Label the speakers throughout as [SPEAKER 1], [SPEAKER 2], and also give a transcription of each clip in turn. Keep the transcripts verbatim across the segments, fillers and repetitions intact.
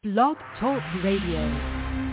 [SPEAKER 1] Blog Talk Radio.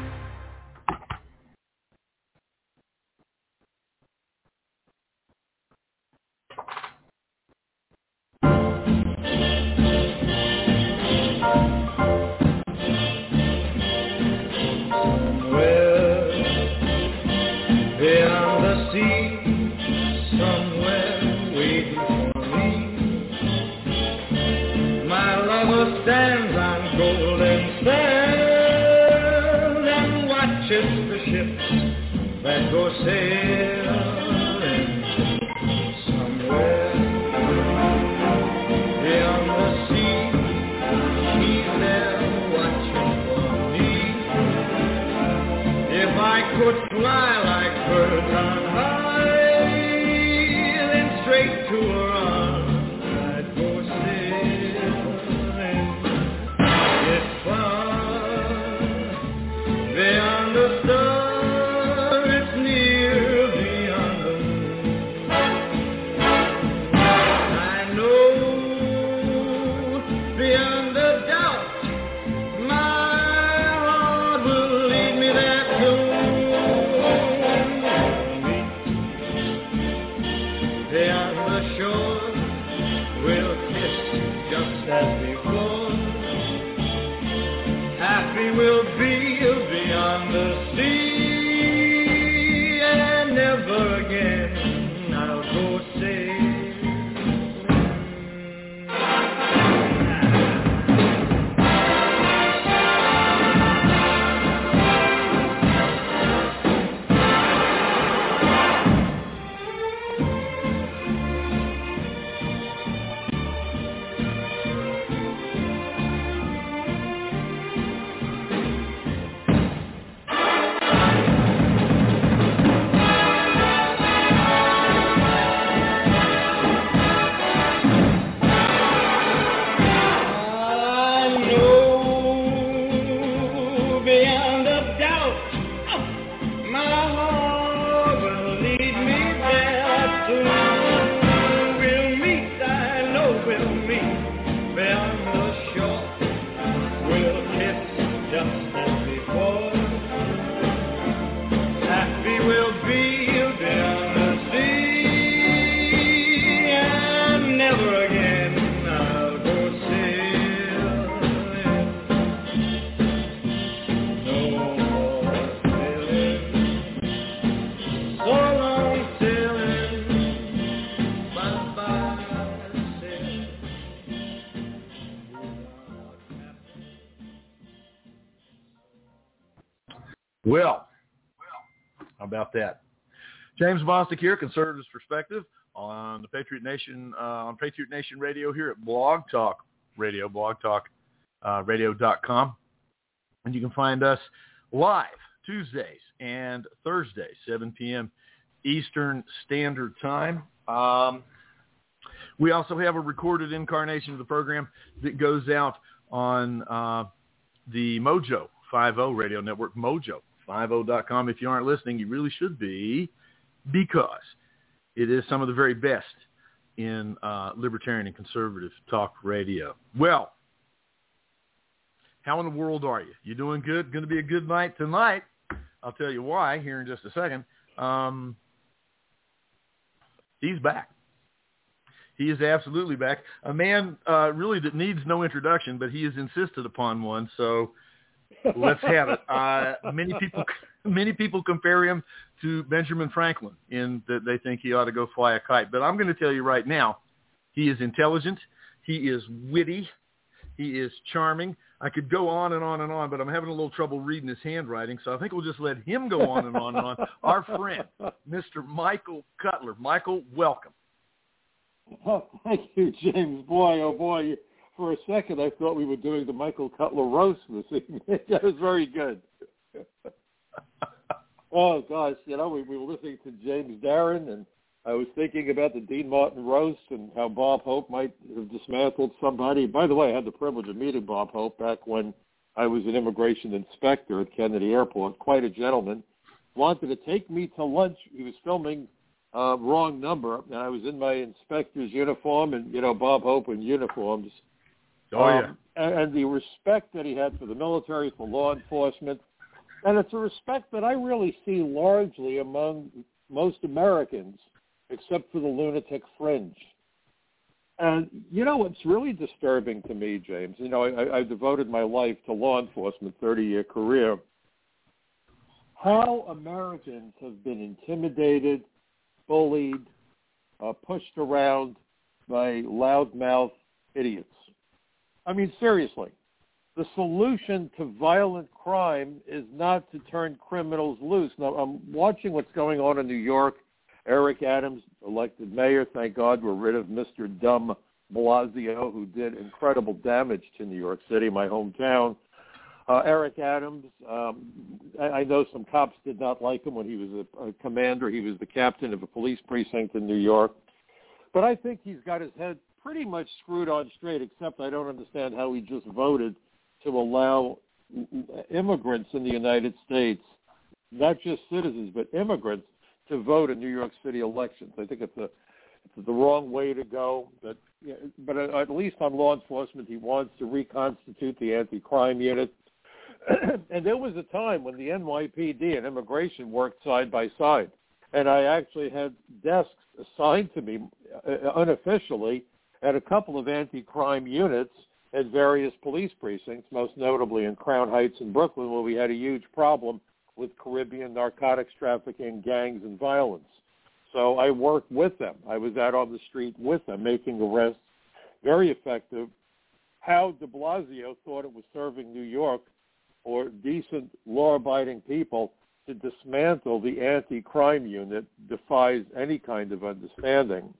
[SPEAKER 2] Well, how about that? James Bostic here, Conservatives Perspective on the Patriot Nation, uh, on Patriot Nation Radio here at Blog Talk Radio, blog talk radio dot com. And you can find us live Tuesdays and Thursdays, seven p.m. Eastern Standard Time. Um, we also have a recorded incarnation of the program that goes out on uh, the Mojo fifty Radio Network, Mojo fifty dot com. If you aren't listening, you really should be, because it is some of the very best in uh, libertarian and conservative talk radio. Well, how in the world are you? You doing good? Going to be a good night tonight. I'll tell you why here in just a second. Um, he's back. He is absolutely back. A man uh, really that needs no introduction, but he has insisted upon one, so let's have it. Uh, many people, many people compare him to Benjamin Franklin in that they think he ought to go fly a kite. But I'm going to tell you right now, he is intelligent. He is witty. He is charming. I could go on and on and on, but I'm having a little trouble reading his handwriting, so I think we'll just let him go on and on and on. Our friend, Mister Michael Cutler. Michael, welcome.
[SPEAKER 3] Oh, thank you, James. Boy, oh boy. For a second, I thought we were doing the Michael Cutler roast this evening. That was very good. Oh, gosh, you know, we, we were listening to James Darren, and I was thinking about the Dean Martin roast and how Bob Hope might have dismantled somebody. By the way, I had the privilege of meeting Bob Hope back when I was an immigration inspector at Kennedy Airport. Quite a gentleman. Wanted to take me to lunch. He was filming uh, Wrong Number, and I was in my inspector's uniform, and, you know, Bob Hope in uniforms
[SPEAKER 2] Oh, yeah.
[SPEAKER 3] Um, and, and the respect that he had for the military, for law enforcement. And it's a respect that I really see largely among most Americans, except for the lunatic fringe. And, you know, what's really disturbing to me, James, you know, I, I devoted my life to law enforcement, thirty-year career, how Americans have been intimidated, bullied, uh, pushed around by loudmouth idiots. I mean, seriously, the solution to violent crime is not to turn criminals loose. Now, I'm watching what's going on in New York. Eric Adams, elected mayor, thank God we're rid of Mister Dumb Blasio, who did incredible damage to New York City, my hometown. Uh, Eric Adams, um, I, I know some cops did not like him when he was a, a commander. He was the captain of a police precinct in New York. But I think he's got his head pretty much screwed on straight, except I don't understand how he just voted to allow immigrants in the United States, not just citizens, but immigrants, to vote in New York City elections. I think it's, a, it's the wrong way to go. But, yeah, but at least on law enforcement, he wants to reconstitute the anti-crime unit. And there was a time when the N Y P D and immigration worked side by side. And I actually had desks assigned to me uh, unofficially at a couple of anti-crime units at various police precincts, most notably in Crown Heights in Brooklyn, where we had a huge problem with Caribbean narcotics trafficking, gangs, and violence. So I worked with them. I was out on the street with them, making arrests, very effective. How de Blasio thought it was serving New York or decent, law-abiding people to dismantle the anti-crime unit defies any kind of understanding.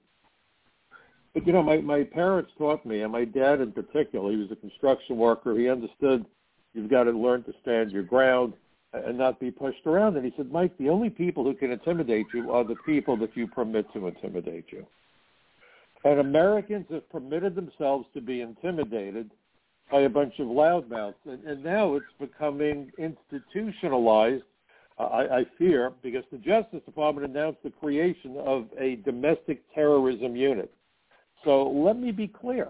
[SPEAKER 3] But, you know, my, my parents taught me, and my dad in particular, he was a construction worker. He understood you've got to learn to stand your ground and not be pushed around. And he said, Mike, the only people who can intimidate you are the people that you permit to intimidate you. And Americans have permitted themselves to be intimidated by a bunch of loudmouths. And, and now it's becoming institutionalized, uh, I, I fear, because the Justice Department announced the creation of a domestic terrorism unit. So let me be clear.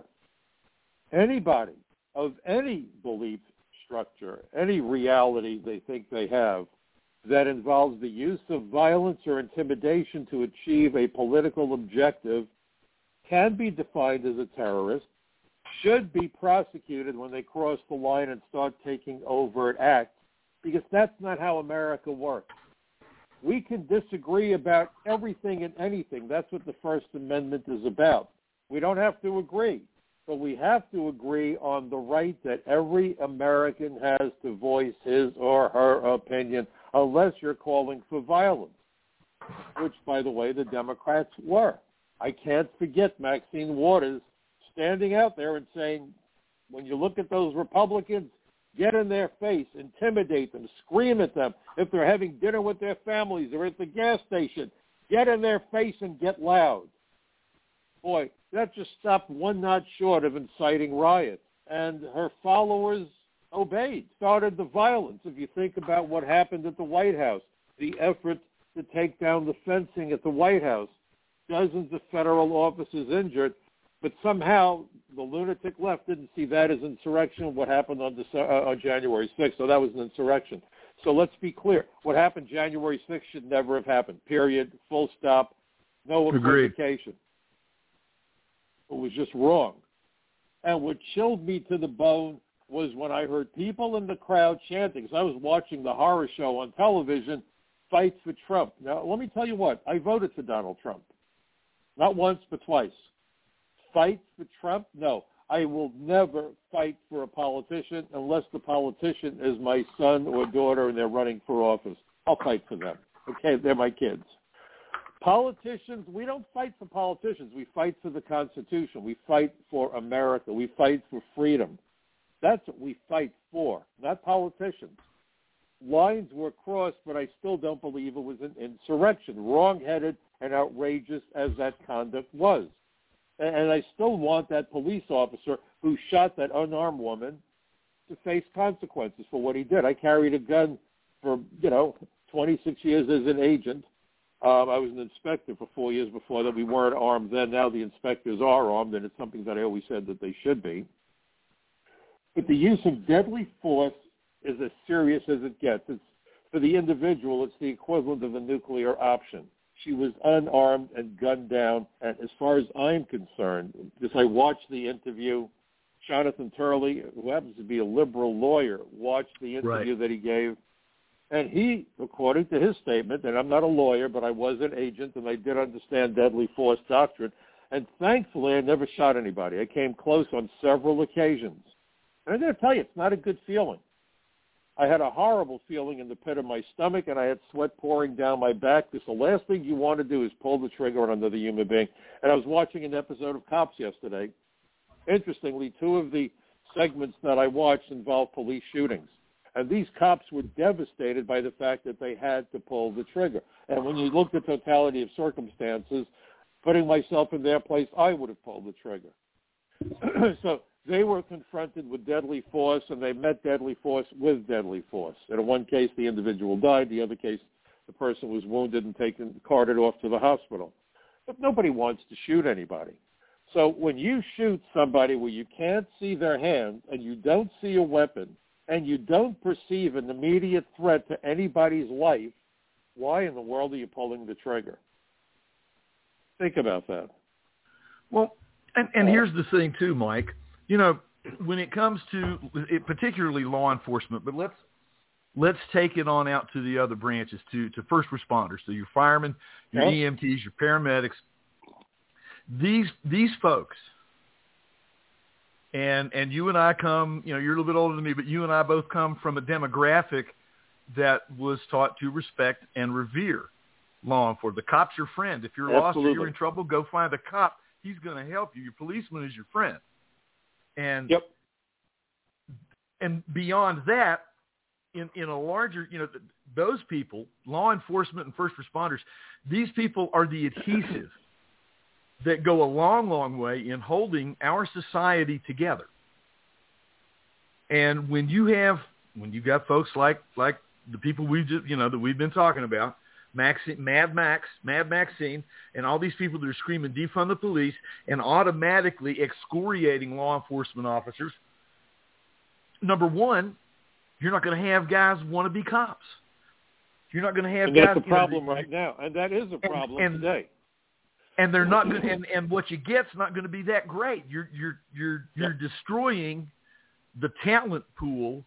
[SPEAKER 3] Anybody of any belief structure, any reality they think they have that involves the use of violence or intimidation to achieve a political objective can be defined as a terrorist, should be prosecuted when they cross the line and start taking overt acts, because that's not how America works. We can disagree about everything and anything. That's what the First Amendment is about. We don't have to agree, but we have to agree on the right that every American has to voice his or her opinion, unless you're calling for violence, which, by the way, the Democrats were. I can't forget Maxine Waters standing out there and saying, when you look at those Republicans, get in their face, intimidate them, scream at them. If they're having dinner with their families or at the gas station, get in their face and get loud. Boy, that just stopped one notch short of inciting riots. And her followers obeyed, started the violence. If you think about what happened at the White House, the effort to take down the fencing at the White House, dozens of federal officers injured, but somehow the lunatic left didn't see that as insurrection, what happened on, December, uh, on January sixth. So that was an insurrection. So let's be clear. What happened January sixth should never have happened, period, full stop, no equivocation. It was just wrong. And what chilled me to the bone was when I heard people in the crowd chanting, because I was watching the horror show on television, Fight for Trump. Now, let me tell you what, I voted for Donald Trump. Not once, but twice. Fight for Trump? No. I will never fight for a politician unless the politician is my son or daughter and they're running for office. I'll fight for them. Okay, they're my kids. Politicians, we don't fight for politicians. We fight for the Constitution. We fight for America. We fight for freedom. That's what we fight for, not politicians. Lines were crossed, but I still don't believe it was an insurrection, wrong-headed and outrageous as that conduct was. And I still want that police officer who shot that unarmed woman to face consequences for what he did. I carried a gun for, you know, twenty-six years as an agent. Um, I was an inspector for four years before that. We weren't armed then. Now the inspectors are armed, and it's something that I always said that they should be. But the use of deadly force is as serious as it gets. It's, for the individual, it's the equivalent of a nuclear option. She was unarmed and gunned down. And as far as I'm concerned, because I watched the interview, Jonathan Turley, who happens to be a liberal lawyer, watched the interview
[SPEAKER 2] right.
[SPEAKER 3] that he gave. And he, according to his statement, and I'm not a lawyer, but I was an agent, and I did understand deadly force doctrine. And thankfully, I never shot anybody. I came close on several occasions. And I'm going to tell you, it's not a good feeling. I had a horrible feeling in the pit of my stomach, and I had sweat pouring down my back, because the last thing you want to do is pull the trigger on another human being. And I was watching an episode of Cops yesterday. Interestingly, two of the segments that I watched involved police shootings. And these cops were devastated by the fact that they had to pull the trigger. And when you look at the totality of circumstances, putting myself in their place, I would have pulled the trigger. So they were confronted with deadly force, and they met deadly force with deadly force. And in one case, the individual died. The other case, the person was wounded and taken, carted off to the hospital. But nobody wants to shoot anybody. So when you shoot somebody where you can't see their hands and you don't see a weapon and you don't perceive an immediate threat to anybody's life, why in the world are you pulling the trigger? Think about that.
[SPEAKER 2] Well, and, and here's the thing too, Mike. You know, when it comes to it, particularly law enforcement, but let's let's take it on out to the other branches, to, to first responders, so your firemen, your
[SPEAKER 3] Huh?
[SPEAKER 2] E M Ts, your paramedics. These these folks, and and you and I come, you know, you're a little bit older than me, but you and I both come from a demographic that was taught to respect and revere law enforcement. The cop's your friend. If you're
[SPEAKER 3] Absolutely.
[SPEAKER 2] lost or you're in trouble, go find a cop. He's going to help you. Your policeman is your friend. And
[SPEAKER 3] Yep.
[SPEAKER 2] and beyond that, in, in a larger, you know, those people, law enforcement and first responders, these people are the adhesive that go a long, long way in holding our society together. And when you have, when you got folks like like the people we just, you know, that we've been talking about, Maxine, Mad Max, Mad Maxine, and all these people that are screaming defund the police and automatically excoriating law enforcement officers, number one, you're not going to have guys want to be cops. You're not going to have
[SPEAKER 3] and
[SPEAKER 2] guys.
[SPEAKER 3] That's the problem
[SPEAKER 2] you know,
[SPEAKER 3] right now, and that is a problem
[SPEAKER 2] and, and,
[SPEAKER 3] today.
[SPEAKER 2] And they're not going, and, and what you get's not going to be that great. You're you're you're you're
[SPEAKER 3] Yep.
[SPEAKER 2] destroying the talent pool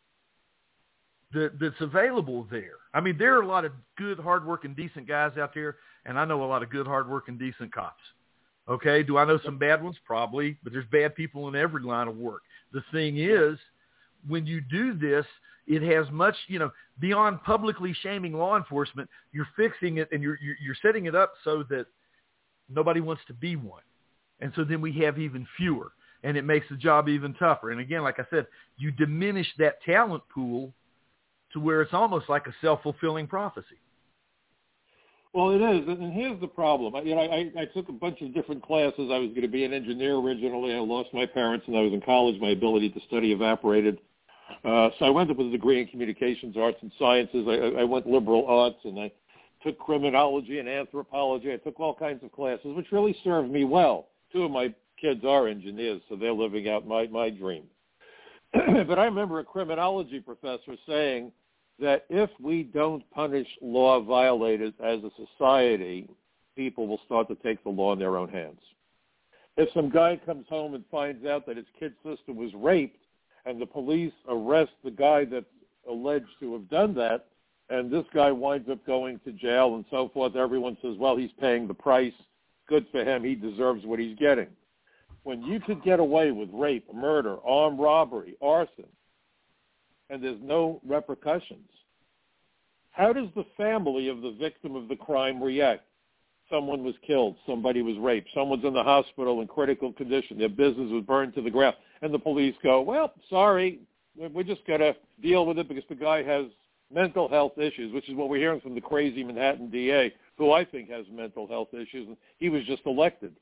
[SPEAKER 2] that that's available there. I mean, there are a lot of good, hardworking, decent guys out there, and I know a lot of good, hardworking, decent cops. Okay, do I know some bad ones? Probably, but there's bad people in every line of work. The thing is, when you do this, it has much, you know, beyond publicly shaming law enforcement, you're fixing it and you're you're, you're setting it up so that nobody wants to be one. And so then we have even fewer, and it makes the job even tougher. And again, like I said, you diminish that talent pool to where it's almost like a self-fulfilling prophecy.
[SPEAKER 3] Well, it is, and here's the problem. I, you know, I, I took a bunch of different classes. I was going to be an engineer originally. I lost my parents, and I was in college. My ability to study evaporated. Uh, so I went up with a degree in communications, arts, and sciences. I, I went liberal arts, and I took criminology and anthropology. I took all kinds of classes, which really served me well. Two of my kids are engineers, so they're living out my, my dream. But I remember a criminology professor saying that if we don't punish law violators as a society, people will start to take the law in their own hands. If some guy comes home and finds out that his kid's sister was raped and the police arrest the guy that's alleged to have done that, and this guy winds up going to jail and so forth, everyone says, well, he's paying the price. Good for him. He deserves what he's getting. When you could get away with rape, murder, armed robbery, arson, and there's no repercussions, how does the family of the victim of the crime react? Someone was killed. Somebody was raped. Someone's in the hospital in critical condition. Their business was burned to the ground. And the police go, well, sorry, we're just going to deal with it because the guy has mental health issues, which is what we're hearing from the crazy Manhattan D A, who I think has mental health issues, and he was just elected.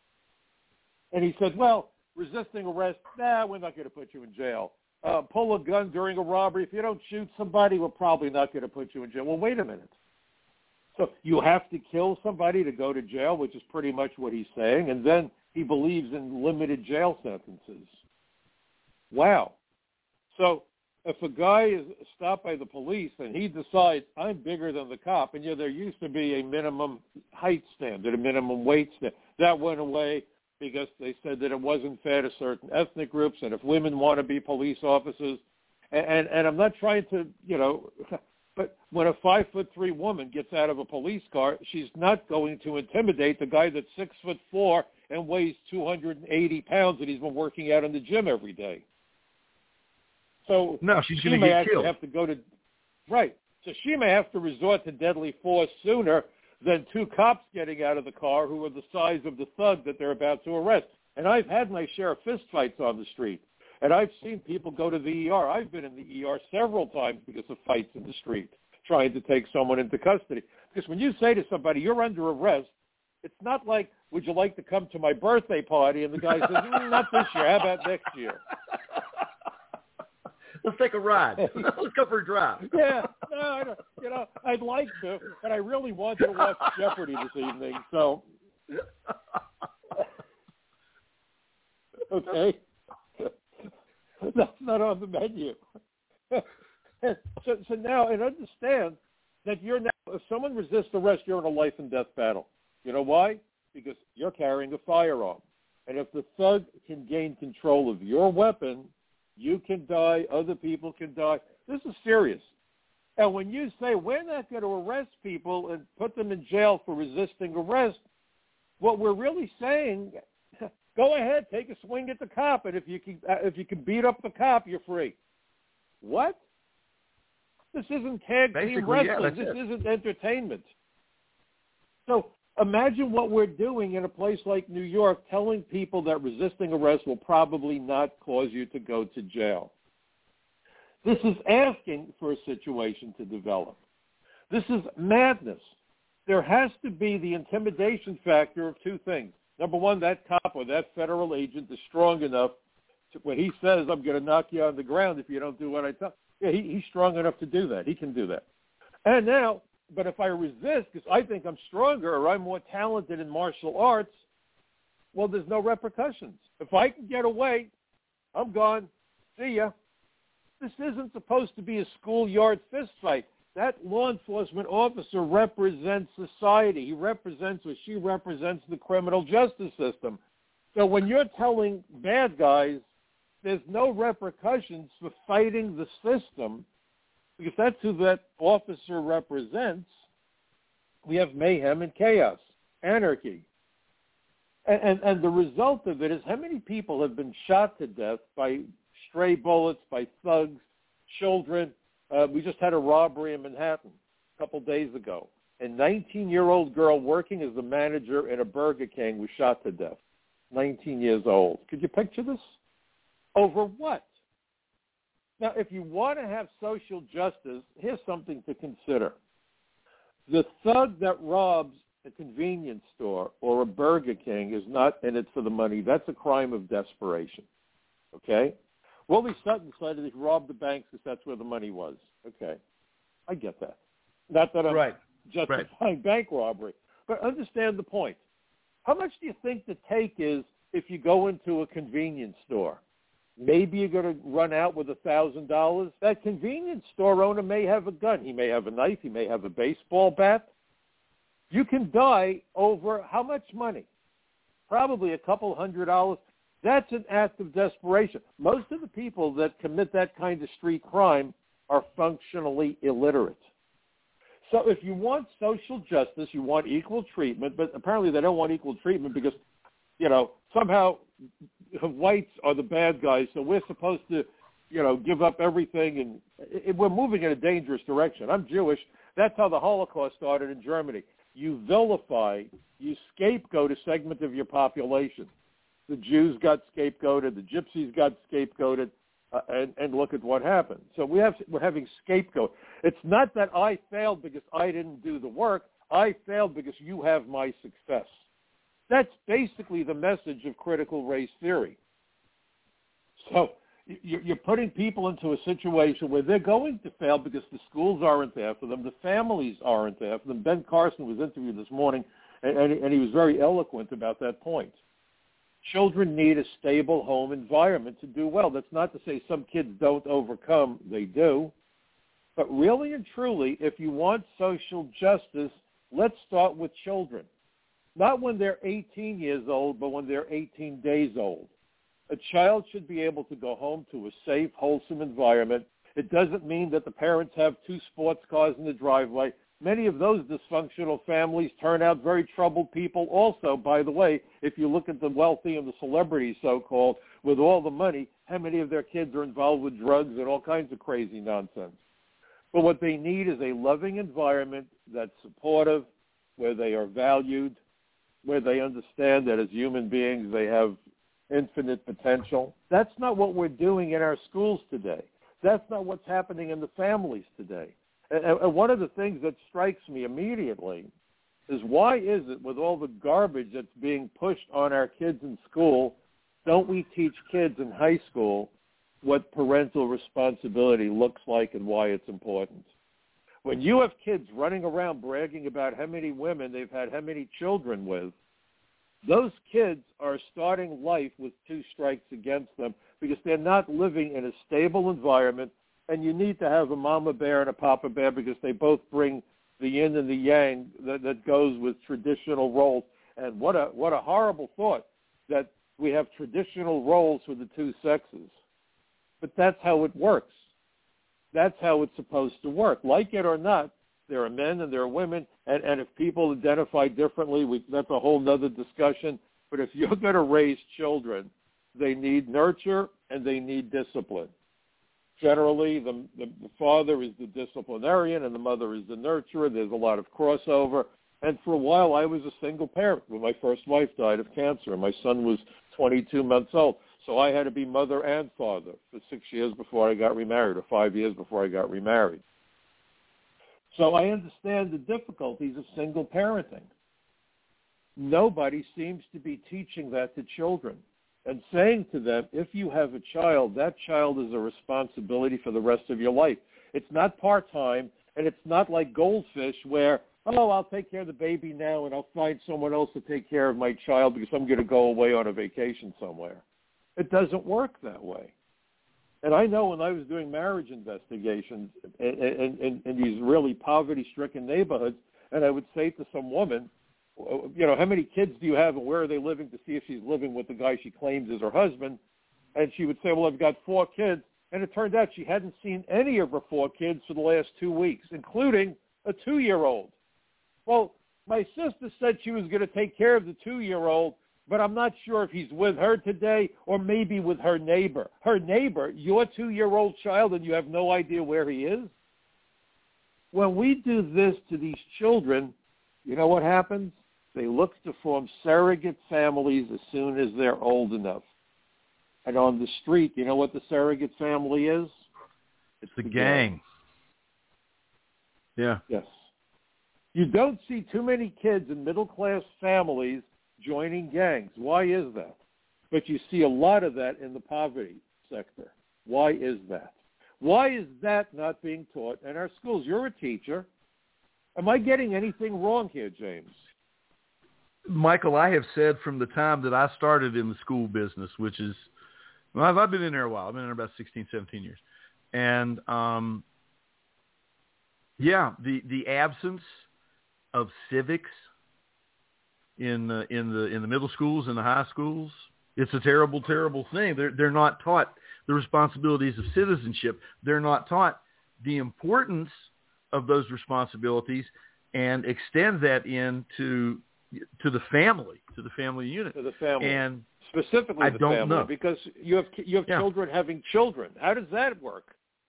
[SPEAKER 3] And he said, well, resisting arrest, nah, we're not going to put you in jail. Uh, pull a gun during a robbery. If you don't shoot somebody, we're probably not going to put you in jail. Well, wait a minute. So you have to kill somebody to go to jail, which is pretty much what he's saying, and then he believes in limited jail sentences. Wow. So if a guy is stopped by the police and he decides, I'm bigger than the cop, and, you know, there used to be a minimum height standard, a minimum weight standard. That went away because they said that it wasn't fair to certain ethnic groups, and if women want to be police officers, and, and, and I'm not trying to, you know, but when a five foot three woman gets out of a police car, she's not going to intimidate the guy that's six foot four and weighs two hundred eighty pounds and he's been working out in the gym every day. So
[SPEAKER 2] no, she's
[SPEAKER 3] she
[SPEAKER 2] going
[SPEAKER 3] may
[SPEAKER 2] to get
[SPEAKER 3] actually
[SPEAKER 2] killed.
[SPEAKER 3] have to go to, right. So she may have to resort to deadly force sooner than two cops getting out of the car who are the size of the thug that they're about to arrest. And I've had my share of fistfights on the street. And I've seen people go to the E R. I've been in the E R several times because of fights in the street, trying to take someone into custody. Because when you say to somebody, you're under arrest, it's not like, would you like to come to my birthday party? And the guy says, mm, not this year. How about next year?
[SPEAKER 2] Let's take a ride. Let's go for a drive.
[SPEAKER 3] Yeah, no, I don't, you know, I'd like to, but I really want to watch Jeopardy this evening. So, okay. That's not on the menu. so, so now, and understand that you're now, if someone resists arrest, you're in a life and death battle. You know why? Because you're carrying a firearm. And if the thug can gain control of your weapon, you can die, other people can die. This is serious. And when you say we're not going to arrest people and put them in jail for resisting arrest, what we're really saying, go ahead, take a swing at the cop, and if you can, uh, if you can beat up the cop, you're free. What? This isn't tag team wrestling.
[SPEAKER 2] Yeah,
[SPEAKER 3] this
[SPEAKER 2] it.
[SPEAKER 3] isn't entertainment. So imagine what we're doing in a place like New York, telling people that resisting arrest will probably not cause you to go to jail. This is asking for a situation to develop. This is madness. There has to be the intimidation factor of two things. Number one, that cop or that federal agent is strong enough to, when he says, I'm going to knock you on the ground if you don't do what I tell you, yeah, he, he's strong enough to do that. He can do that. And now, but if I resist because I think I'm stronger or I'm more talented in martial arts, well, there's no repercussions. If I can get away, I'm gone. See ya. This isn't supposed to be a schoolyard fist fight. That law enforcement officer represents society. He represents or she represents the criminal justice system. So when you're telling bad guys there's no repercussions for fighting the system, because that's who that officer represents, we have mayhem and chaos, anarchy. And, and, and the result of it is how many people have been shot to death by stray bullets, by thugs, children. Uh, we just had a robbery in Manhattan a couple days ago. A nineteen-year-old girl working as the manager in a Burger King was shot to death, nineteen years old. Could you picture this? Over what? Now, if you want to have social justice, here's something to consider. The thug that robs a convenience store or a Burger King is not in it for the money. That's a crime of desperation, okay? Willie Sutton decided he robbed the banks because that's where the money was. Okay, I get that. Not that I'm
[SPEAKER 2] right.
[SPEAKER 3] justifying
[SPEAKER 2] right.
[SPEAKER 3] bank robbery, but understand the point. How much do you think the take is if you go into a convenience store? Maybe you're going to run out with one thousand dollars. That convenience store owner may have a gun. He may have a knife. He may have a baseball bat. You can die over how much money? Probably a couple hundred dollars. That's an act of desperation. Most of the people that commit that kind of street crime are functionally illiterate. So if you want social justice, you want equal treatment, but apparently they don't want equal treatment because, you know, somehow whites are the bad guys, so we're supposed to, you know, give up everything, and it, we're moving in a dangerous direction. I'm Jewish. That's how the Holocaust started in Germany. You vilify, you scapegoat a segment of your population. The Jews got scapegoated, the Gypsies got scapegoated, uh, and, and look at what happened. So we have, we're having scapegoat. It's not that I failed because I didn't do the work. I failed because you have my success. That's basically the message of critical race theory. So you're putting people into a situation where they're going to fail because the schools aren't there for them, the families aren't there for them. Ben Carson was interviewed this morning, and he was very eloquent about that point. Children need a stable home environment to do well. That's not to say some kids don't overcome. They do. But really and truly, if you want social justice, let's start with children. Not when they're eighteen years old, but when they're eighteen days old. A child should be able to go home to a safe, wholesome environment. It doesn't mean that the parents have two sports cars in the driveway. Many of those dysfunctional families turn out very troubled people also. By the way, if you look at the wealthy and the celebrities, so-called, with all the money, how many of their kids are involved with drugs and all kinds of crazy nonsense? But what they need is a loving environment that's supportive, where they are valued, where they understand that as human beings they have infinite potential. That's not what we're doing in our schools today. That's not what's happening in the families today. And, and one of the things that strikes me immediately is, why is it with all the garbage that's being pushed on our kids in school, don't we teach kids in high school what parental responsibility looks like and why it's important? When you have kids running around bragging about how many women they've had how many children with, those kids are starting life with two strikes against them because they're not living in a stable environment, and you need to have a mama bear and a papa bear because they both bring the yin and the yang that, that goes with traditional roles. And what a what a horrible thought that we have traditional roles for the two sexes. But that's how it works. That's how it's supposed to work. Like it or not, there are men and there are women, and, and if people identify differently, we, that's a whole other discussion. But if you're going to raise children, they need nurture and they need discipline. Generally, the, the, the father is the disciplinarian and the mother is the nurturer. There's a lot of crossover. And for a while, I was a single parent when my first wife died of cancer, and my son was twenty-two months old. So I had to be mother and father for six years before I got remarried, or five years before I got remarried. So I understand the difficulties of single parenting. Nobody seems to be teaching that to children and saying to them, if you have a child, that child is a responsibility for the rest of your life. It's not part-time, and it's not like goldfish where, oh, I'll take care of the baby now and I'll find someone else to take care of my child because I'm going to go away on a vacation somewhere. It doesn't work that way. And I know when I was doing marriage investigations in, in, in these really poverty-stricken neighborhoods, and I would say to some woman, you know, how many kids do you have and where are they living, to see if she's living with the guy she claims is her husband? And she would say, well, I've got four kids. And it turned out she hadn't seen any of her four kids for the last two weeks, including a two-year-old. Well, my sister said she was going to take care of the two-year-old, but I'm not sure if he's with her today or maybe with her neighbor. Her neighbor, your two-year-old child, and you have no idea where he is? When we do this to these children, you know what happens? They look to form surrogate families as soon as they're old enough. And on the street, you know what the surrogate family is?
[SPEAKER 2] It's the gang. Yeah.
[SPEAKER 3] Yes. You don't see too many kids in middle-class families joining gangs. Why is that? But you see a lot of that in the poverty sector. Why is that? Why is that not being taught in our schools? You're a teacher. Am I getting anything wrong here, James?
[SPEAKER 2] Michael, I have said from the time that I started in the school business, which is, well, I've, I've been in there a while. I've been in there about sixteen, seventeen years. And, um, yeah, the, the absence of civics in the, in the, in the middle schools and the high schools, it's a terrible, terrible thing. They're, they're not taught the responsibilities of citizenship. They're not taught the importance of those responsibilities and extend that into to the family, to the family unit.
[SPEAKER 3] To the family.
[SPEAKER 2] And
[SPEAKER 3] specifically
[SPEAKER 2] I
[SPEAKER 3] the
[SPEAKER 2] don't
[SPEAKER 3] family,
[SPEAKER 2] know.
[SPEAKER 3] because you have you have
[SPEAKER 2] yeah.
[SPEAKER 3] children having children. How does that work?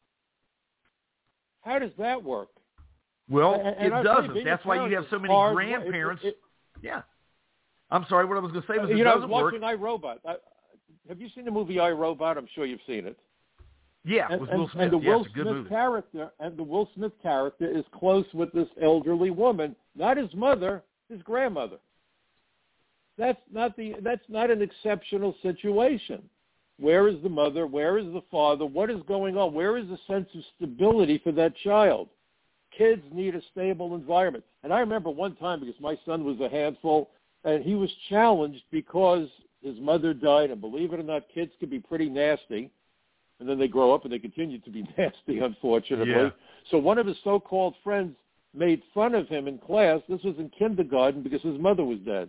[SPEAKER 3] How does that work?
[SPEAKER 2] Well,
[SPEAKER 3] and, and
[SPEAKER 2] it doesn't. That's why you have so many
[SPEAKER 3] hard,
[SPEAKER 2] grandparents.
[SPEAKER 3] It, it,
[SPEAKER 2] yeah. I'm sorry, what I was going to say was it
[SPEAKER 3] you know,
[SPEAKER 2] doesn't
[SPEAKER 3] I was watching
[SPEAKER 2] work.
[SPEAKER 3] iRobot. I, have you seen the movie iRobot? I'm sure you've seen it.
[SPEAKER 2] Yeah,
[SPEAKER 3] and,
[SPEAKER 2] with Will
[SPEAKER 3] and,
[SPEAKER 2] Smith.
[SPEAKER 3] And the
[SPEAKER 2] yeah,
[SPEAKER 3] Will
[SPEAKER 2] it's a good
[SPEAKER 3] Smith
[SPEAKER 2] movie.
[SPEAKER 3] character, and the Will Smith character is close with this elderly woman, not his mother, his grandmother. That's not the. That's not an exceptional situation. Where is the mother? Where is the father? What is going on? Where is the sense of stability for that child? Kids need a stable environment. And I remember one time, because my son was a handful, and he was challenged because his mother died, and believe it or not, kids can be pretty nasty, and then they grow up and they continue to be nasty, unfortunately.
[SPEAKER 2] Yeah.
[SPEAKER 3] So one of his so-called friends made fun of him in class. This was in kindergarten because his mother was dead.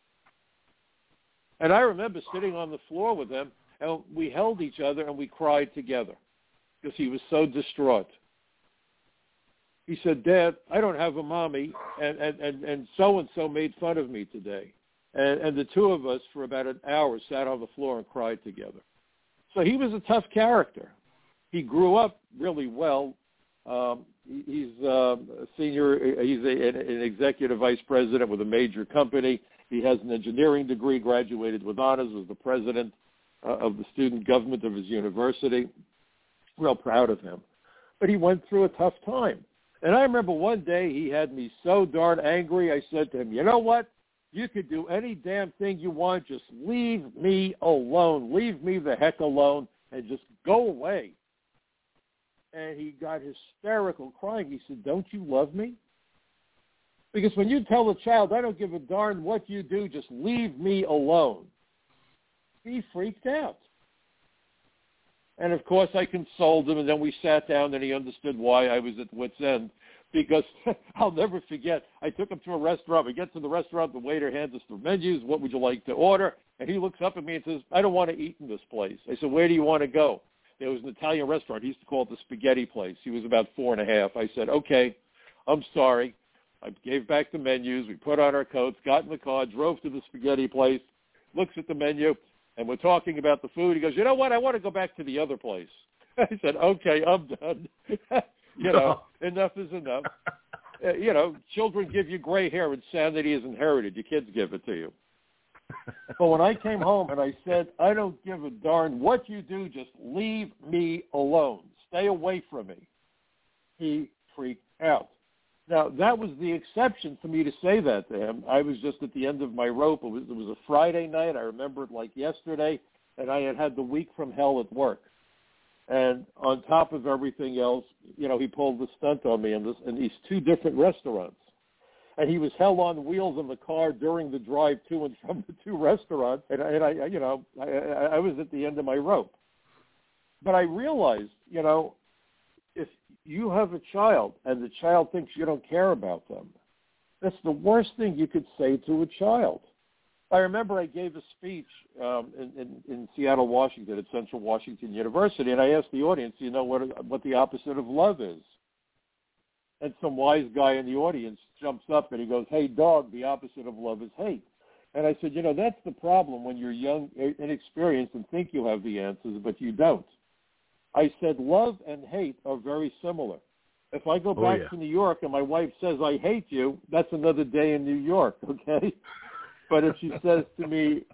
[SPEAKER 3] And I remember sitting on the floor with him, and we held each other and we cried together because he was so distraught. He said, Dad, I don't have a mommy, and, and, and, and so-and-so made fun of me today. And, and the two of us, for about an hour, sat on the floor and cried together. So he was a tough character. He grew up really well. Um, he, he's uh, a senior, he's a, an, an executive vice president with a major company. He has an engineering degree, graduated with honors, was the president uh, of the student government of his university. Real proud of him. But he went through a tough time. And I remember one day he had me so darn angry, I said to him, you know what? You could do any damn thing you want. Just leave me alone. Leave me the heck alone and just go away. And he got hysterical crying. He said, don't you love me? Because when you tell a child, I don't give a darn what you do, just leave me alone, he freaked out. And, of course, I consoled him, and then we sat down, and he understood why I was at wit's end. Because I'll never forget, I took him to a restaurant. We get to the restaurant, the waiter hands us the menus. What would you like to order? And he looks up at me and says, I don't want to eat in this place. I said, where do you want to go? There was an Italian restaurant. He used to call it the spaghetti place. He was about four and a half. I said, okay, I'm sorry. I gave back the menus. We put on our coats, got in the car, drove to the spaghetti place, looks at the menu, and we're talking about the food. He goes, you know what? I want to go back to the other place. I said, okay, I'm done. You know, enough is enough. Uh, you know, children give you gray hair. Insanity is inherited. Your kids give it to you. But when I came home and I said, I don't give a darn what you do, just leave me alone. Stay away from me. He freaked out. Now, that was the exception for me to say that to him. I was just at the end of my rope. It was, it was a Friday night. I remember it like yesterday, and I had had the week from hell at work. And on top of everything else, you know, he pulled the stunt on me in, this, in these two different restaurants. And he was held on wheels in the car during the drive to and from the two restaurants. And, and I, you know, I, I was at the end of my rope. But I realized, you know, if you have a child and the child thinks you don't care about them, that's the worst thing you could say to a child. I remember I gave a speech um, in, in, in Seattle, Washington, at Central Washington University, and I asked the audience, you know what, what the opposite of love is? And some wise guy in the audience jumps up and he goes, hey, dog, the opposite of love is hate. And I said, you know, that's the problem when you're young, inexperienced, and think you have the answers, but you don't. I said, love and hate are very similar. If I go back
[SPEAKER 2] oh, yeah.
[SPEAKER 3] to New York and my wife says, I hate you, that's another day in New York, okay? But if she says to me,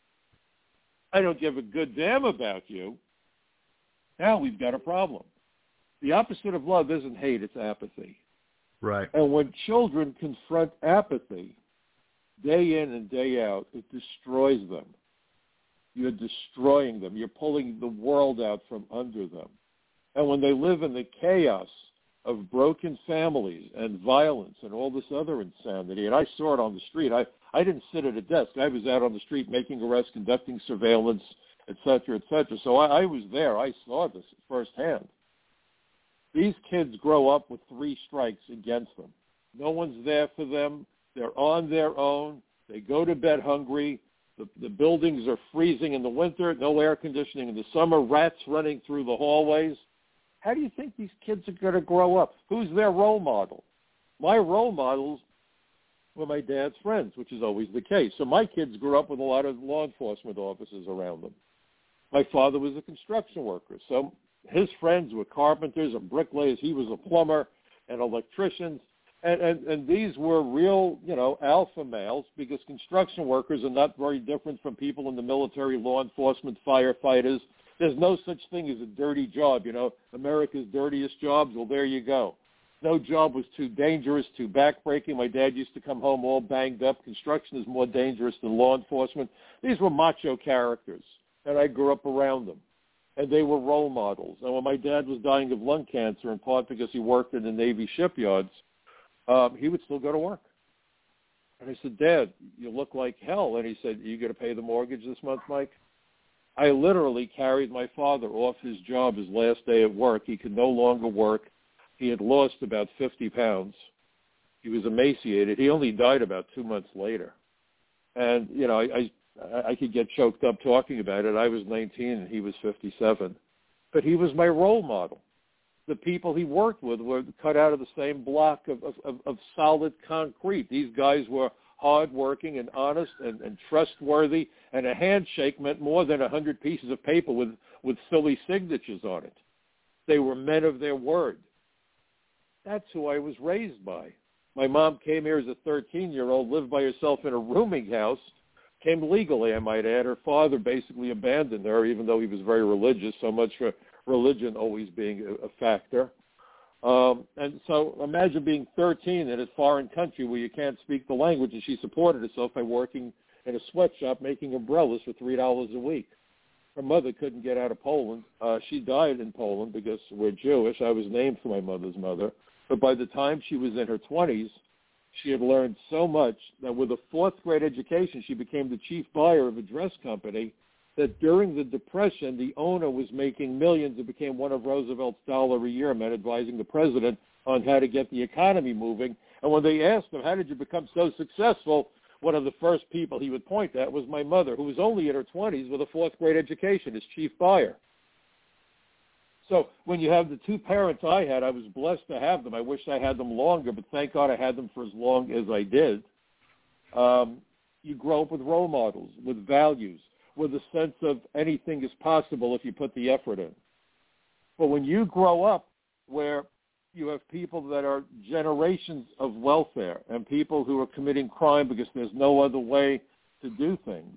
[SPEAKER 3] I don't give a good damn about you, now we've got a problem. The opposite of love isn't hate, it's apathy.
[SPEAKER 2] Right.
[SPEAKER 3] And when children confront apathy day in and day out, it destroys them. You're destroying them. You're pulling the world out from under them. And when they live in the chaos of broken families and violence and all this other insanity, and I saw it on the street. I, I didn't sit at a desk. I was out on the street making arrests, conducting surveillance, et cetera, et cetera. So I, I was there. I saw this firsthand. These kids grow up with three strikes against them. No one's there for them. They're on their own. They go to bed hungry. The, the buildings are freezing in the winter, no air conditioning in the summer, rats running through the hallways. How do you think these kids are going to grow up? Who's their role model? My role models were my dad's friends, which is always the case. So my kids grew up with a lot of law enforcement officers around them. My father was a construction worker, so his friends were carpenters and bricklayers. He was a plumber and electricians. And, and, and these were real, you know, alpha males, because construction workers are not very different from people in the military, law enforcement, firefighters. There's no such thing as a dirty job, you know, America's dirtiest jobs. Well, there you go. No job was too dangerous, too backbreaking. My dad used to come home all banged up. Construction is more dangerous than law enforcement. These were macho characters, and I grew up around them. And they were role models. And when my dad was dying of lung cancer, in part because he worked in the Navy shipyards, um, he would still go to work. And I said, Dad, you look like hell. And he said, are you going to pay the mortgage this month, Mike? I literally carried my father off his job his last day at work. He could no longer work. He had lost about fifty pounds. He was emaciated. He only died about two months later. And, you know, I, I, I could get choked up talking about it. I was nineteen and he was fifty-seven. But he was my role model. The people he worked with were cut out of the same block of, of, of solid concrete. These guys were hardworking and honest and, and trustworthy, and a handshake meant more than a hundred pieces of paper with, with silly signatures on it. They were men of their word. That's who I was raised by. My mom came here as a thirteen-year-old, lived by herself in a rooming house, came legally, I might add. Her father basically abandoned her, even though he was very religious, so much for religion always being a, a factor. Um, and so imagine being thirteen in a foreign country where you can't speak the language, and she supported herself by working in a sweatshop making umbrellas for three dollars a week. Her mother couldn't get out of Poland. Uh, she died in Poland because we're Jewish. I was named for my mother's mother. But by the time she was in her twenties, she had learned so much that with a fourth grade education, she became the chief buyer of a dress company that during the Depression, the owner was making millions and became one of Roosevelt's dollar a year men advising the president on how to get the economy moving. And when they asked him, how did you become so successful, one of the first people he would point at was my mother, who was only in her twenties with a fourth grade education as chief buyer. So when you have the two parents I had, I was blessed to have them. I wish I had them longer, but thank God I had them for as long as I did. Um, you grow up with role models, with values, with a sense of anything is possible if you put the effort in. But when you grow up where you have people that are generations of welfare and people who are committing crime because there's no other way to do things,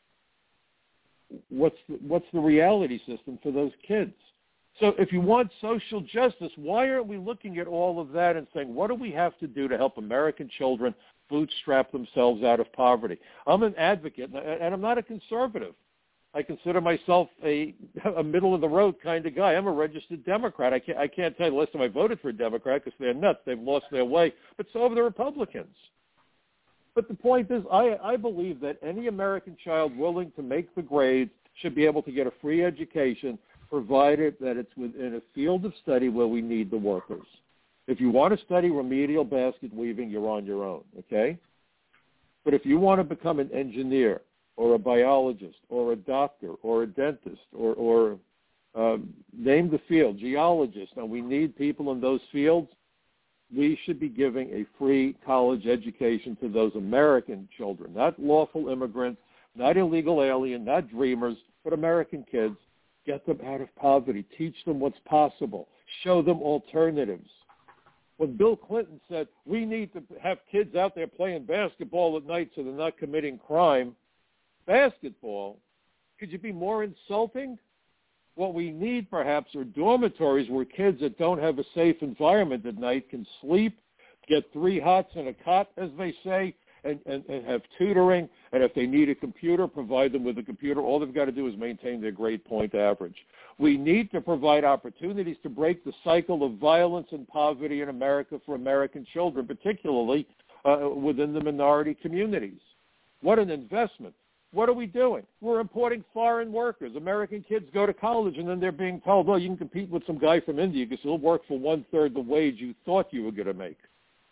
[SPEAKER 3] what's the, what's the reality system for those kids? So if you want social justice, why aren't we looking at all of that and saying, what do we have to do to help American children bootstrap themselves out of poverty? I'm an advocate, and I'm not a conservative. I consider myself a, a middle-of-the-road kind of guy. I'm a registered Democrat. I can't, I can't tell you the last time I voted for a Democrat because they're nuts. They've lost their way. But so have the Republicans. But the point is, I, I believe that any American child willing to make the grades should be able to get a free education, provided that it's within a field of study where we need the workers. If you want to study remedial basket weaving, you're on your own, okay? But if you want to become an engineer or a biologist or a doctor or a dentist or, or um, name the field, geologist, and we need people in those fields, we should be giving a free college education to those American children, not lawful immigrants, not illegal alien, not dreamers, but American kids. Get them out of poverty. Teach them what's possible. Show them alternatives. When Bill Clinton said, we need to have kids out there playing basketball at night so they're not committing crime, basketball, could you be more insulting? What we need, perhaps, are dormitories where kids that don't have a safe environment at night can sleep, get three hots in a cot, as they say, and, and, and have tutoring. And if they need a computer, provide them with a computer. All they've got to do is maintain their grade point average. We need to provide opportunities to break the cycle of violence and poverty in America for American children, particularly uh, within the minority communities. What an investment. What are we doing? We're importing foreign workers. American kids go to college, and then they're being told, well, you can compete with some guy from India because he'll work for one-third the wage you thought you were going to make.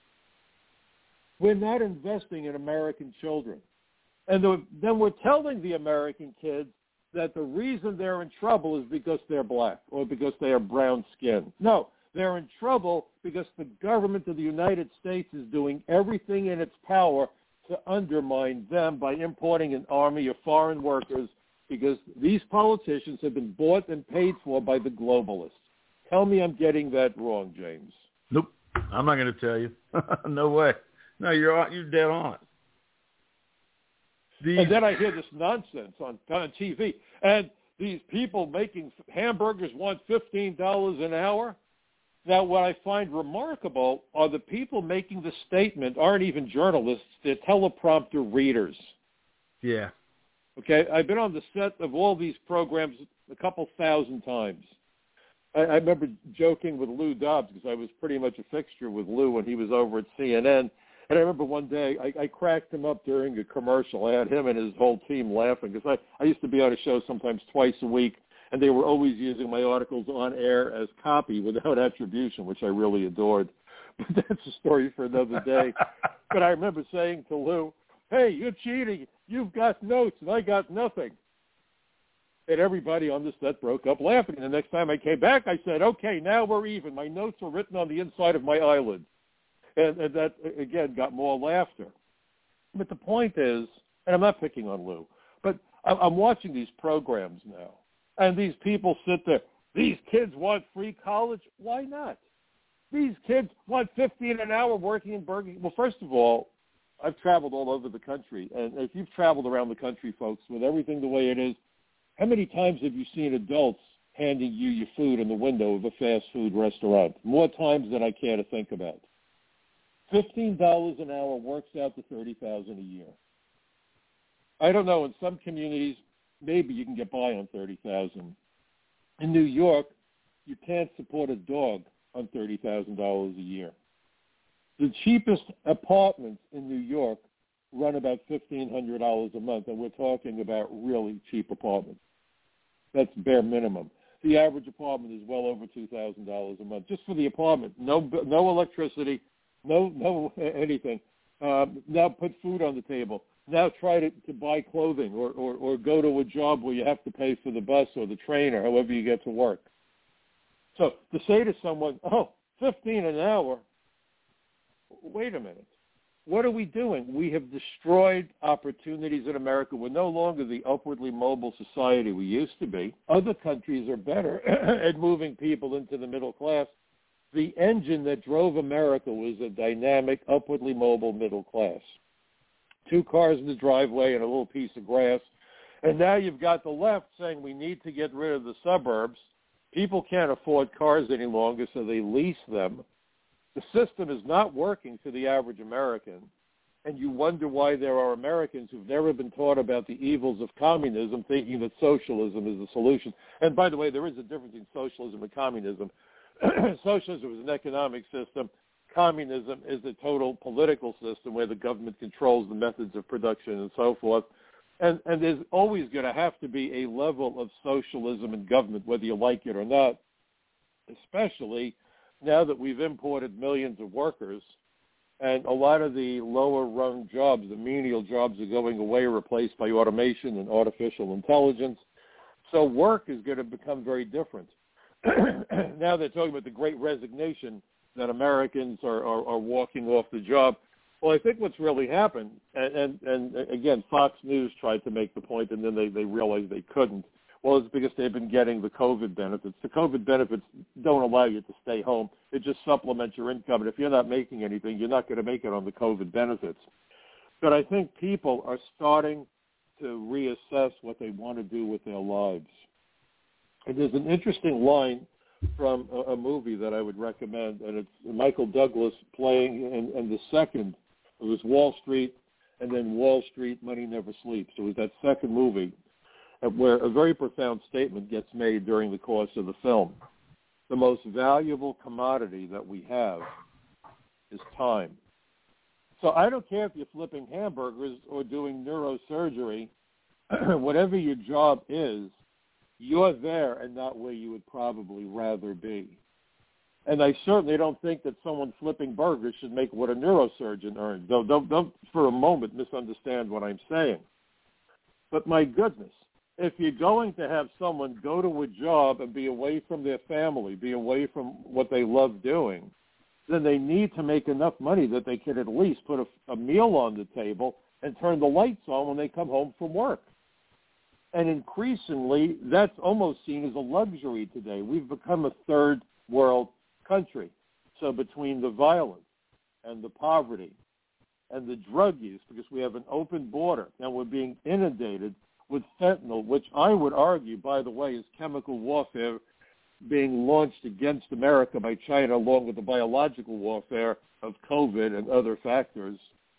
[SPEAKER 3] We're not investing in American children. And then we're telling the American kids that the reason they're in trouble is because they're black or because they are brown-skinned. No, they're in trouble because the government of the United States is doing everything in its power to undermine them by importing an army of foreign workers because these politicians have been bought and paid for by the globalists. Tell me I'm getting that wrong, James.
[SPEAKER 2] Nope. I'm not going to tell you. No way. No, you're you're dead on it. These...
[SPEAKER 3] And then I hear this nonsense on, on T V. And these people making hamburgers want fifteen dollars an hour. Now, what I find remarkable are the people making the statement aren't even journalists. They're teleprompter readers.
[SPEAKER 2] Yeah.
[SPEAKER 3] Okay, I've been on the set of all these programs a couple thousand times. I, I remember joking with Lou Dobbs because I was pretty much a fixture with Lou when he was over at C N N. And I remember one day I, I cracked him up during a commercial. I had him and his whole team laughing because I, I used to be on a show sometimes twice a week, and they were always using my articles on air as copy without attribution, which I really adored. But that's a story for another day. But I remember saying to Lou, hey, you're cheating. You've got notes, and I got nothing. And everybody on the set broke up laughing. And the next time I came back, I said, okay, now we're even. My notes are written on the inside of my eyelid. And, and that, again, got more laughter. But the point is, and I'm not picking on Lou, but I'm watching these programs now, and these people sit there. These kids want free college? Why not? These kids want fifteen dollars an hour working in Burger King. Well, first of all, I've traveled all over the country, and if you've traveled around the country, folks, with everything the way it is, how many times have you seen adults handing you your food in the window of a fast food restaurant? More times than I care to think about. fifteen dollars an hour works out to thirty thousand dollars a year. I don't know. In some communities, maybe you can get by on thirty thousand dollars. In New York, you can't support a dog on thirty thousand dollars a year. The cheapest apartments in New York run about fifteen hundred dollars a month, and we're talking about really cheap apartments. That's bare minimum. The average apartment is well over two thousand dollars a month, just for the apartment. No, no electricity. No, no anything. Um, now put food on the table. Now try to, to buy clothing or, or, or go to a job where you have to pay for the bus or the train or however you get to work. So to say to someone, oh, fifteen an hour, wait a minute. What are we doing? We have destroyed opportunities in America. We're no longer the upwardly mobile society we used to be. Other countries are better at moving people into the middle class. The engine that drove America was a dynamic, upwardly mobile middle class. Two cars in the driveway and a little piece of grass. And now you've got the left saying we need to get rid of the suburbs. People can't afford cars any longer, so they lease them. The system is not working for the average American. And you wonder why there are Americans who've never been taught about the evils of communism, thinking that socialism is the solution. And by the way, there is a difference in socialism and communism. Socialism is an economic system. Communism is a total political system where the government controls the methods of production and so forth. And, and there's always going to have to be a level of socialism in government, whether you like it or not, especially now that we've imported millions of workers and a lot of the lower-rung jobs, the menial jobs, are going away, replaced by automation and artificial intelligence. So work is going to become very different. Now they're talking about the great resignation that Americans are, are, are walking off the job. Well, I think what's really happened, and, and, and again, Fox News tried to make the point, and then they, they realized they couldn't. Well, it's because they've been getting the COVID benefits. The COVID benefits don't allow you to stay home. It just supplements your income. And if you're not making anything, you're not going to make it on the COVID benefits. But I think people are starting to reassess what they want to do with their lives. And there's an interesting line from a, a movie that I would recommend, and it's Michael Douglas playing in, in the second. It was Wall Street, and then Wall Street, Money Never Sleeps. It was that second movie where a very profound statement gets made during the course of the film. The most valuable commodity that we have is time. So I don't care if you're flipping hamburgers or doing neurosurgery, whatever your job is, you're there and not where you would probably rather be. And I certainly don't think that someone flipping burgers should make what a neurosurgeon earns. Don't, don't, don't for a moment misunderstand what I'm saying. But my goodness, if you're going to have someone go to a job and be away from their family, be away from what they love doing, then they need to make enough money that they can at least put a, a meal on the table and turn the lights on when they come home from work. And increasingly, that's almost seen as a luxury today. We've become a third world country. So between the violence and the poverty and the drug use, because we have an open border and we're being inundated with fentanyl, which I would argue, by the way, is chemical warfare being launched against America by China, along with the biological warfare of COVID and other factors.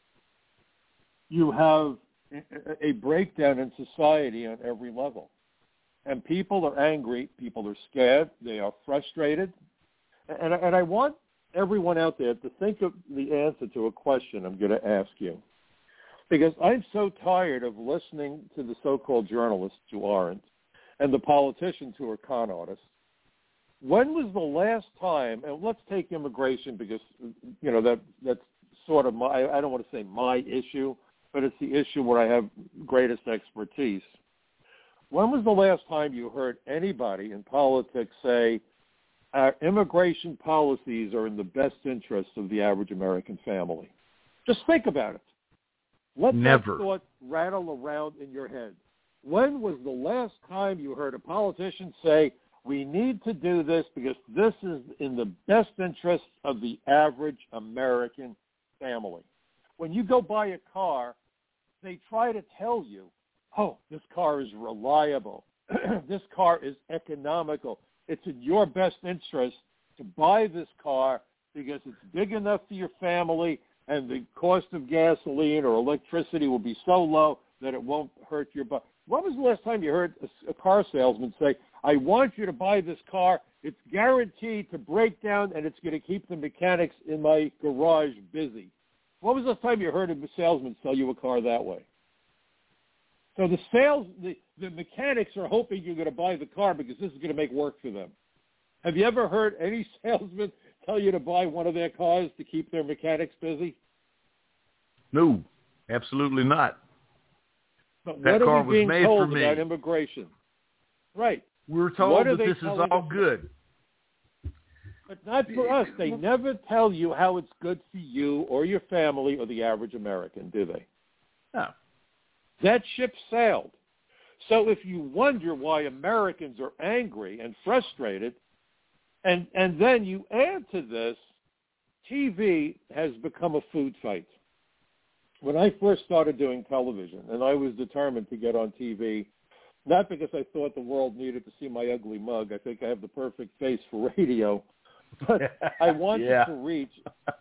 [SPEAKER 3] You have a breakdown in society on every level. And people are angry. People are scared. They are frustrated. And, and I want everyone out there to think of the answer to a question I'm going to ask you. Because I'm so tired of listening to the so-called journalists who aren't and the politicians who are con artists. When was the last time, and let's take immigration because, you know, that that's sort of my, I don't want to say my issue, but it's the issue where I have greatest expertise. When was the last time you heard anybody in politics say, our immigration policies are in the best interest of the average American family? Just think about it. Let
[SPEAKER 2] Never.
[SPEAKER 3] that thought rattle around in your head. When was the last time you heard a politician say, we need to do this because this is in the best interest of the average American family? When you go buy a car, they try to tell you, oh, this car is reliable. This car is economical. It's in your best interest to buy this car because it's big enough for your family and the cost of gasoline or electricity will be so low that it won't hurt your butt. When was the last time you heard a, a car salesman say, I want you to buy this car. It's guaranteed to break down and it's going to keep the mechanics in my garage busy? When was the last time you heard a salesman sell you a car that way? So the sales, the, the mechanics are hoping you're going to buy the car because this is going to make work for them. Have you ever heard any salesman tell you to buy one of their cars to keep their mechanics busy?
[SPEAKER 2] No, absolutely not.
[SPEAKER 3] But
[SPEAKER 2] That
[SPEAKER 3] what
[SPEAKER 2] car
[SPEAKER 3] are we
[SPEAKER 2] was
[SPEAKER 3] being
[SPEAKER 2] made
[SPEAKER 3] told
[SPEAKER 2] for me.
[SPEAKER 3] about immigration? Right.
[SPEAKER 2] We were told
[SPEAKER 3] What are
[SPEAKER 2] that
[SPEAKER 3] they
[SPEAKER 2] this is
[SPEAKER 3] telling
[SPEAKER 2] all
[SPEAKER 3] us?
[SPEAKER 2] good.
[SPEAKER 3] But not for us. They never tell you how it's good for you or your family or the average American, do they?
[SPEAKER 2] No.
[SPEAKER 3] That ship sailed. So if you wonder why Americans are angry and frustrated, and, and then you add to this, T V has become a food fight. When I first started doing television, and I was determined to get on T V, not because I thought the world needed to see my ugly mug. I think I have the perfect face for radio. But I wanted
[SPEAKER 2] yeah.
[SPEAKER 3] to reach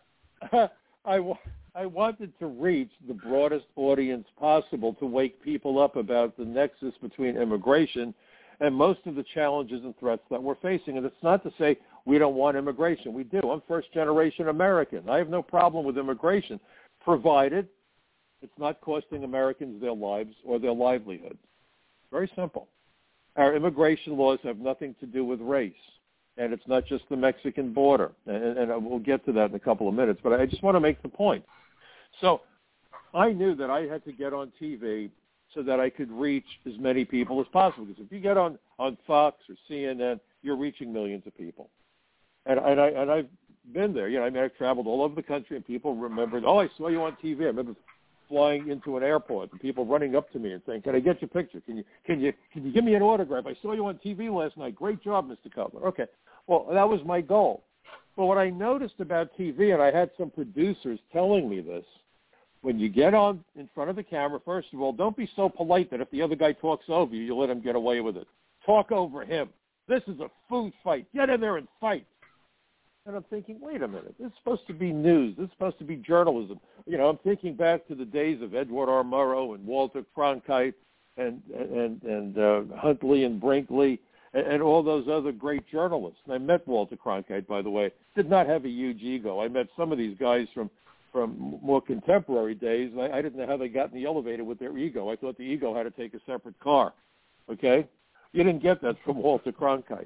[SPEAKER 3] I, I wanted to reach the broadest audience possible to wake people up about the nexus between immigration and most of the challenges and threats that we're facing. And it's not to say we don't want immigration. We do. I'm first-generation American. I have no problem with immigration, provided it's not costing Americans their lives or their livelihoods. Very simple. Our immigration laws have nothing to do with race, and it's not just the Mexican border. And, and we'll get to that in a couple of minutes, but I just want to make the point. So I knew that I had to get on T V so that I could reach as many people as possible, because if you get on, on Fox or C N N, you're reaching millions of people. And, and, I, and I've been there. You know, I mean, I've traveled all over the country, and people remembered, oh, I saw you on T V. I remember flying into an airport and people running up to me and saying, can I get your picture? Can you can you can you give me an autograph? I saw you on T V last night. Great job, Mister Cutler. Okay. Well, that was my goal. But what I noticed about T V, and I had some producers telling me this, when you get on in front of the camera, first of all, don't be so polite that if the other guy talks over you, you let him get away with it. Talk over him. This is a food fight. Get in there and fight. And I'm thinking, wait a minute, this is supposed to be news. This is supposed to be journalism. You know, I'm thinking back to the days of Edward R. Murrow and Walter Cronkite and and and uh, Huntley and Brinkley and, and all those other great journalists. And I met Walter Cronkite, by the way. Did not have a huge ego. I met some of these guys from, from more contemporary days, and I, I didn't know how they got in the elevator with their ego. I thought the ego had to take a separate car. Okay? You didn't get that from Walter Cronkite.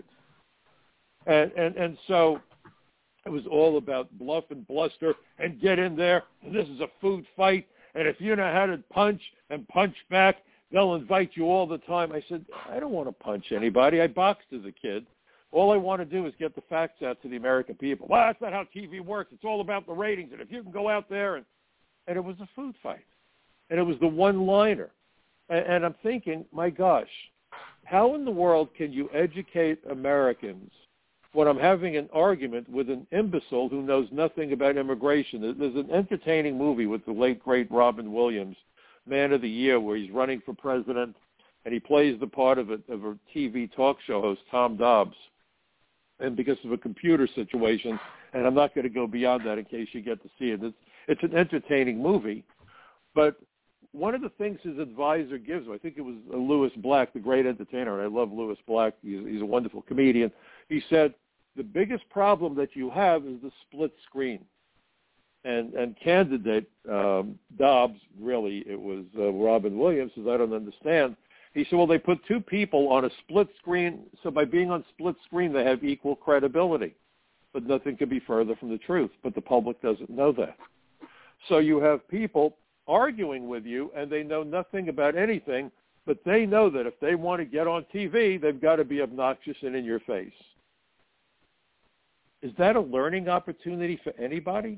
[SPEAKER 3] And and, and so it was all about bluff and bluster and get in there. And this is a food fight. And if you know how to punch and punch back, they'll invite you all the time. I said, I don't want to punch anybody. I boxed as a kid. All I want to do is get the facts out to the American people. Well, that's not how T V works. It's all about the ratings. And if you can go out there and, and it was a food fight. And it was the one-liner. And, and I'm thinking, my gosh, how in the world can you educate Americans when I'm having an argument with an imbecile who knows nothing about immigration? There's an entertaining movie with the late, great Robin Williams, Man of the Year, where he's running for president, and he plays the part of a, of a T V talk show host, Tom Dobbs. And because of a computer situation, and I'm not going to go beyond that in case you get to see it, it's, it's an entertaining movie. But one of the things his advisor gives him, I think it was Louis Black, the great entertainer, and I love Louis Black. He's, he's a wonderful comedian. He said, The biggest problem that you have is the split screen. And and candidate um, Dobbs, really, it was uh, Robin Williams, says, I don't understand. He said, well, they put two people on a split screen, so by being on split screen, they have equal credibility. But nothing could be further from the truth. But the public doesn't know that. So you have people arguing with you, and they know nothing about anything, but they know that if they want to get on T V, they've got to be obnoxious and in your face. Is that a learning opportunity for anybody?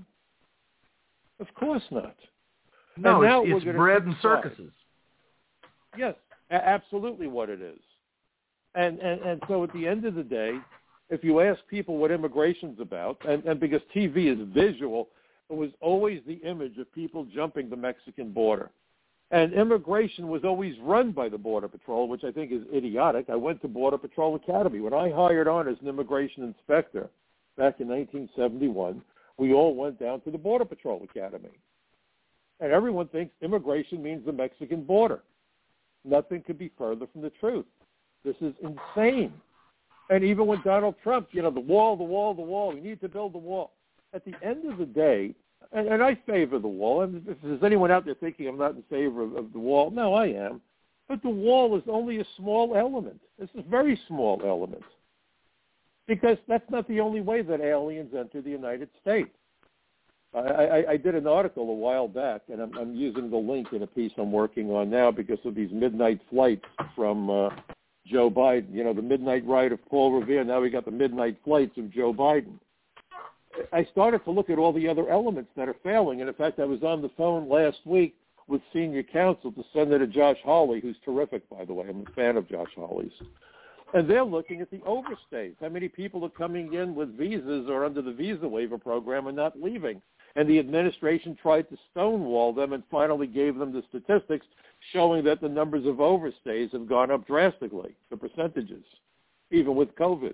[SPEAKER 3] Of course not.
[SPEAKER 2] No, it's, it's bread and circuses.
[SPEAKER 3] Yes, absolutely what it is. And, and and so at the end of the day, if you ask people what immigration's about, and, and because T V is visual, it was always the image of people jumping the Mexican border. And immigration was always run by the Border Patrol, which I think is idiotic. I went to Border Patrol Academy. When I hired on as an immigration inspector back in nineteen seventy-one, we all went down to the Border Patrol Academy. And everyone thinks immigration means the Mexican border. Nothing could be further from the truth. This is insane. And even when Donald Trump, you know, the wall, the wall, the wall, we need to build the wall. At the end of the day, and, and I favor the wall. And if there's anyone out there thinking I'm not in favor of, of the wall, no, I am. But the wall is only a small element. It's a very small element. Because that's not the only way that aliens enter the United States. I, I, I did an article a while back, and I'm, I'm using the link in a piece I'm working on now because of these midnight flights from uh, Joe Biden. You know, the midnight ride of Paul Revere. Now we got the midnight flights of Joe Biden. I started to look at all the other elements that are failing. And, in fact, I was on the phone last week with senior counsel to Senator Josh Hawley, who's terrific, by the way. I'm a fan of Josh Hawley's. And they're looking at the overstays. How many people are coming in with visas or under the visa waiver program and not leaving? And the administration tried to stonewall them and finally gave them the statistics showing that the numbers of overstays have gone up drastically, the percentages, even with COVID.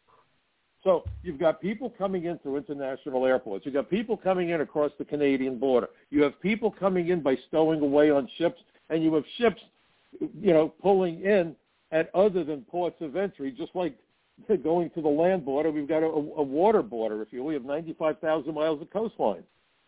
[SPEAKER 3] So you've got people coming in through international airports. You've got people coming in across the Canadian border. You have people coming in by stowing away on ships, and you have ships, you know, pulling in at other than ports of entry, just like going to the land border. We've got a, a water border, if you will. We have ninety-five thousand miles of coastline.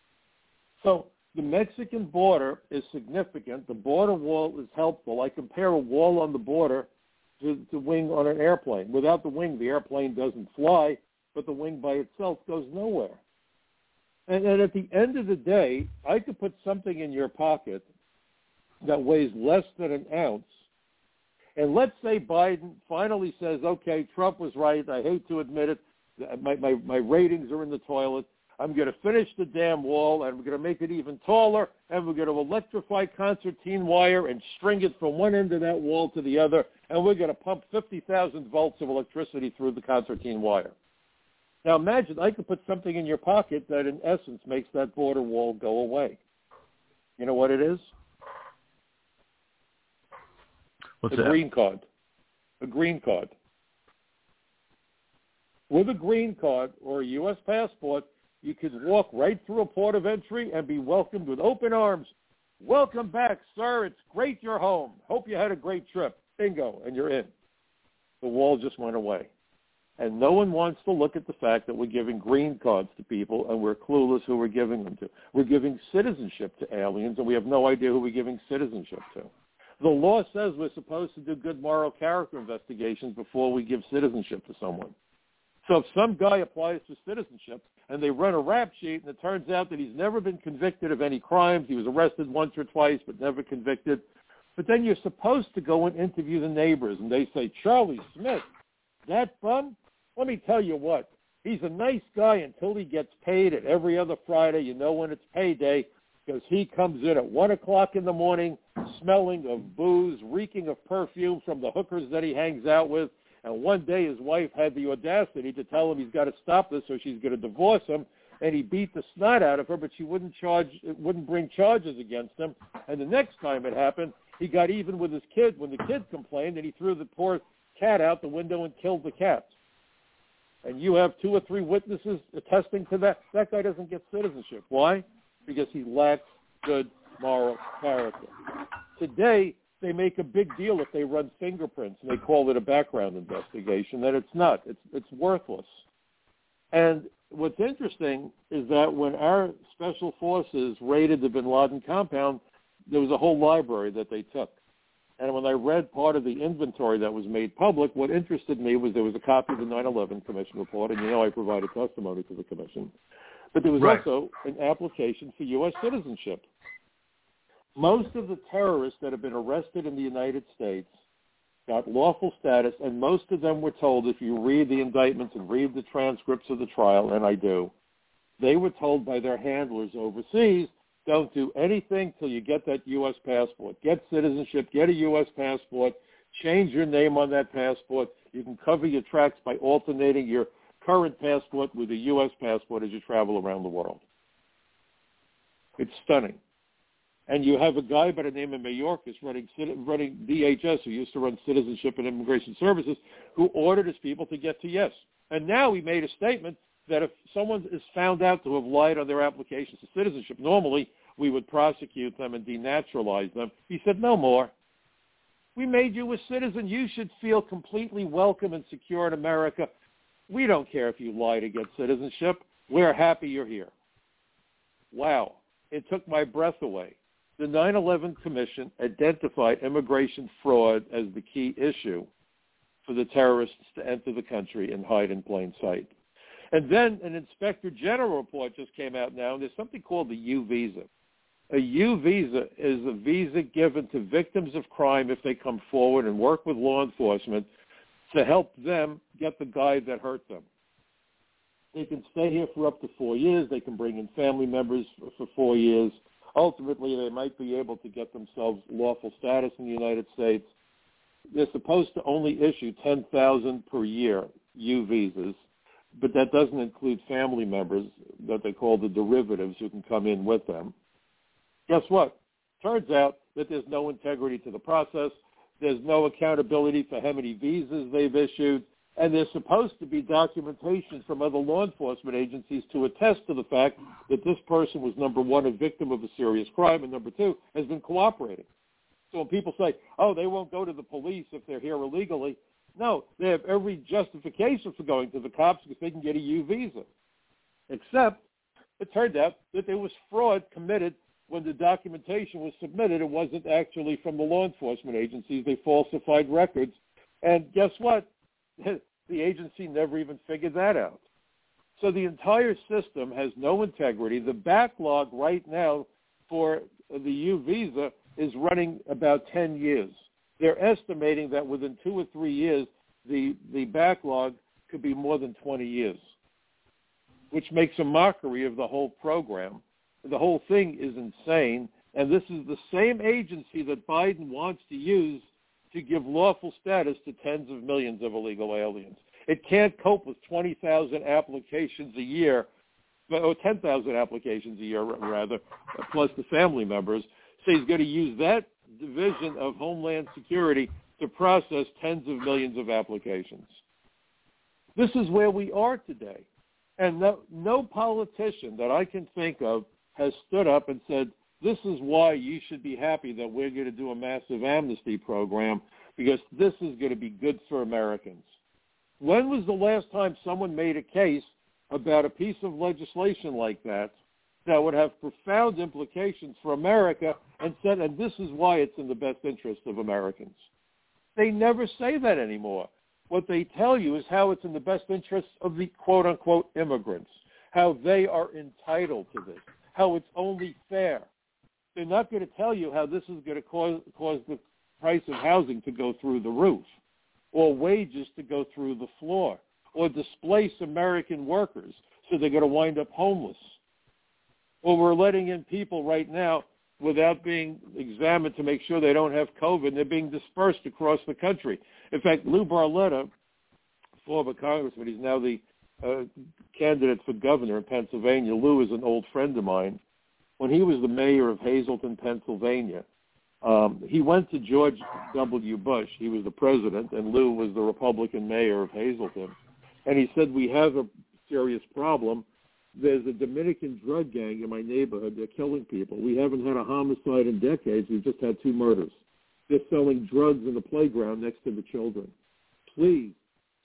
[SPEAKER 3] So the Mexican border is significant. The border wall is helpful. I compare a wall on the border to the wing on an airplane. Without the wing, the airplane doesn't fly, but the wing by itself goes nowhere. And, and at the end of the day, I could put something in your pocket that weighs less than an ounce, and let's say Biden finally says, okay, Trump was right. I hate to admit it. My, my, my ratings are in the toilet. I'm going to finish the damn wall, and we're going to make it even taller, and we're going to electrify concertina wire and string it from one end of that wall to the other, and we're going to pump fifty thousand volts of electricity through the concertina wire. Now imagine I could put something in your pocket that in essence makes that border wall go away. You know what it is?
[SPEAKER 2] What's
[SPEAKER 3] a
[SPEAKER 2] that?
[SPEAKER 3] green card. A green card. With a green card or a U S passport, you can walk right through a port of entry and be welcomed with open arms. Welcome back, sir. It's great you're home. Hope you had a great trip. Bingo, and you're in. The wall just went away. And no one wants to look at the fact that we're giving green cards to people and we're clueless who we're giving them to. We're giving citizenship to aliens, and we have no idea who we're giving citizenship to. The law says we're supposed to do good moral character investigations before we give citizenship to someone. So if some guy applies for citizenship and they run a rap sheet and it turns out that he's never been convicted of any crimes, he was arrested once or twice but never convicted, but then you're supposed to go and interview the neighbors, and they say, Charlie Smith, that bum? Let me tell you what, he's a nice guy until he gets paid at every other Friday. You know when it's payday, because he comes in at one o'clock in the morning smelling of booze, reeking of perfume from the hookers that he hangs out with. And one day his wife had the audacity to tell him he's got to stop this or she's going to divorce him. And he beat the snot out of her, but she wouldn't charge, wouldn't bring charges against him. And the next time it happened, he got even with his kid when the kid complained, and he threw the poor cat out the window and killed the cat. And you have two or three witnesses attesting to that. That guy doesn't get citizenship. Why? Because he lacks good moral character. Today, they make a big deal if they run fingerprints and they call it a background investigation. That it's not. It's it's worthless. And what's interesting is that when our special forces raided the bin Laden compound, there was a whole library that they took. And when I read part of the inventory that was made public, what interested me was there was a copy of the nine eleven Commission report, and you know I provided testimony to the Commission. But there was
[SPEAKER 2] right.
[SPEAKER 3] also an application for U S citizenship. Most of the terrorists that have been arrested in the United States got lawful status, and most of them were told, if you read the indictments and read the transcripts of the trial, and I do, they were told by their handlers overseas, don't do anything till you get that U S passport. Get citizenship, get a U S passport, change your name on that passport. You can cover your tracks by alternating your current passport with a U S passport as you travel around the world. It's stunning. And you have a guy by the name of Mayorkas running, running D H S, who used to run Citizenship and Immigration Services, who ordered his people to get to yes. And now he made a statement that if someone is found out to have lied on their applications to citizenship, normally we would prosecute them and denaturalize them. He said, no more. We made you a citizen. You should feel completely welcome and secure in America. We don't care if you lie to get citizenship. We're happy you're here. Wow. It took my breath away. The nine eleven Commission identified immigration fraud as the key issue for the terrorists to enter the country and hide in plain sight. And then an Inspector General report just came out now, and there's something called the U visa. A U visa is a visa given to victims of crime if they come forward and work with law enforcement to help them get the guy that hurt them. They can stay here for up to four years. They can bring in family members for, for four years. Ultimately, they might be able to get themselves lawful status in the United States. They're supposed to only issue ten thousand per year U visas, but that doesn't include family members that they call the derivatives who can come in with them. Guess what? Turns out that there's no integrity to the process. There's no accountability for how many visas they've issued. And there's supposed to be documentation from other law enforcement agencies to attest to the fact that this person was, number one, a victim of a serious crime, and number two, has been cooperating. So when people say, oh, they won't go to the police if they're here illegally, no, they have every justification for going to the cops because they can get a U visa. Except it turned out that there was fraud committed when the documentation was submitted. It wasn't actually from the law enforcement agencies. They falsified records. And guess what? The agency never even figured that out. So the entire system has no integrity. The backlog right now for the U visa is running about ten years. They're estimating that within two or three years, the, the backlog could be more than twenty years, which makes a mockery of the whole program. The whole thing is insane, and this is the same agency that Biden wants to use to give lawful status to tens of millions of illegal aliens. It can't cope with twenty thousand applications a year, or ten thousand applications a year, rather, plus the family members. So he's going to use that division of Homeland Security to process tens of millions of applications. This is where we are today. And no, no politician that I can think of has stood up and said, this is why you should be happy that we're going to do a massive amnesty program, because this is going to be good for Americans. When was the last time someone made a case about a piece of legislation like that that would have profound implications for America and said, and this is why it's in the best interest of Americans? They never say that anymore. What they tell you is how it's in the best interest of the quote-unquote immigrants, how they are entitled to this, how it's only fair. They're not going to tell you how this is going to cause, cause the price of housing to go through the roof, or wages to go through the floor, or displace American workers so they're going to wind up homeless. Or we're letting in people right now without being examined to make sure they don't have COVID, and they're being dispersed across the country. In fact, Lou Barletta, former congressman, he's now the uh, candidate for governor in Pennsylvania. Lou is an old friend of mine. When he was the mayor of Hazleton, Pennsylvania, um, he went to George W. Bush. He was the president, and Lou was the Republican mayor of Hazleton. And he said, we have a serious problem. There's a Dominican drug gang in my neighborhood. They're killing people. We haven't had a homicide in decades. We've just had two murders. They're selling drugs in the playground next to the children. Please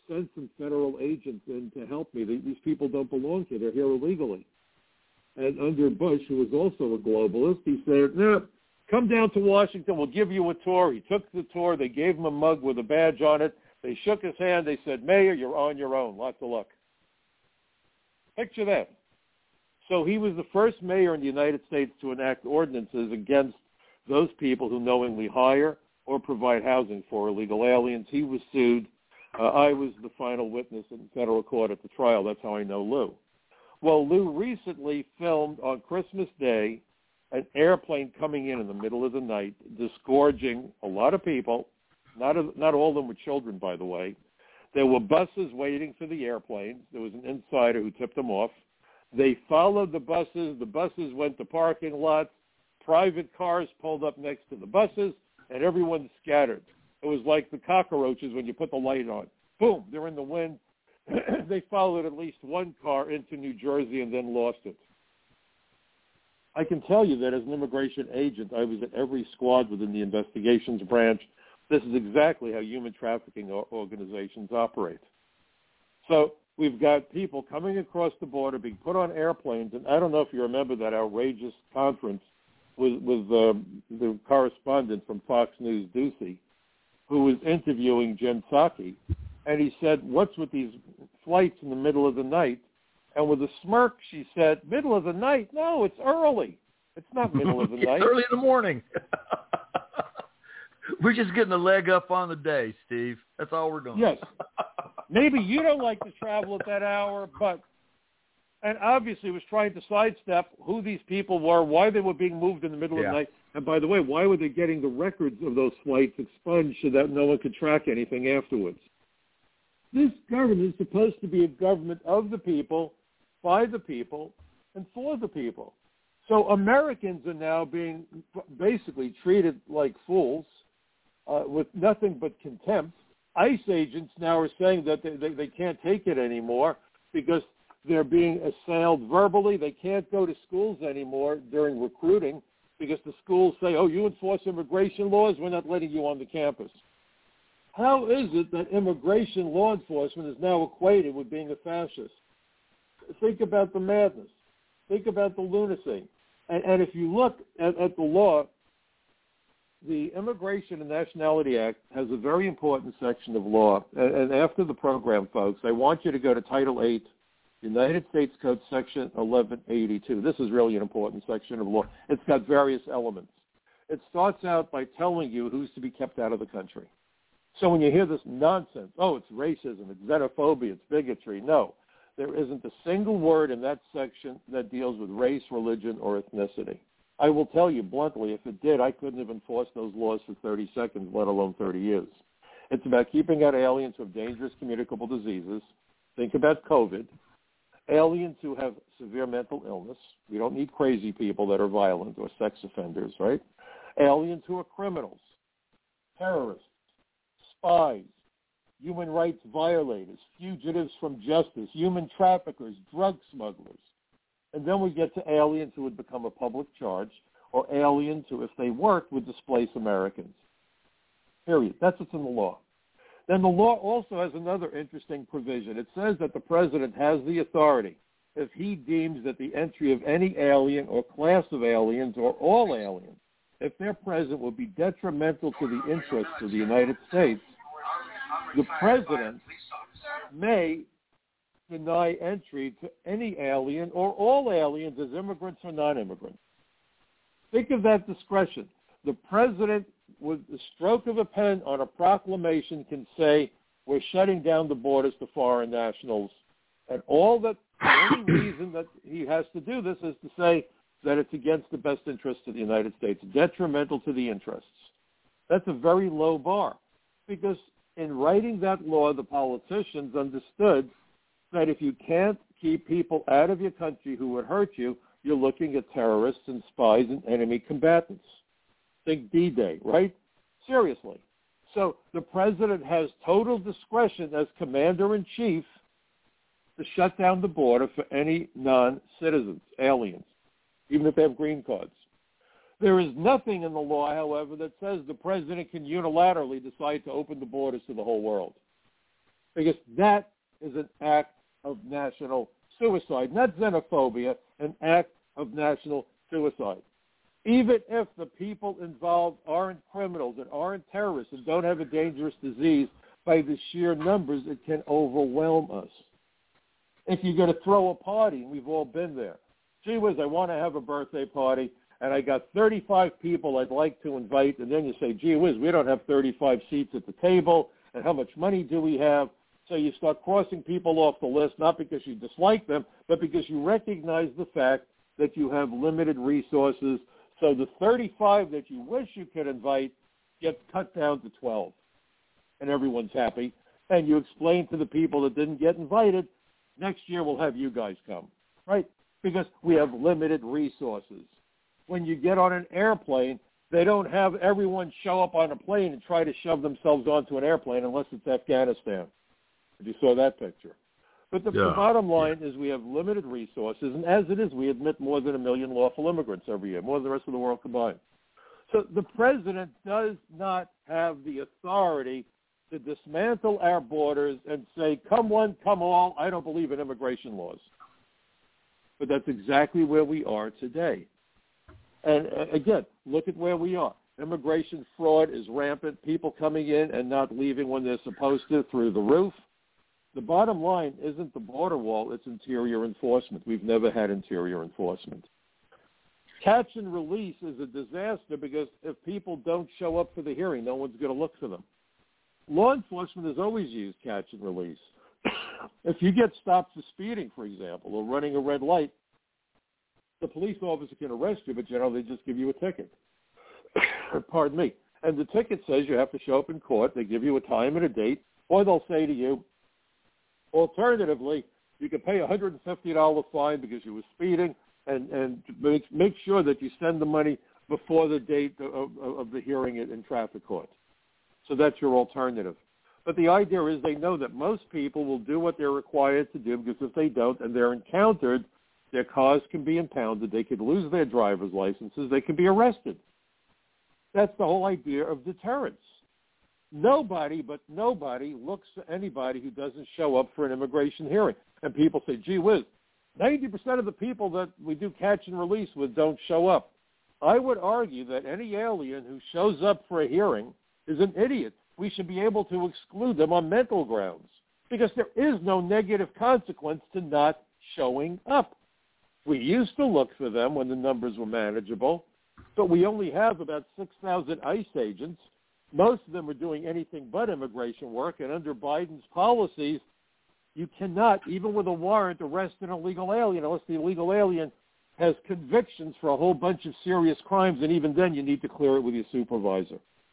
[SPEAKER 3] send some federal agents in to help me. These people don't belong here. They're here illegally. And under Bush, who was also a globalist, he said, no, come down to Washington. We'll give you a tour. He took the tour. They gave him a mug with a badge on it. They shook his hand. They said, Mayor, you're on your own. Lots of luck. Picture that. So he was the first mayor in the United States to enact ordinances against those people who knowingly hire or provide housing for illegal aliens. He was sued. Uh, I was the final witness in federal court at the trial. That's how I know Lou. Well, Lou recently filmed on Christmas Day an airplane coming in in the middle of the night, disgorging a lot of people. Not, a, not all of them were children, by the way. There were buses waiting for the airplanes. There was an insider who tipped them off. They followed the buses. The buses went to parking lots. Private cars pulled up next to the buses, and everyone scattered. It was like the cockroaches when you put the light on. Boom, they're in the wind. They followed at least one car into New Jersey and then lost it. I can tell you that as an immigration agent, I was at every squad within the investigations branch. This is exactly how human trafficking organizations operate. So we've got people coming across the border, being put on airplanes, and I don't know if you remember that outrageous conference with, with um, the correspondent from Fox News, Ducey, who was interviewing Jen Psaki, and he said, what's with these flights in the middle of the night? And with a smirk, she said, middle of the night? No, it's early. It's not middle of the
[SPEAKER 2] it's
[SPEAKER 3] night.
[SPEAKER 2] early in the morning. We're just getting a leg up on the day, Steve. That's all we're doing.
[SPEAKER 3] Yes. Maybe you don't like to travel at that hour, but, and obviously was trying to sidestep who these people were, why they were being moved in the middle
[SPEAKER 2] yeah.
[SPEAKER 3] of the night. And by the way, why were they getting the records of those flights expunged so that no one could track anything afterwards? This government is supposed to be a government of the people, by the people, and for the people. So Americans are now being basically treated like fools uh, with nothing but contempt. ICE agents now are saying that they, they, they can't take it anymore because they're being assailed verbally. They can't go to schools anymore during recruiting because the schools say, oh, you enforce immigration laws, we're not letting you on the campus. How is it that immigration law enforcement is now equated with being a fascist? Think about the madness. Think about the lunacy. And, and if you look at, at the law, the Immigration and Nationality Act has a very important section of law. And, and after the program, folks, I want you to go to Title eight, United States Code Section eleven eighty-two. This is really an important section of law. It's got various elements. It starts out by telling you who's to be kept out of the country. So when you hear this nonsense, oh, it's racism, it's xenophobia, it's bigotry, no. There isn't a single word in that section that deals with race, religion, or ethnicity. I will tell you bluntly, if it did, I couldn't have enforced those laws for thirty seconds, let alone thirty years. It's about keeping out aliens who have dangerous communicable diseases. Think about COVID. Aliens who have severe mental illness. We don't need crazy people that are violent or sex offenders, right? Aliens who are criminals, terrorists, spies, human rights violators, fugitives from justice, human traffickers, drug smugglers. And then we get to aliens who would become a public charge, or aliens who, if they worked, would displace Americans. Period. That's what's in the law. Then the law also has another interesting provision. It says that the president has the authority, if he deems that the entry of any alien or class of aliens or all aliens, if they're present, will be detrimental to the interests of the United States, the president may deny entry to any alien or all aliens as immigrants or non-immigrants. Think of that discretion. The president, with the stroke of a pen on a proclamation, can say, we're shutting down the borders to foreign nationals. And all that, the only reason that he has to do this is to say that it's against the best interests of the United States, detrimental to the interests. That's a very low bar, because in writing that law, the politicians understood that if you can't keep people out of your country who would hurt you, you're looking at terrorists and spies and enemy combatants. Think D-Day, right? Seriously. So the president has total discretion as commander-in-chief to shut down the border for any non-citizens, aliens, even if they have green cards. There is nothing in the law, however, that says the president can unilaterally decide to open the borders to the whole world. because that is an act of national suicide, not xenophobia, an act of national suicide. Even if the people involved aren't criminals and aren't terrorists and don't have a dangerous disease, by the sheer numbers, it can overwhelm us. If you're going to throw a party, and we've all been there, gee whiz, I want to have a birthday party, and I got thirty-five people I'd like to invite, and then you say, gee whiz, we don't have thirty-five seats at the table, and how much money do we have? So you start crossing people off the list, not because you dislike them, but because you recognize the fact that you have limited resources. So the thirty-five that you wish you could invite gets cut down to twelve, and everyone's happy. And you explain to the people that didn't get invited, next year we'll have you guys come, right? Because we have limited resources. When you get on an airplane, they don't have everyone show up on a plane and try to shove themselves onto an airplane unless it's Afghanistan. If you saw that picture. But the,
[SPEAKER 2] yeah.
[SPEAKER 3] the bottom line is we have limited resources, and as it is, we admit more than a million lawful immigrants every year, more than the rest of the world combined. So the president does not have the authority to dismantle our borders and say, come one, come all, I don't believe in immigration laws. But that's exactly where we are today. And uh, again, look at where we are. Immigration fraud is rampant, people coming in and not leaving when they're supposed to through the roof. The bottom line isn't the border wall, it's interior enforcement. We've never had interior enforcement. Catch and release is a disaster because if people don't show up for the hearing, no one's going to look for them. Law enforcement has always used catch and release. If you get stopped for speeding, for example, or running a red light, the police officer can arrest you, but generally they just give you a ticket. Pardon me. And the ticket says you have to show up in court. They give you a time and a date, or they'll say to you, alternatively, you can pay a one hundred fifty dollars fine because you were speeding, and, and make, make sure that you send the money before the date of, of, of the hearing in, in traffic court. So that's your alternative. But the idea is they know that most people will do what they're required to do because if they don't and they're encountered, their cars can be impounded, they could lose their driver's licenses, they can be arrested. That's the whole idea of deterrence. Nobody, but nobody looks to anybody who doesn't show up for an immigration hearing. And people say, gee whiz, ninety percent of the people that we do catch and release with don't show up. I would argue that any alien who shows up for a hearing is an idiot. We should be able to exclude them on mental grounds because there is no negative consequence to not showing up. We used to look for them when the numbers were manageable, but we only have about six thousand ICE agents. Most of them are doing anything but immigration work, and under Biden's policies, you cannot, even with a warrant, arrest an illegal alien unless the illegal alien has convictions for a whole bunch of serious crimes, and even then you need to clear it with your supervisor.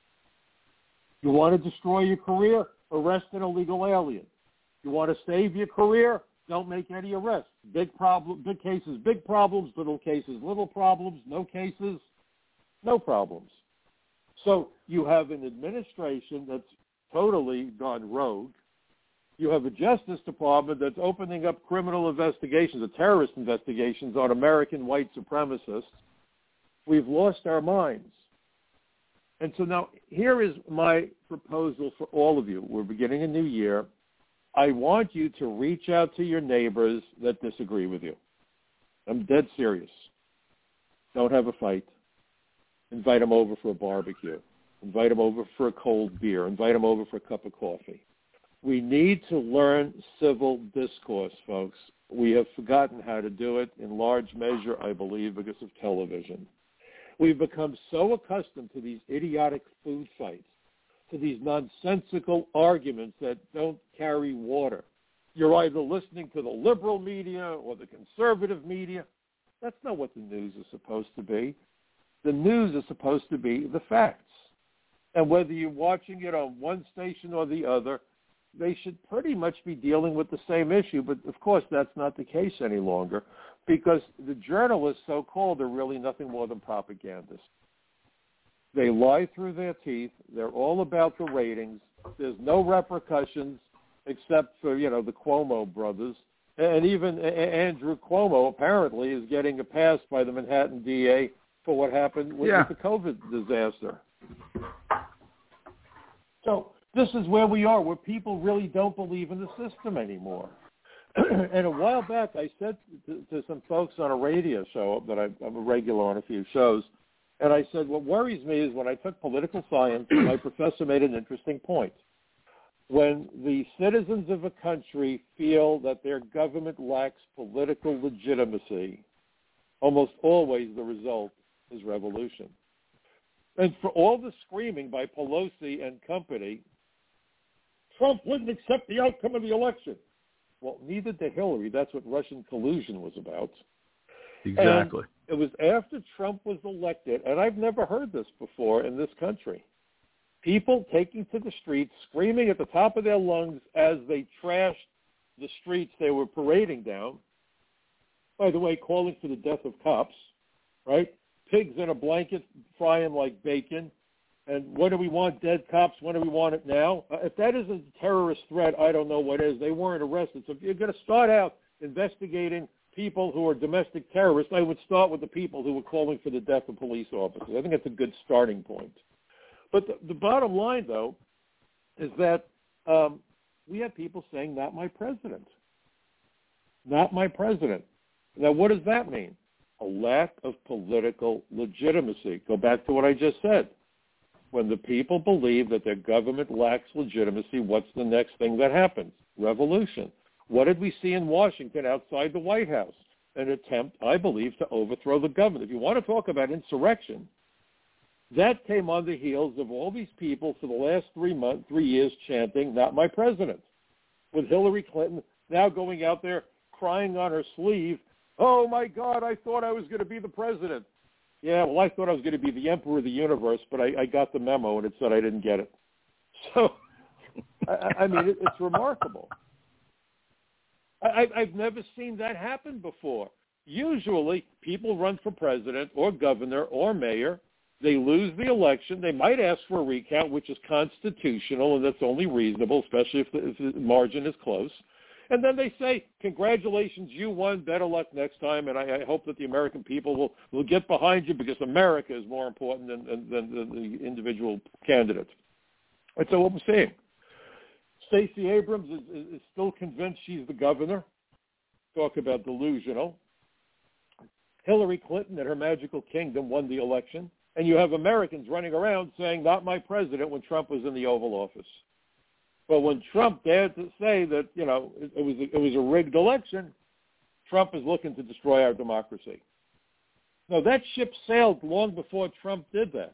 [SPEAKER 3] You want to destroy your career? Arrest an illegal alien. You want to save your career? Don't make any arrests. Big problem, big cases, big problems. Little cases, little problems. No cases, no problems. So you have an administration that's totally gone rogue. You have a Justice Department that's opening up criminal investigations, or terrorist investigations on American white supremacists. We've lost our minds. And so now here is my proposal for all of you. We're beginning a new year. I want you to reach out to your neighbors that disagree with you. I'm dead serious. Don't have a fight. Invite them over for a barbecue. Invite them over for a cold beer. Invite them over for a cup of coffee. We need to learn civil discourse, folks. We have forgotten how to do it in large measure, I believe, because of television. We've become so accustomed to these idiotic food fights, to these nonsensical arguments that don't carry water. You're either listening to the liberal media or the conservative media. That's not what the news is supposed to be. The news is supposed to be the facts. And whether you're watching it on one station or the other, they should pretty much be dealing with the same issue. But, of course, that's not the case any longer because the journalists, so-called, are really nothing more than propagandists. They lie through their teeth. They're all about the ratings. There's no repercussions except for, you know, the Cuomo brothers. And even Andrew Cuomo apparently is getting a pass by the Manhattan D A for what happened with,
[SPEAKER 2] yeah.
[SPEAKER 3] with the COVID disaster. So This is where we are, where people really don't believe in the system anymore. And a while back, I said to, to some folks on a radio show that I, I'm a regular on a few shows, and I said, what worries me is when I took political science, my professor made an interesting point. When the citizens of a country feel that their government lacks political legitimacy, almost always the result is revolution. And for all the screaming by Pelosi and company, Trump wouldn't accept the outcome of the election. Well, neither did Hillary. That's what Russian collusion was about.
[SPEAKER 2] Exactly.
[SPEAKER 3] And it was after Trump was elected, and I've never heard this before in this country, people taking to the streets, screaming at the top of their lungs as they trashed the streets they were parading down. By the way, calling for the death of cops, right? Pigs in a blanket frying like bacon. And what do we want? Dead cops. When do we want it now? Uh, if that isn't a terrorist threat, I don't know what is. They weren't arrested. So if you're going to start out investigating people who are domestic terrorists, I would start with the people who were calling for the death of police officers. I think that's a good starting point. But the, the bottom line, though, is that um, we have people saying, not my president. Not my president. Now, what does that mean? A lack of political legitimacy. Go back to what I just said. When the people believe that their government lacks legitimacy, what's the next thing that happens? Revolution. What did we see in Washington outside the White House? An attempt, I believe, to overthrow the government. If you want to talk about insurrection, that came on the heels of all these people for the last three months, three years chanting, not my president, with Hillary Clinton now going out there crying on her sleeve, oh, my God, I thought I was going to be the president. Yeah, well, I thought I was going to be the emperor of the universe, but I, I got the memo, and it said I didn't get it. So, I, I mean, it, it's remarkable. I, I've never seen that happen before. Usually, people run for president or governor or mayor. They lose the election. They might ask for a recount, which is constitutional, and that's only reasonable, especially if the, if the margin is close. And then they say, congratulations, you won, better luck next time, and I, I hope that the American people will, will get behind you because America is more important than, than, than the individual candidate. That's what we're saying. Stacey Abrams is, is, is still convinced she's the governor. Talk about delusional. Hillary Clinton and her magical kingdom won the election. And you have Americans running around saying, not my president, when Trump was in the Oval Office. But when Trump dared to say that, you know, it, it was a, it was a rigged election, Trump is looking to destroy our democracy. No, that ship sailed long before Trump did that.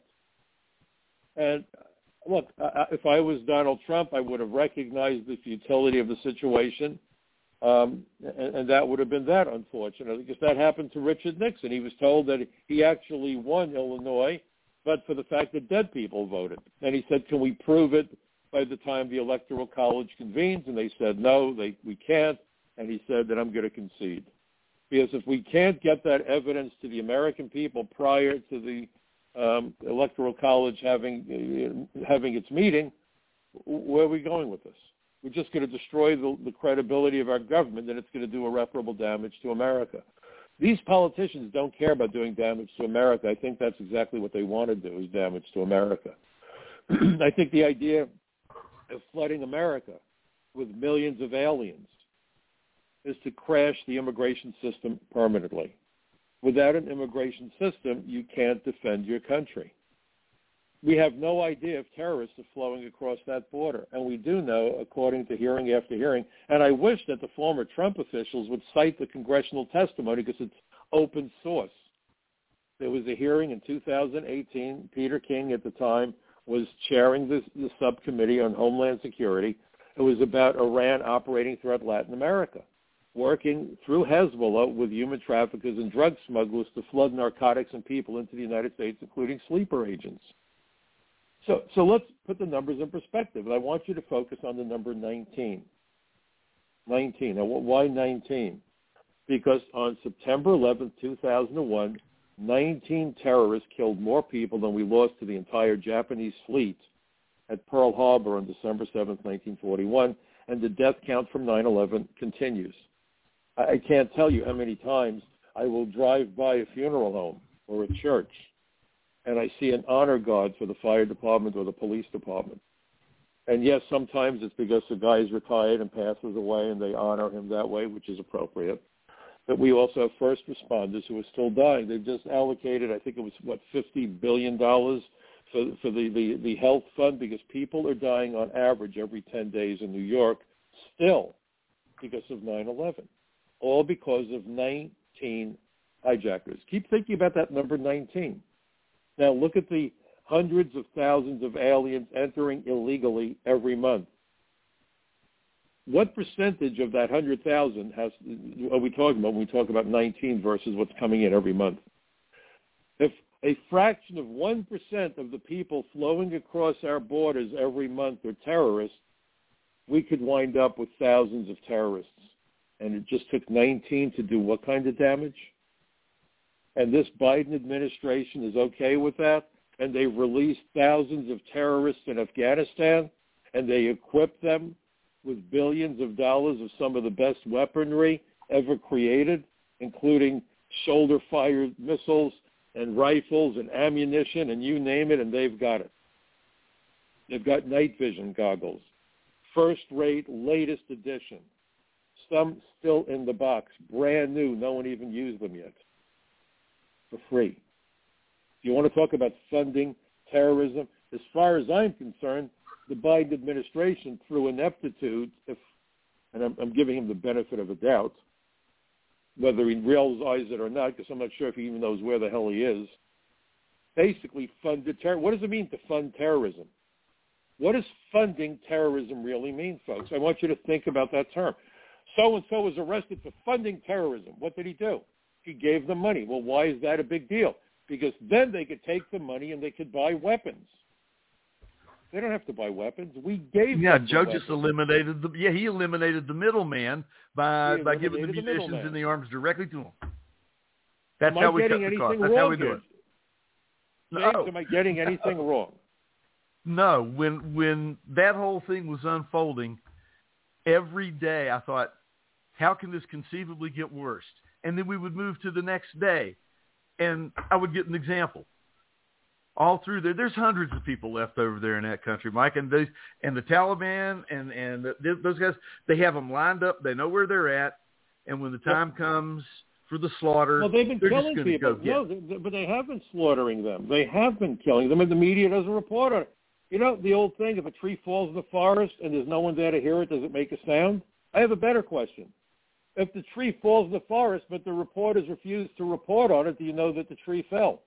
[SPEAKER 3] And look, I, if I was Donald Trump, I would have recognized the futility of the situation, um, and, and that would have been that, unfortunately, because that happened to Richard Nixon. He was told that he actually won Illinois, but for the fact that dead people voted. And he said, can we prove it by the time the Electoral College convenes? And they said, no, they, we can't. And he said that I'm going to concede. Because if we can't get that evidence to the American people prior to the um, Electoral College having uh, having its meeting, where are we going with this? We're just going to destroy the, the credibility of our government, and it's going to do irreparable damage to America. These politicians don't care about doing damage to America. I think that's exactly what they want to do, is damage to America. I think the idea of flooding America with millions of aliens is to crash the immigration system permanently. Without an immigration system, you can't defend your country. We have no idea if terrorists are flowing across that border, and we do know, according to hearing after hearing, and I wish that the former Trump officials would cite the congressional testimony because it's open source. There was a hearing in two thousand eighteen. Peter King at the time was chairing the, the subcommittee on Homeland Security. It was about Iran operating throughout Latin America, working through Hezbollah with human traffickers and drug smugglers to flood narcotics and people into the United States, including sleeper agents. So, so let's put the numbers in perspective. And I want you to focus on the number nineteen. nineteen. Now, why nineteen? Because on September eleventh, two thousand one, nineteen terrorists killed more people than we lost to the entire Japanese fleet at Pearl Harbor on December seventh, nineteen forty-one, and the death count from nine eleven continues. I can't tell you how many times I will drive by a funeral home or a church, and I see an honor guard for the fire department or the police department. And yes, sometimes it's because the guy is retired and passes away and they honor him that way, which is appropriate. But we also have first responders who are still dying. They've just allocated, I think it was, what, fifty billion dollars for, for the, the, the health fund, because people are dying on average every ten days in New York still because of nine eleven, all because of nineteen hijackers. Keep thinking about that number nineteen. Now look at the hundreds of thousands of aliens entering illegally every month. What percentage of that one hundred thousand has, are we talking about when we talk about nineteen versus what's coming in every month? If a fraction of one percent of the people flowing across our borders every month are terrorists, we could wind up with thousands of terrorists. And it just took nineteen to do what kind of damage? And this Biden administration is okay with that? And they've released thousands of terrorists in Afghanistan, and they equip them with billions of dollars of some of the best weaponry ever created, including shoulder-fired missiles and rifles and ammunition and you name it, and they've got it. They've got night vision goggles, first-rate, latest edition, some still in the box, brand new, no one even used them yet, for free. If you want to talk about funding terrorism, as far as I'm concerned, the Biden administration, through ineptitude, if, and I'm, I'm giving him the benefit of a doubt, whether he realizes it or not, because I'm not sure if he even knows where the hell he is, basically funded terror. What does it mean to fund terrorism? What does funding terrorism really mean, folks? I want you to think about that term. So-and-so was arrested for funding terrorism. What did he do? He gave them money. Well, why is that a big deal? Because then they could take the money and they could buy weapons. They don't have to buy weapons. We gave
[SPEAKER 2] yeah,
[SPEAKER 3] them
[SPEAKER 2] Joe
[SPEAKER 3] the
[SPEAKER 2] just
[SPEAKER 3] weapons.
[SPEAKER 2] eliminated the yeah he eliminated the middleman by
[SPEAKER 3] He
[SPEAKER 2] by giving the
[SPEAKER 3] eliminated the
[SPEAKER 2] munitions
[SPEAKER 3] middleman.
[SPEAKER 2] and the arms directly to them. That's
[SPEAKER 3] Am
[SPEAKER 2] how
[SPEAKER 3] I
[SPEAKER 2] we cut
[SPEAKER 3] getting
[SPEAKER 2] the
[SPEAKER 3] anything
[SPEAKER 2] cost. That's
[SPEAKER 3] wrong
[SPEAKER 2] how we do
[SPEAKER 3] here?
[SPEAKER 2] it.
[SPEAKER 3] James,
[SPEAKER 2] No.
[SPEAKER 3] am I getting anything wrong?
[SPEAKER 2] No, when when that whole thing was unfolding, every day I thought, how can this conceivably get worse? And then we would move to the next day, and I would get an example. All through there, there's hundreds of people left over there in that country, Mike, and those and the Taliban and and the, those guys, they have them lined up. They know where they're at, and when the time comes for the slaughter,
[SPEAKER 3] Well, they've been
[SPEAKER 2] they're
[SPEAKER 3] killing
[SPEAKER 2] just
[SPEAKER 3] people.
[SPEAKER 2] go
[SPEAKER 3] No, they, but they have been slaughtering them. They have been killing them, and the media doesn't report on it. You know, the old thing, if a tree falls in the forest and there's no one there to hear it, does it make a sound? I have a better question. If the tree falls in the forest, but the reporters refuse to report on it, do you know that the tree fell?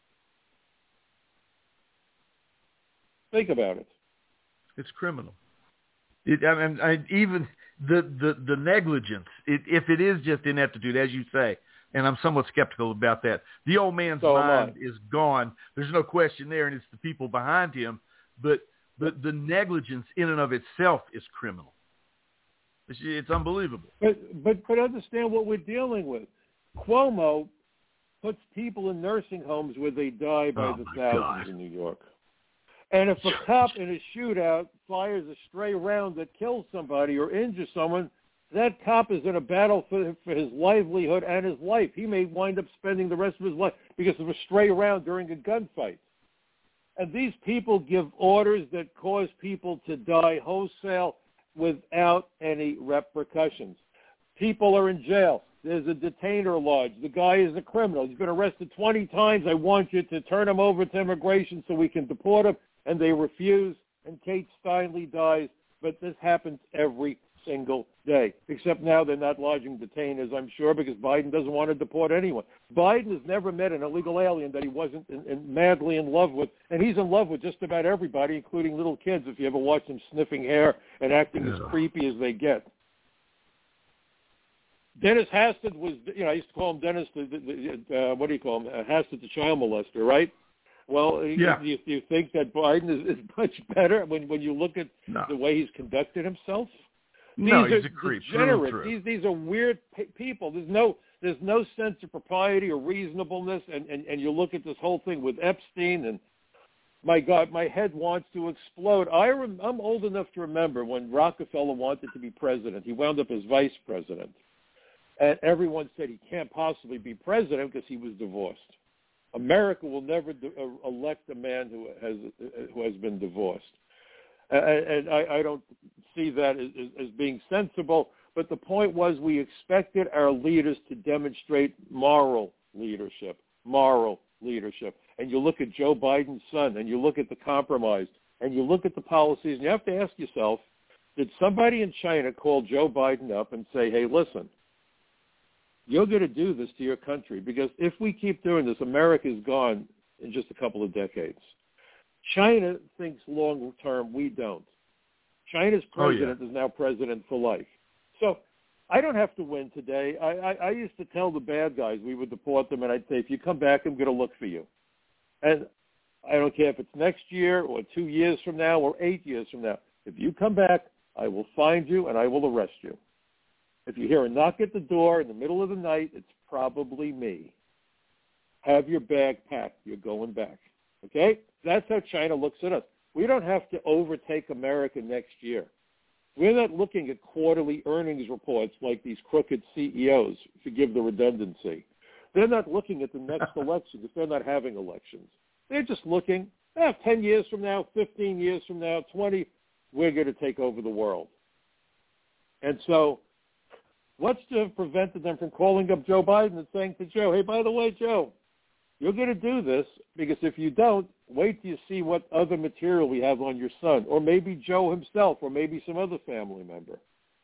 [SPEAKER 3] Think about it.
[SPEAKER 2] It's criminal. It, I mean, I, even the, the, the negligence, it, if it is just ineptitude, as you say, and I'm somewhat skeptical about that, the old man's
[SPEAKER 3] So am
[SPEAKER 2] mind
[SPEAKER 3] I.
[SPEAKER 2] is gone. There's no question there, and it's the people behind him. But the, the negligence in and of itself is criminal. It's, it's unbelievable.
[SPEAKER 3] But, but but understand what we're dealing with. Cuomo puts people in nursing homes where they die by
[SPEAKER 2] Oh,
[SPEAKER 3] the
[SPEAKER 2] my
[SPEAKER 3] thousands
[SPEAKER 2] God.
[SPEAKER 3] in New York. And if a cop in a shootout fires a stray round that kills somebody or injures someone, that cop is in a battle for, for his livelihood and his life. He may wind up spending the rest of his life because of a stray round during a gunfight. And these people give orders that cause people to die wholesale without any repercussions. People are in jail. There's a detainer lodge. The guy is a criminal. He's been arrested twenty times. I want you to turn him over to immigration so we can deport him. And they refuse, and Kate Steinle dies. But this happens every single day, except now they're not lodging detainers, I'm sure, because Biden doesn't want to deport anyone. Biden has never met an illegal alien that he wasn't in, in, madly in love with, and he's in love with just about everybody, including little kids, if you ever watch them sniffing hair and acting
[SPEAKER 2] Yeah.
[SPEAKER 3] as creepy as they get. Dennis Hastert was, you know, I used to call him Dennis, the, the, the, uh, what do you call him, uh, Hastert the child molester, right? Well,
[SPEAKER 2] Yeah.
[SPEAKER 3] you, you think that Biden is, is much better when, when you look at
[SPEAKER 2] No.
[SPEAKER 3] the way he's conducted himself? These
[SPEAKER 2] No,
[SPEAKER 3] are
[SPEAKER 2] he's a creep. Through and
[SPEAKER 3] degenerates.
[SPEAKER 2] through.
[SPEAKER 3] These these are weird pe- people. There's no there's no sense of propriety or reasonableness. And, and, and you look at this whole thing with Epstein, and my God, my head wants to explode. I rem- I'm old enough to remember when Rockefeller wanted to be president. He wound up as vice president, and everyone said he can't possibly be president because he was divorced. America will never de- uh, elect a man who has uh, who has been divorced. And, and I, I don't see that as, as being sensible. But the point was we expected our leaders to demonstrate moral leadership, moral leadership. And you look at Joe Biden's son, and you look at the compromise, and you look at the policies, and you have to ask yourself, did somebody in China call Joe Biden up and say, hey, listen, you're going to do this to your country, because if we keep doing this, America is gone in just a couple of decades. China thinks long term, we don't. China's president
[SPEAKER 2] oh, yeah.
[SPEAKER 3] is now president for life. So I don't have to win today. I, I, I used to tell the bad guys, we would deport them, and I'd say, if you come back, I'm going to look for you. And I don't care if it's next year or two years from now or eight years from now. If you come back, I will find you and I will arrest you. If you hear a knock at the door in the middle of the night, it's probably me. Have your bag packed. You're going back. Okay? That's how China looks at us. We don't have to overtake America next year. We're not looking at quarterly earnings reports like these crooked C E Os, forgive the redundancy. They're not looking at the next election because they're not having elections. They're just looking, eh, ten years from now, fifteen years from now, twenty, we're going to take over the world. And so what's to have prevented them from calling up Joe Biden and saying to Joe, hey, by the way, Joe, you're going to do this because if you don't, wait till you see what other material we have on your son, or maybe Joe himself, or maybe some other family member.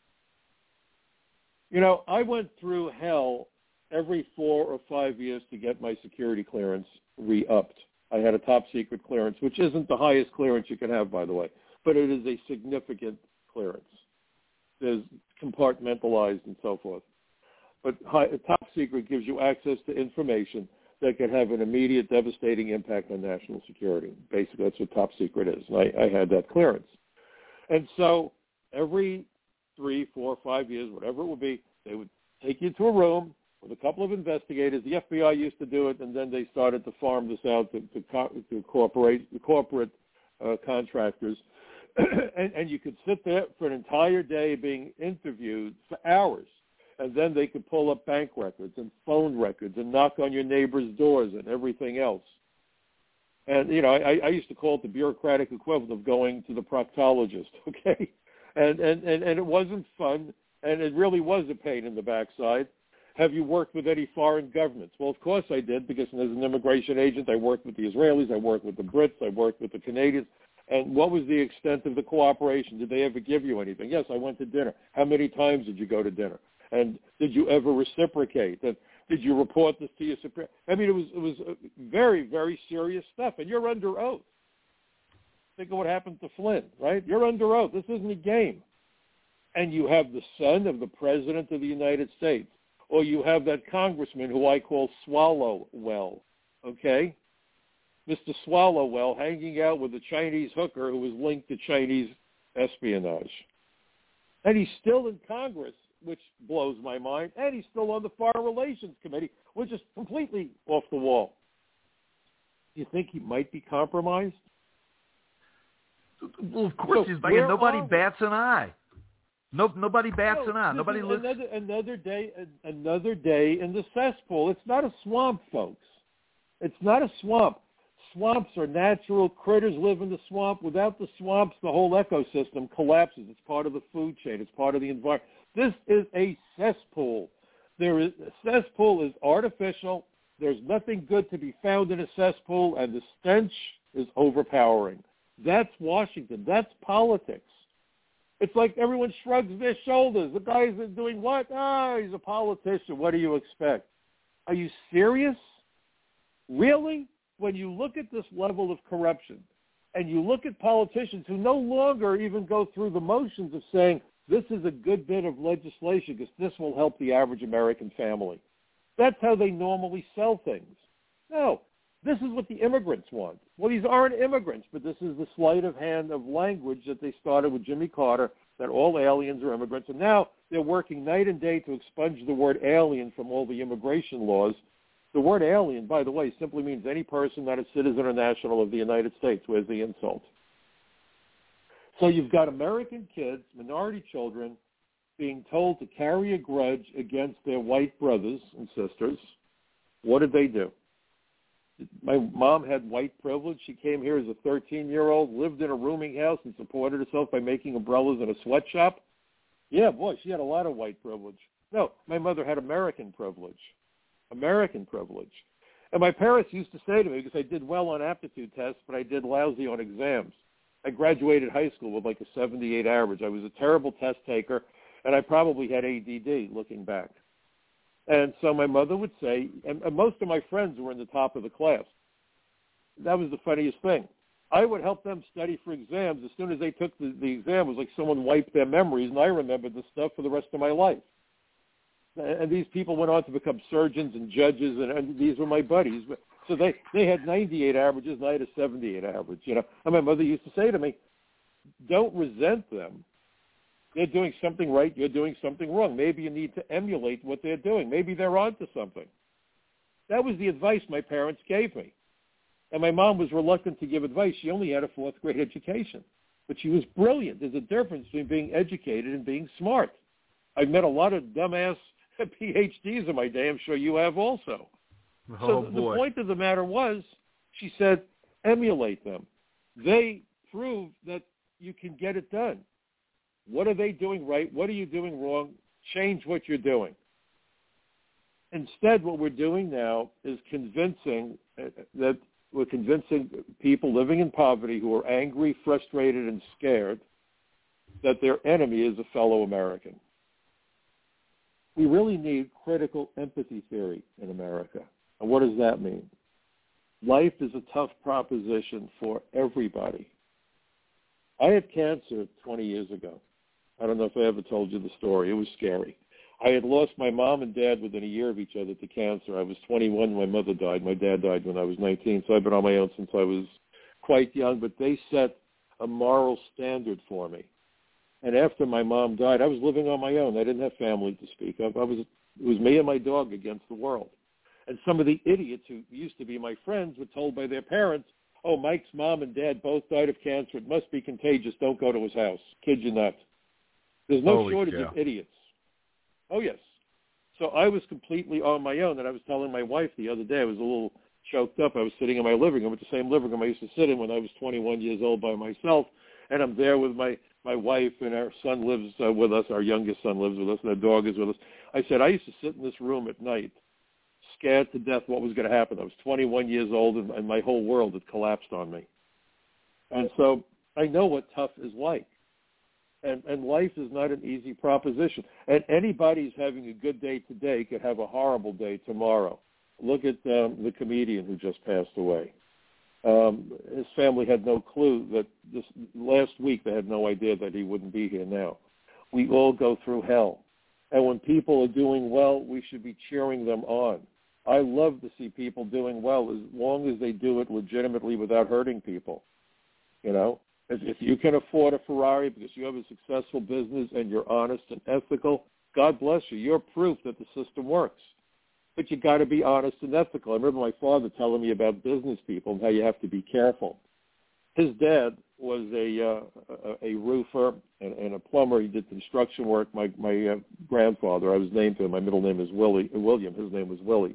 [SPEAKER 3] You know, I went through hell every four or five years to get my security clearance re-upped. I had a top secret clearance, which isn't the highest clearance you can have, by the way, but it is a significant clearance. There's compartmentalized and so forth. But high, top secret gives you access to information that can have an immediate devastating impact on national security. Basically, that's what top secret is. And I, I had that clearance. And so every three, four, five years, whatever it would be, they would take you to a room with a couple of investigators. The F B I used to do it, and then they started to farm this out to, to, to corporate, the corporate uh, contractors. and, and you could sit there for an entire day being interviewed for hours. And then they could pull up bank records and phone records and knock on your neighbor's doors and everything else. And, you know, I, I used to call it the bureaucratic equivalent of going to the proctologist, okay? And, and, and, and it wasn't fun, and it really was a pain in the backside. Have you worked with any foreign governments? Well, of course I did, because as an immigration agent, I worked with the Israelis, I worked with the Brits, I worked with the Canadians. And what was the extent of the cooperation? Did they ever give you anything? Yes, I went to dinner. How many times did you go to dinner? And did you ever reciprocate? And did you report this to your superior? I mean, it was it was very, very serious stuff. And you're under oath. Think of what happened to Flynn, right? You're under oath. This isn't a game. And you have the son of the President of the United States, or you have that congressman who I call Swallowwell, okay? Mister Swallowwell hanging out with a Chinese hooker who was linked to Chinese espionage. And he's still in Congress, which blows my mind, and he's still on the Foreign Relations Committee, which is completely off the wall. Do you think he might be compromised?
[SPEAKER 2] Well, of course
[SPEAKER 3] so
[SPEAKER 2] he's being. Nobody
[SPEAKER 3] we?
[SPEAKER 2] bats an eye. No, nobody bats
[SPEAKER 3] no,
[SPEAKER 2] an eye. Nobody looks.
[SPEAKER 3] Another, another day, another day in the cesspool. It's not a swamp, folks. It's not a swamp. Swamps are natural. Critters live in the swamp. Without the swamps, the whole ecosystem collapses. It's part of the food chain. It's part of the environment. This is a cesspool. There is a cesspool is artificial. There's nothing good to be found in a cesspool, and the stench is overpowering. That's Washington. That's politics. It's like everyone shrugs their shoulders. The guys are doing what? Ah, he's a politician. What do you expect? Are you serious? Really? When you look at this level of corruption, and you look at politicians who no longer even go through the motions of saying, this is a good bit of legislation because this will help the average American family. That's how they normally sell things. No, this is what the immigrants want. Well, these aren't immigrants, but this is the sleight of hand of language that they started with Jimmy Carter, that all aliens are immigrants. And now they're working night and day to expunge the word alien from all the immigration laws. The word alien, by the way, simply means any person not a citizen or national of the United States. Where's the insult? So you've got American kids, minority children, being told to carry a grudge against their white brothers and sisters. What did they do? My mom had white privilege. She came here as a thirteen-year-old, lived in a rooming house, and supported herself by making umbrellas in a sweatshop. Yeah, boy, she had a lot of white privilege. No, my mother had American privilege. American privilege. And my parents used to say to me, because I did well on aptitude tests, but I did lousy on exams. I graduated high school with like a seventy-eight average. I was a terrible test taker, and I probably had A D D looking back. And so my mother would say, and, and most of my friends were in the top of the class. That was the funniest thing. I would help them study for exams. As soon as they took the, the exam, it was like someone wiped their memories, and I remembered the stuff for the rest of my life. And these people went on to become surgeons and judges, and, and these were my buddies. So they, they had ninety-eight averages, and I had a seventy-eight average. You know, and my mother used to say to me, "Don't resent them. They're doing something right. You're doing something wrong. Maybe you need to emulate what they're doing. Maybe they're onto something." That was the advice my parents gave me. And my mom was reluctant to give advice. She only had a fourth grade education, but she was brilliant. There's a difference between being educated and being smart. I've met a lot of dumbass P H Ds in my day. I'm sure you have also.
[SPEAKER 2] Oh,
[SPEAKER 3] so the,
[SPEAKER 2] boy.
[SPEAKER 3] the point of the matter was, she said, emulate them. They prove that you can get it done. What are they doing right? What are you doing wrong? Change what you're doing. Instead, what we're doing now is convincing that we're convincing people living in poverty who are angry, frustrated, and scared that their enemy is a fellow American. We really need critical empathy theory in America. And what does that mean? Life is a tough proposition for everybody. I had cancer twenty years ago. I don't know if I ever told you the story. It was scary. I had lost my mom and dad within a year of each other to cancer. I was twenty-one when my mother died. My dad died when I was nineteen, so I've been on my own since I was quite young. But they set a moral standard for me. And after my mom died, I was living on my own. I didn't have family to speak of. I was, it was me and my dog against the world. And some of the idiots who used to be my friends were told by their parents, "Oh, Mike's mom and dad both died of cancer. It must be contagious. Don't go to his house." Kid you not. There's no
[SPEAKER 2] Holy
[SPEAKER 3] shortage
[SPEAKER 2] cow.
[SPEAKER 3] of idiots. Oh, yes. So I was completely on my own, and I was telling my wife the other day, I was a little choked up. I was sitting in my living room, at the same living room I used to sit in when I was twenty-one years old by myself, and I'm there with my, my wife, and our son lives uh, with us. Our youngest son lives with us, and our dog is with us. I said, I used to sit in this room at night, scared to death what was going to happen. I was twenty-one years old, and, and my whole world had collapsed on me. And so I know what tough is like. And, and life is not an easy proposition. And anybody who's having a good day today could have a horrible day tomorrow. Look at um, the comedian who just passed away. Um, his family had no clue that this last week they had no idea that he wouldn't be here now. We all go through hell. And when people are doing well, we should be cheering them on. I love to see people doing well as long as they do it legitimately without hurting people. You know? If you can afford a Ferrari because you have a successful business and you're honest and ethical, God bless you. You're proof that the system works. But you got to be honest and ethical. I remember my father telling me about business people and how you have to be careful. His dad was a uh, a, a roofer and, and a plumber. He did construction work. My my uh, grandfather, I was named to him. My middle name is Willie William. His name was Willie.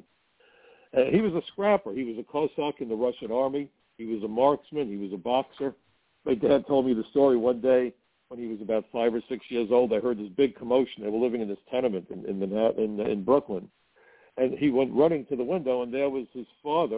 [SPEAKER 3] Uh, he was a scrapper. He was a Cossack in the Russian army. He was a marksman. He was a boxer. My dad told me the story one day when he was about five or six years old. I heard this big commotion. They were living in this tenement in in, the, in, in Brooklyn. And he went running to the window, and there was his father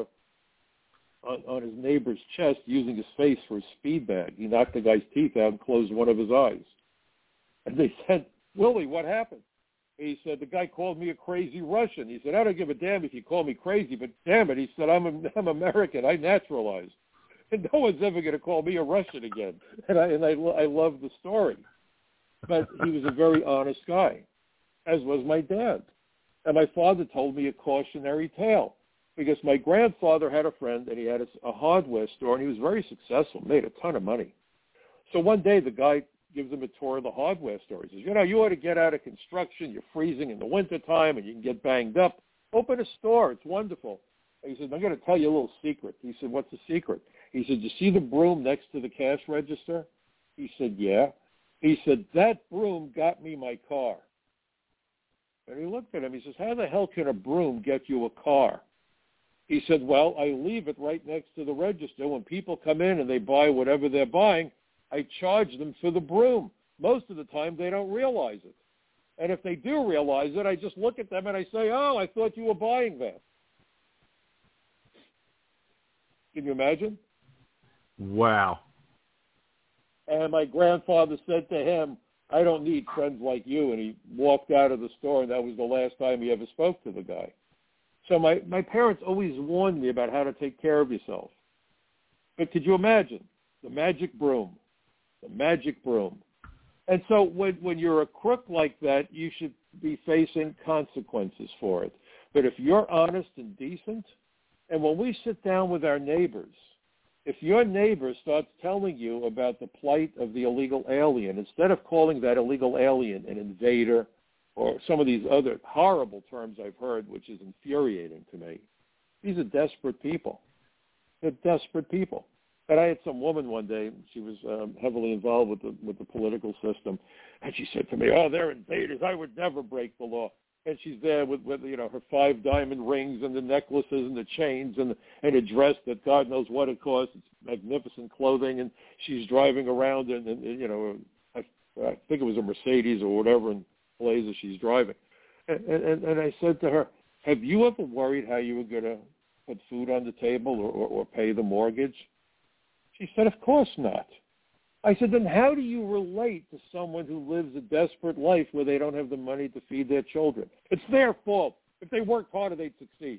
[SPEAKER 3] on, on his neighbor's chest using his face for a speed bag. He knocked the guy's teeth out and closed one of his eyes. And they said, "Willie, what happened?" He said, "The guy called me a crazy Russian." He said, "I don't give a damn if you call me crazy, but damn it," he said, I'm, a, I'm American. I naturalized. And no one's ever going to call me a Russian again. And I and I, I love the story. But he was a very honest guy, as was my dad. And my father told me a cautionary tale because my grandfather had a friend, and he had a, a hardware store, and he was very successful, made a ton of money. So one day the guy gives him a tour of the hardware store. He says, "You know, you ought to get out of construction. You're freezing in the wintertime, and you can get banged up. Open a store. It's wonderful." And he said, "I'm going to tell you a little secret." He said, "What's the secret?" He said, "You see the broom next to the cash register?" He said, "Yeah." He said, "That broom got me my car." And he looked at him. He says, "How the hell can a broom get you a car?" He said, well, I leave it right next to the register. When people come in and they buy whatever they're buying, I charge them for the broom. Most of the time, they don't realize it. And if they do realize it, I just look at them and I say, oh, I thought you were buying that. Can you imagine?
[SPEAKER 2] Wow.
[SPEAKER 3] And my grandfather said to him, I don't need friends like you. And he walked out of the store, and that was the last time he ever spoke to the guy. So my, my parents always warned me about how to take care of yourself. But could you imagine? The magic broom. The magic broom. And so when, when you're a crook like that, you should be facing consequences for it. But if you're honest and decent, and when we sit down with our neighbors, if your neighbor starts telling you about the plight of the illegal alien, instead of calling that illegal alien an invader or some of these other horrible terms I've heard, which is infuriating to me, these are desperate people. They're desperate people. And I had some woman one day, she was um, heavily involved with the with the political system, and she said to me, oh, they're invaders. I would never break the law. And she's there with, with you know, her five diamond rings and the necklaces and the chains and, and a dress that God knows what it costs. It's magnificent clothing, and she's driving around in, in, in you know, I, I think it was a Mercedes or whatever, and Blazer she's driving. And, and, and I said to her, have you ever worried how you were going to put food on the table or, or, or pay the mortgage? She said, of course not. I said, then how do you relate to someone who lives a desperate life where they don't have the money to feed their children? It's their fault. If they worked harder, they'd succeed.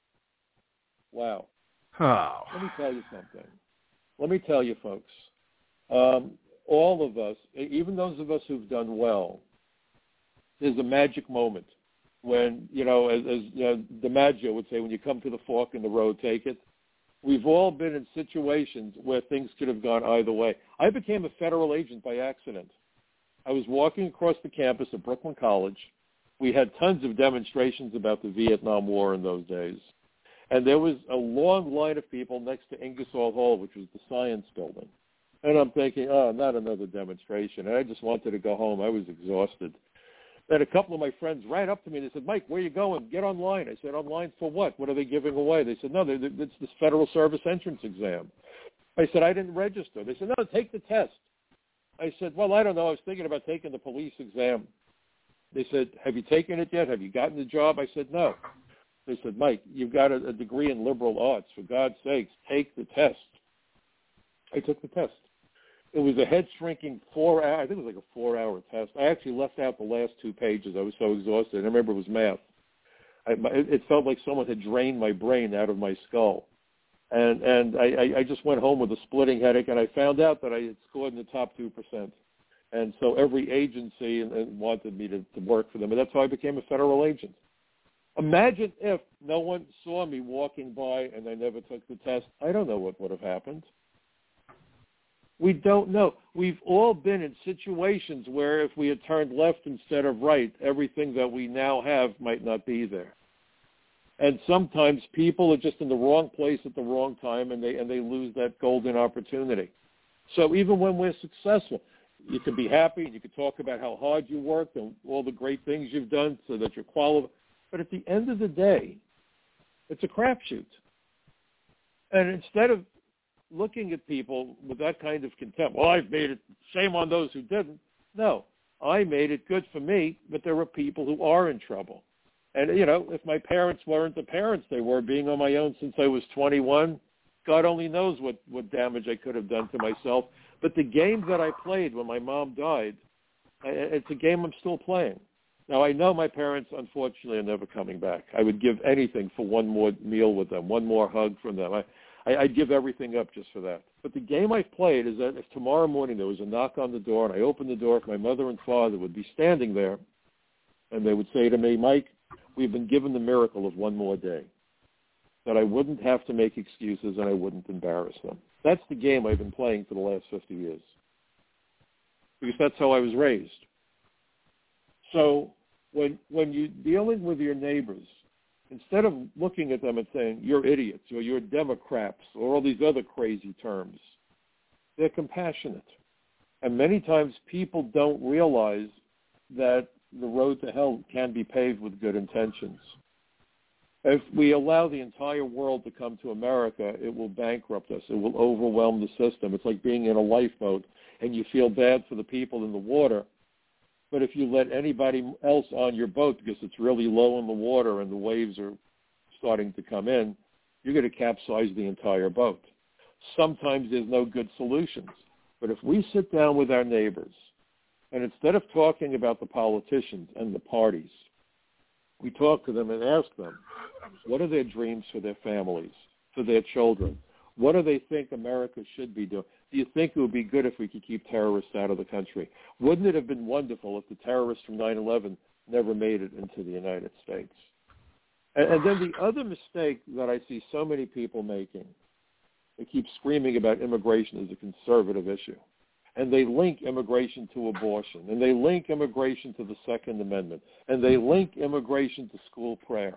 [SPEAKER 3] Wow.
[SPEAKER 2] Oh.
[SPEAKER 3] Let me tell you something. Let me tell you, folks, um, all of us, even those of us who've done well, there's a magic moment when, you know, as, as you know, DiMaggio would say, when you come to the fork in the road, take it. We've all been in situations where things could have gone either way. I became a federal agent by accident. I was walking across the campus of Brooklyn College. We had tons of demonstrations about the Vietnam War in those days. And there was a long line of people next to Ingersoll Hall, which was the science building. And I'm thinking, oh, not another demonstration. And I just wanted to go home. I was exhausted. Then a couple of my friends ran up to me and they said, Mike, where are you going? Get online. I said, online for what? What are they giving away? They said, no, they're, they're, it's this federal service entrance exam. I said, I didn't register. They said, no, take the test. I said, well, I don't know. I was thinking about taking the police exam. They said, have you taken it yet? Have you gotten the job? I said, no. They said, Mike, you've got a, a degree in liberal arts. For God's sakes, take the test. I took the test. It was a head-shrinking four-hour, I think it was like a four-hour test. I actually left out the last two pages. I was so exhausted. I remember it was math. I, my, it felt like someone had drained my brain out of my skull. And and I, I just went home with a splitting headache, and I found out that I had scored in the top two percent. And so every agency and, and wanted me to, to work for them, and that's how I became a federal agent. Imagine if no one saw me walking by and I never took the test. I don't know what would have happened. We don't know. We've all been in situations where if we had turned left instead of right, everything that we now have might not be there. And sometimes people are just in the wrong place at the wrong time, and they and they lose that golden opportunity. So even when we're successful, you can be happy and you can talk about how hard you worked and all the great things you've done so that you're qualified. But at the end of the day, it's a crapshoot. And instead of looking at people with that kind of contempt, well, I've made it, shame on those who didn't. No, I made it good for me, but there are people who are in trouble. And, you know, if my parents weren't the parents they were, being on my own since I was twenty-one, God only knows what, what damage I could have done to myself. But the game that I played when my mom died, it's a game I'm still playing. Now, I know my parents, unfortunately, are never coming back. I would give anything for one more meal with them, one more hug from them. I, I, I'd give everything up just for that. But the game I've played is that if tomorrow morning there was a knock on the door and I opened the door, my mother and father would be standing there, and they would say to me, Mike, we've been given the miracle of one more day, that I wouldn't have to make excuses and I wouldn't embarrass them. That's the game I've been playing for the last fifty years, because that's how I was raised. So when when you're dealing with your neighbors, instead of looking at them and saying, you're idiots or you're Democrats or all these other crazy terms, they're compassionate. And many times people don't realize that the road to hell can be paved with good intentions. If we allow the entire world to come to America, it will bankrupt us. It will overwhelm the system. It's like being in a lifeboat and you feel bad for the people in the water. But if you let anybody else on your boat because it's really low in the water and the waves are starting to come in, you're going to capsize the entire boat. Sometimes there's no good solutions. But if we sit down with our neighbors and instead of talking about the politicians and the parties, we talk to them and ask them, what are their dreams for their families, for their children? What do they think America should be doing? Do you think it would be good if we could keep terrorists out of the country? Wouldn't it have been wonderful if the terrorists from nine eleven never made it into the United States? And, and then the other mistake that I see so many people making, they keep screaming about immigration as a conservative issue. And they link immigration to abortion, and they link immigration to the Second Amendment, and they link immigration to school prayer.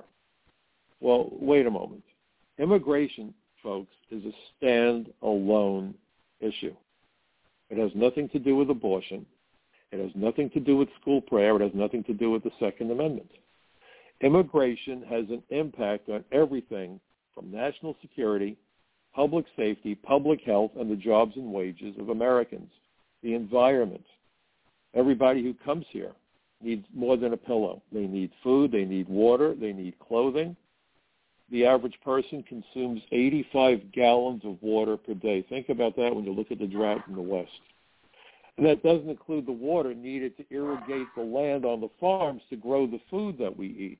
[SPEAKER 3] Well, wait a moment. Immigration, folks, is a stand-alone issue. It has nothing to do with abortion. It has nothing to do with school prayer. It has nothing to do with the Second Amendment. Immigration has an impact on everything from national security, public safety, public health, and the jobs and wages of Americans, the environment. Everybody who comes here needs more than a pillow. They need food, they need water, they need clothing. The average person consumes eighty-five gallons of water per day. Think about that when you look at the drought in the West. And that doesn't include the water needed to irrigate the land on the farms to grow the food that we eat.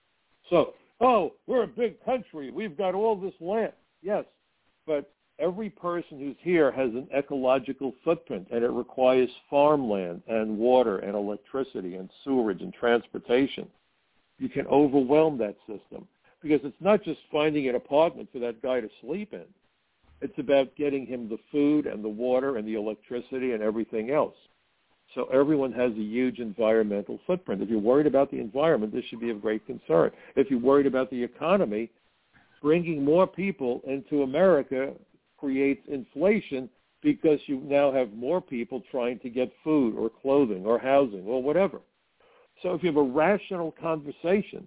[SPEAKER 3] So, oh, we're a big country. We've got all this land. Yes, but every person who's here has an ecological footprint, and it requires farmland and water and electricity and sewerage and transportation. You can overwhelm that system because it's not just finding an apartment for that guy to sleep in. It's about getting him the food and the water and the electricity and everything else. So everyone has a huge environmental footprint. If you're worried about the environment, this should be of great concern. If you're worried about the economy, bringing more people into America creates inflation because you now have more people trying to get food or clothing or housing or whatever. So if you have a rational conversation,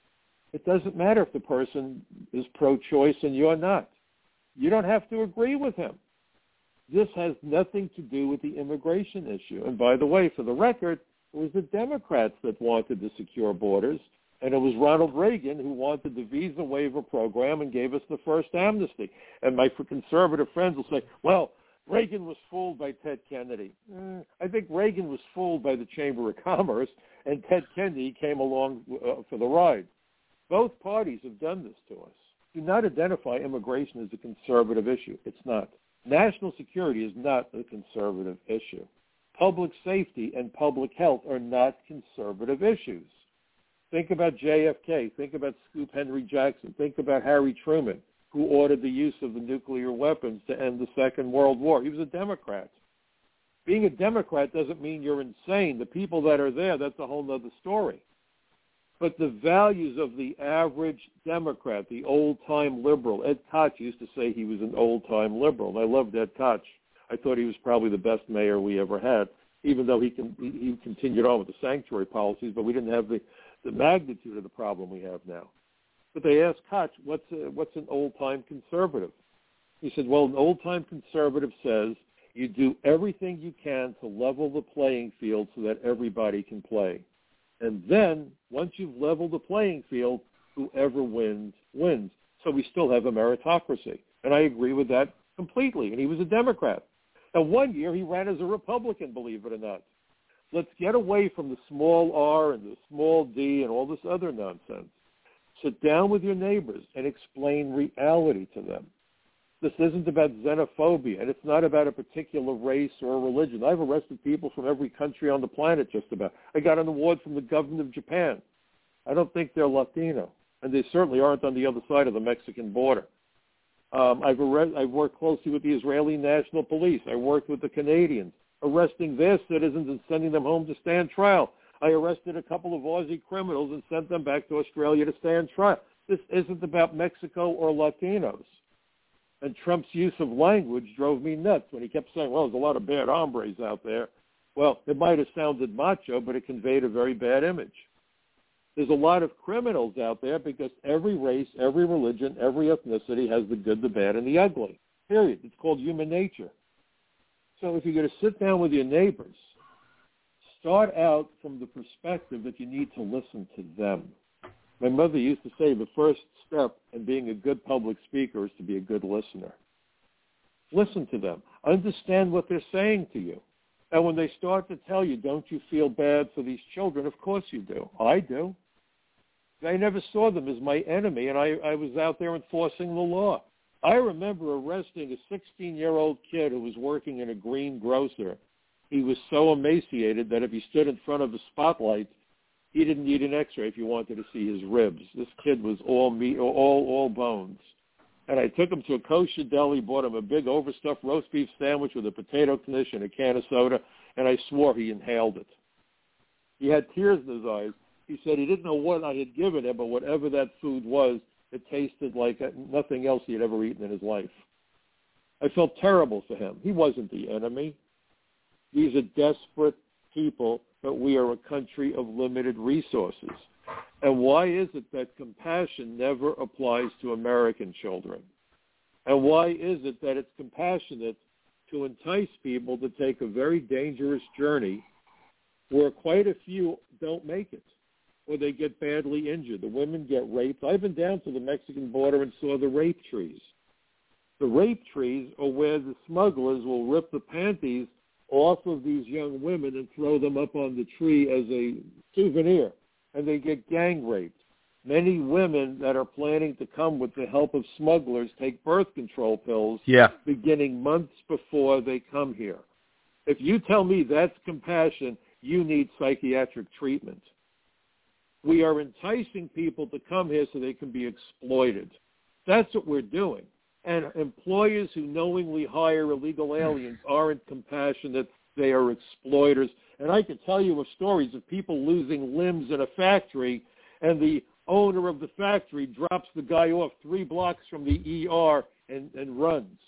[SPEAKER 3] it doesn't matter if the person is pro-choice and you're not. You don't have to agree with him. This has nothing to do with the immigration issue. And by the way, for the record, it was the Democrats that wanted to secure borders, and it was Ronald Reagan who wanted the visa waiver program and gave us the first amnesty. And my conservative friends will say, well, Reagan was fooled by Ted Kennedy. Mm, I think Reagan was fooled by the Chamber of Commerce, and Ted Kennedy came along uh, for the ride. Both parties have done this to us. Do not identify immigration as a conservative issue. It's not. National security is not a conservative issue. Public safety and public health are not conservative issues. Think about J F K. Think about Scoop Henry Jackson. Think about Harry Truman, who ordered the use of the nuclear weapons to end the Second World War. He was a Democrat. Being a Democrat doesn't mean you're insane. The people that are there, that's a whole other story. But the values of the average Democrat, the old-time liberal, Ed Koch used to say he was an old-time liberal, and I loved Ed Koch. I thought he was probably the best mayor we ever had, even though he, can, he, he continued on with the sanctuary policies, but we didn't have the, the magnitude of the problem we have now. But they asked Koch, what's, a, what's an old-time conservative? He said, well, an old-time conservative says you do everything you can to level the playing field so that everybody can play. And then, once you've leveled the playing field, whoever wins, wins. So we still have a meritocracy. And I agree with that completely. And he was a Democrat. Now, one year he ran as a Republican, believe it or not. Let's get away from the small r and the small d and all this other nonsense. Sit down with your neighbors and explain reality to them. This isn't about xenophobia, and it's not about a particular race or religion. I've arrested people from every country on the planet just about. I got an award from the government of Japan. I don't think they're Latino, and they certainly aren't on the other side of the Mexican border. Um, I've, arre- I've worked closely with the Israeli National Police. I worked with the Canadians, arresting their citizens and sending them home to stand trial. I arrested a couple of Aussie criminals and sent them back to Australia to stand trial. This isn't about Mexico or Latinos. And Trump's use of language drove me nuts when he kept saying, well, there's a lot of bad hombres out there. Well, it might have sounded macho, but it conveyed a very bad image. There's a lot of criminals out there because every race, every religion, every ethnicity has the good, the bad, and the ugly. Period. It's called human nature. So if you're going to sit down with your neighbors, start out from the perspective that you need to listen to them. My mother used to say the first step in being a good public speaker is to be a good listener. Listen to them. Understand what they're saying to you. And when they start to tell you, don't you feel bad for these children? Of course you do. I do. I never saw them as my enemy, and I, I was out there enforcing the law. I remember arresting a sixteen-year-old kid who was working in a green grocer. He was so emaciated that if he stood in front of a spotlight, he didn't need an X-ray if you wanted to see his ribs. This kid was all meat, all all bones. And I took him to a kosher deli, bought him a big overstuffed roast beef sandwich with a potato knish and a can of soda, and I swore he inhaled it. He had tears in his eyes. He said he didn't know what I had given him, but whatever that food was, it tasted like nothing else he had ever eaten in his life. I felt terrible for him. He wasn't the enemy. These are desperate people, but we are a country of limited resources. And why is it that compassion never applies to American children? And why is it that it's compassionate to entice people to take a very dangerous journey where quite a few don't make it, or they get badly injured? The women get raped. I've been down to the Mexican border and saw the rape trees. The rape trees are where the smugglers will rip the panties off of these young women and throw them up on the tree as a souvenir, and they get gang raped. Many women that are planning to come with the help of smugglers take birth control pills
[SPEAKER 2] yeah.
[SPEAKER 3] beginning months before they come here. If you tell me that's compassion, you need psychiatric treatment. We are enticing people to come here so they can be exploited. That's what we're doing. And employers who knowingly hire illegal aliens aren't compassionate. They are exploiters. And I can tell you of stories of people losing limbs in a factory, and the owner of the factory drops the guy off three blocks from the E R and, and runs.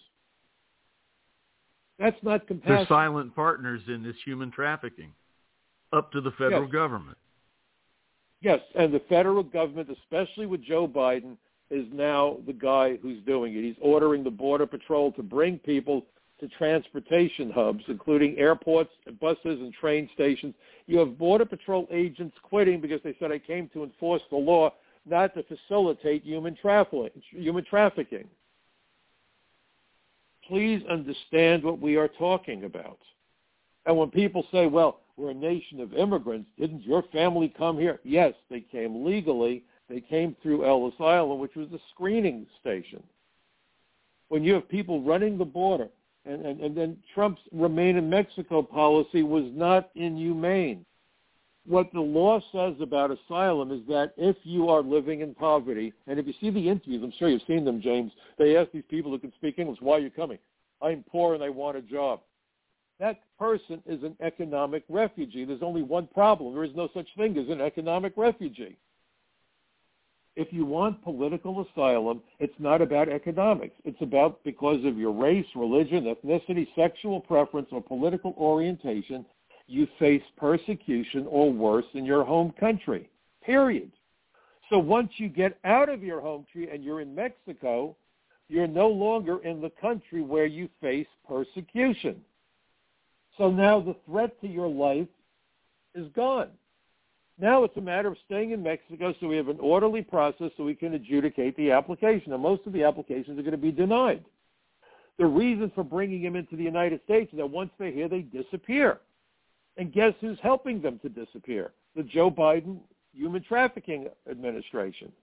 [SPEAKER 3] That's not compassion.
[SPEAKER 2] They're silent partners in this human trafficking, up to the federal
[SPEAKER 3] yes.
[SPEAKER 2] government.
[SPEAKER 3] Yes, and the federal government, especially with Joe Biden, is now the guy who's doing it. He's ordering the Border Patrol to bring people to transportation hubs, including airports, buses, and train stations. You have Border Patrol agents quitting because they said, I came to enforce the law, not to facilitate human trafficking. Human trafficking. Please understand what we are talking about. And when people say, well, we're a nation of immigrants, didn't your family come here? Yes, they came legally. They came through Ellis Island, which was a screening station. When you have people running the border, and, and, and then Trump's Remain in Mexico policy was not inhumane. What the law says about asylum is that if you are living in poverty, and if you see the interviews, I'm sure you've seen them, James, they ask these people who can speak English, why are you coming? I'm poor and I want a job. That person is an economic refugee. There's only one problem. There is no such thing as an economic refugee. If you want political asylum, it's not about economics. It's about because of your race, religion, ethnicity, sexual preference, or political orientation, you face persecution or worse in your home country, period. So once you get out of your home country and you're in Mexico, you're no longer in the country where you face persecution. So now the threat to your life is gone. Now it's a matter of staying in Mexico so we have an orderly process so we can adjudicate the application. And most of the applications are going to be denied. The reason for bringing them into the United States is that once they're here, they disappear. And guess who's helping them to disappear? The Joe Biden Human Trafficking Administration.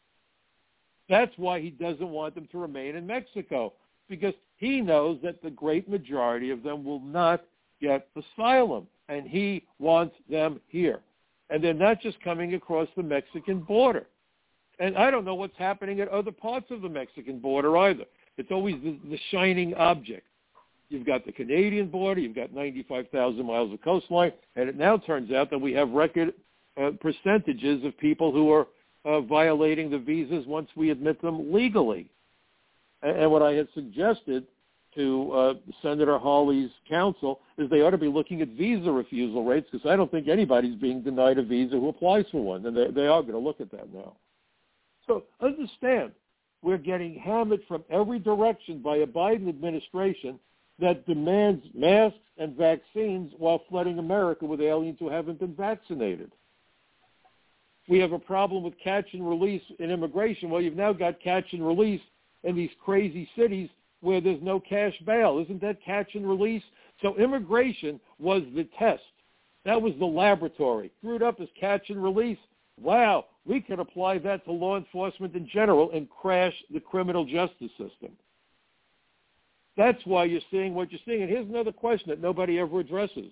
[SPEAKER 3] That's why he doesn't want them to remain in Mexico, because he knows that the great majority of them will not get asylum, and he wants them here. And they're not just coming across the Mexican border. And I don't know what's happening at other parts of the Mexican border either. It's always the, the shining object. You've got the Canadian border, you've got ninety-five thousand miles of coastline, and it now turns out that we have record uh, percentages of people who are uh, violating the visas once we admit them legally. And, and what I had suggested to uh, Senator Hawley's counsel is they ought to be looking at visa refusal rates, because I don't think anybody's being denied a visa who applies for one, and they, they are going to look at that now. So understand, we're getting hammered from every direction by a Biden administration that demands masks and vaccines while flooding America with aliens who haven't been vaccinated. We have a problem with catch and release in immigration. Well, you've now got catch and release in these crazy cities where there's no cash bail. Isn't that catch and release? So immigration was the test. That was the laboratory. Threw it up as catch and release. Wow, we can apply that to law enforcement in general and crash the criminal justice system. That's why you're seeing what you're seeing. And here's another question that nobody ever addresses.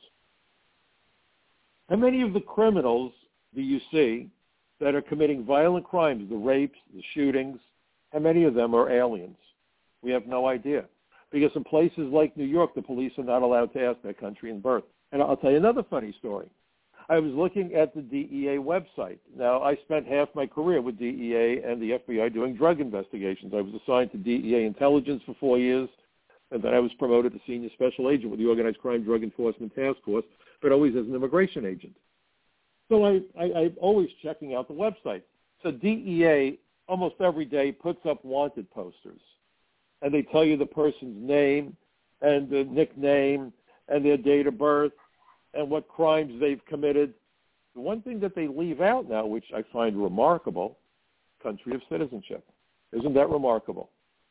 [SPEAKER 3] How many of the criminals do you see that are committing violent crimes, the rapes, the shootings, how many of them are aliens? We have no idea. Because in places like New York, the police are not allowed to ask their country and birth. And I'll tell you another funny story. I was looking at the D E A website. Now, I spent half my career with D E A and the F B I doing drug investigations. I was assigned to D E A intelligence for four years, and then I was promoted to senior special agent with the Organized Crime Drug Enforcement Task Force, but always as an immigration agent. So I, I, I'm always checking out the website. So D E A almost every day puts up wanted posters, and they tell you the person's name and the nickname and their date of birth and what crimes they've committed. The one thing that they leave out now, which I find remarkable, country of citizenship. Isn't that remarkable?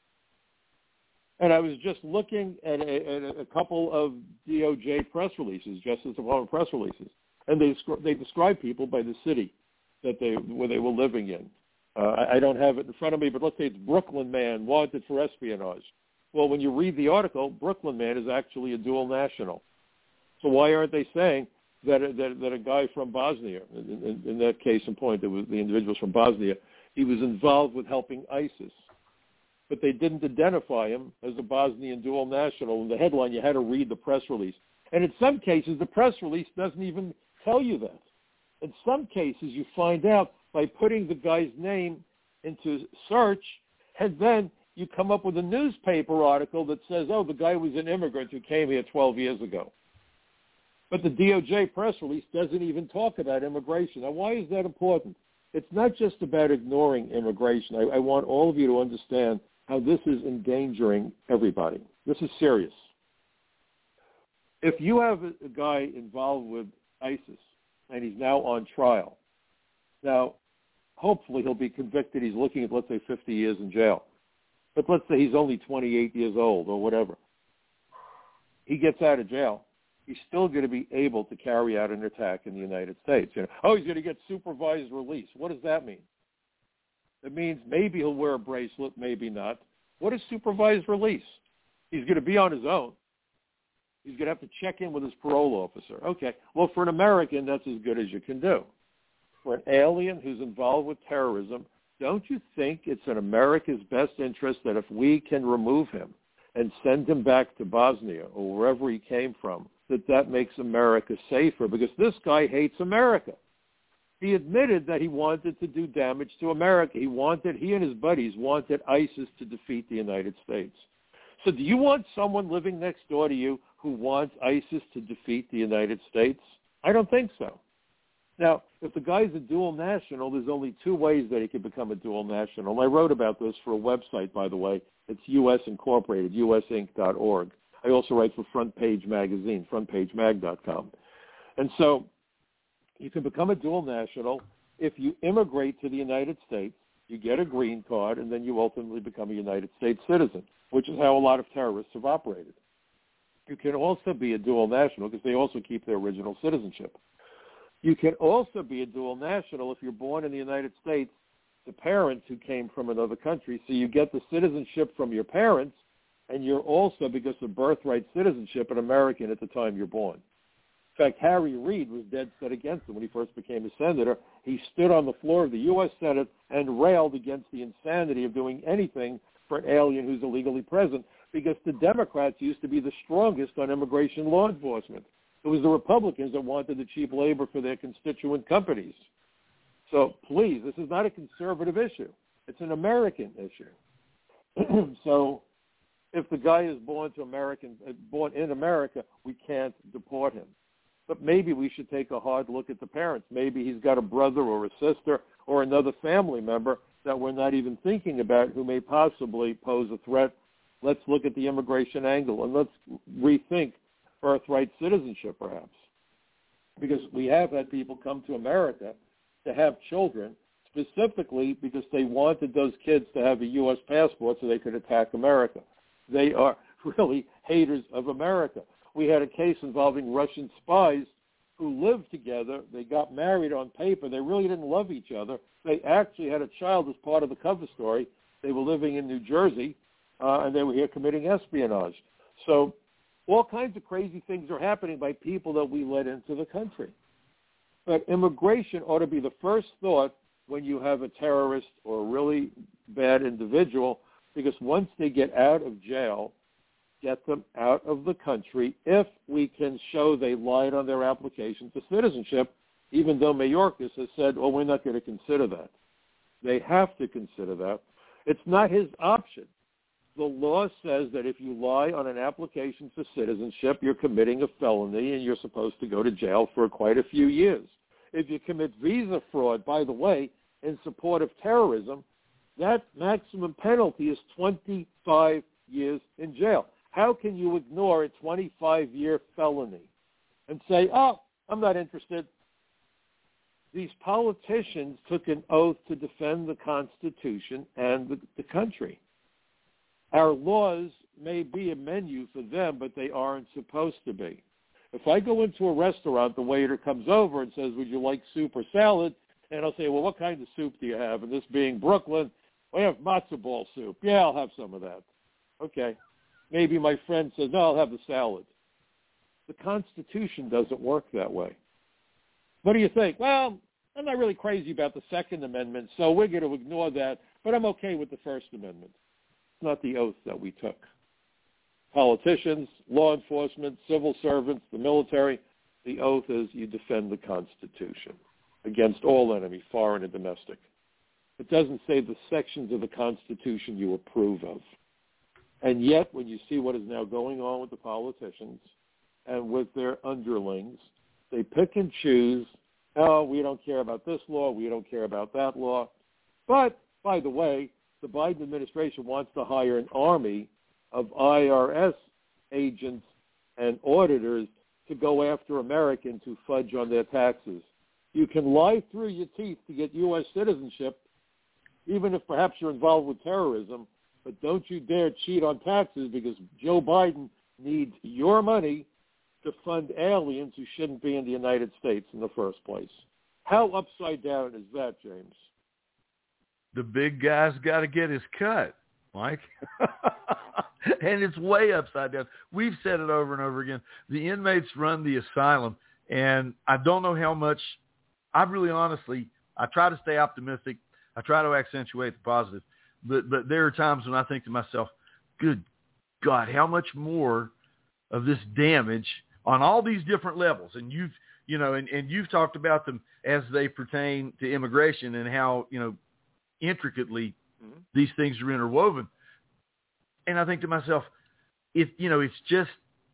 [SPEAKER 3] And I was just looking at a, at a couple of D O J press releases, Justice Department press releases, and they they describe people by the city that they where they were living in. Uh, I, I don't have it in front of me, but let's say it's Brooklyn man wanted for espionage. Well, when you read the article, Brooklyn man is actually a dual national. So why aren't they saying that a, that, that a guy from Bosnia, in, in, in that case in point, it was the individuals from Bosnia, he was involved with helping ISIS, but they didn't identify him as a Bosnian dual national. In the headline, you had to read the press release. And in some cases, the press release doesn't even tell you that. In some cases, you find out by putting the guy's name into search, and then you come up with a newspaper article that says, oh, the guy was an immigrant who came here twelve years ago. But the D O J press release doesn't even talk about immigration. Now, why is that important? It's not just about ignoring immigration. I, I want all of you to understand how this is endangering everybody. This is serious. If you have a, a guy involved with ISIS and he's now on trial, now, hopefully he'll be convicted. He's looking at, let's say, fifty years in jail. But let's say he's only twenty-eight years old or whatever. He gets out of jail. He's still going to be able to carry out an attack in the United States. You know, oh, he's going to get supervised release. What does that mean? It means maybe he'll wear a bracelet, maybe not. What is supervised release? He's going to be on his own. He's going to have to check in with his parole officer. Okay, well, for an American, that's as good as you can do. For an alien who's involved with terrorism, don't you think it's in America's best interest that if we can remove him and send him back to Bosnia or wherever he came from, that that makes America safer? Because this guy hates America. He admitted that he wanted to do damage to America. He wanted, he and his buddies wanted ISIS to defeat the United States. So do you want someone living next door to you who wants ISIS to defeat the United States? I don't think so. Now, if the guy's a dual national, there's only two ways that he could become a dual national. I wrote about this for a website, by the way. It's U S Incorporated, U S Inc dot org. I also write for Front Page Magazine, front page mag dot com. And so you can become a dual national if you immigrate to the United States, you get a green card, and then you ultimately become a United States citizen, which is how a lot of terrorists have operated. You can also be a dual national because they also keep their original citizenship. You can also be a dual national if you're born in the United States to parents who came from another country. So you get the citizenship from your parents, and you're also, because of birthright citizenship, an American at the time you're born. In fact, Harry Reid was dead set against it when he first became a senator. He stood on the floor of the U S Senate and railed against the insanity of doing anything for an alien who's illegally present, because the Democrats used to be the strongest on immigration law enforcement. It was the Republicans that wanted the cheap labor for their constituent companies. So please, this is not a conservative issue. It's an American issue. So if the guy is born to American, uh, born in America, we can't deport him. But maybe we should take a hard look at the parents. Maybe he's got a brother or a sister or another family member that we're not even thinking about who may possibly pose a threat. Let's look at the immigration angle, and let's rethink birthright citizenship, perhaps. Because we have had people come to America to have children specifically because they wanted those kids to have a U S passport so they could attack America. They are really haters of America. We had a case involving Russian spies who lived together. They got married on paper. They really didn't love each other. They actually had a child as part of the cover story. They were living in New Jersey, uh, and they were here committing espionage. So all kinds of crazy things are happening by people that we let into the country. But immigration ought to be the first thought when you have a terrorist or a really bad individual, because once they get out of jail, get them out of the country if we can show they lied on their application for citizenship, even though Mayorkas has said, oh, we're not going to consider that. They have to consider that. It's not his option. The law says that if you lie on an application for citizenship, you're committing a felony and you're supposed to go to jail for quite a few years. If you commit visa fraud, by the way, in support of terrorism, that maximum penalty is twenty-five years in jail. How can you ignore a twenty-five-year felony and say, oh, I'm not interested? These politicians took an oath to defend the Constitution and the, the country. Our laws may be a menu for them, but they aren't supposed to be. If I go into a restaurant, the waiter comes over and says, would you like soup or salad? And I'll say, well, what kind of soup do you have? And this being Brooklyn, we have matzo ball soup. Yeah, I'll have some of that. Okay. Maybe my friend says, no, I'll have the salad. The Constitution doesn't work that way. What do you think? Well, I'm not really crazy about the Second Amendment, so we're going to ignore that, but I'm okay with the First Amendment. It's not the oath that we took. Politicians, law enforcement, civil servants, the military, the oath is you defend the Constitution against all enemy, foreign and domestic. It doesn't say the sections of the Constitution you approve of. And yet, when you see what is now going on with the politicians and with their underlings, they pick and choose, oh, we don't care about this law, we don't care about that law. But, by the way, the Biden administration wants to hire an army of I R S agents and auditors to go after Americans who fudge on their taxes. You can lie through your teeth to get U S citizenship, even if perhaps you're involved with terrorism, but don't you dare cheat on taxes because Joe Biden needs your money to fund aliens who shouldn't be in the United States in the first place. How upside down is that, James?
[SPEAKER 2] The big guy's got to get his cut, Mike. And it's way upside down. We've said it over and over again. The inmates run the asylum, and I don't know how much – I really honestly – I try to stay optimistic. I try to accentuate the positive. But but there are times when I think to myself, good God, how much more of this damage on all these different levels? And you've, you know, and, and you've talked about them as they pertain to immigration and how, you know, intricately mm-hmm. these things are interwoven. And I think to myself, if, you know, it's just,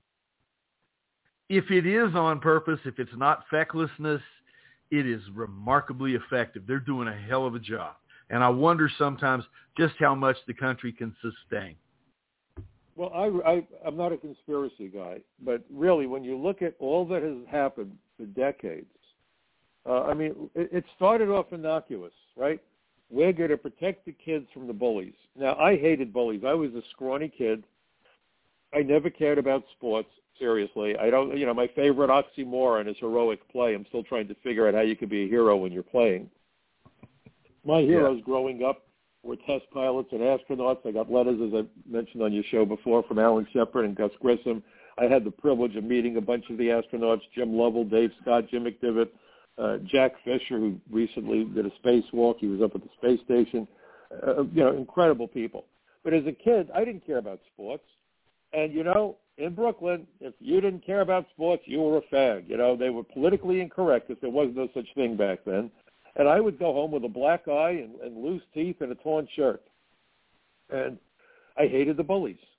[SPEAKER 2] if it is on purpose, if it's not fecklessness, it is remarkably effective. They're doing a hell of a job. And I wonder sometimes just how much the country can sustain.
[SPEAKER 3] Well, I, I, I'm not a conspiracy guy, but really when you look at all that has happened for decades, uh, I mean, it, it started off innocuous, right? We're going to protect the kids from the bullies. Now, I hated bullies. I was a scrawny kid. I never cared about sports, seriously. I don't, you know, my favorite oxymoron is heroic play. I'm still trying to figure out how you could be a hero when you're playing. My heroes yeah. growing up were test pilots and astronauts. I got letters, as I mentioned on your show before, from Alan Shepard and Gus Grissom. I had the privilege of meeting a bunch of the astronauts, Jim Lovell, Dave Scott, Jim McDivitt, uh, Jack Fisher, who recently did a spacewalk. He was up at the space station. Uh, you know, incredible people. But as a kid, I didn't care about sports. And, you know, in Brooklyn, if you didn't care about sports, you were a fag. You know, they were politically incorrect because there was no such thing back then. And I would go home with a black eye and, and loose teeth and a torn shirt. And I hated the bullies.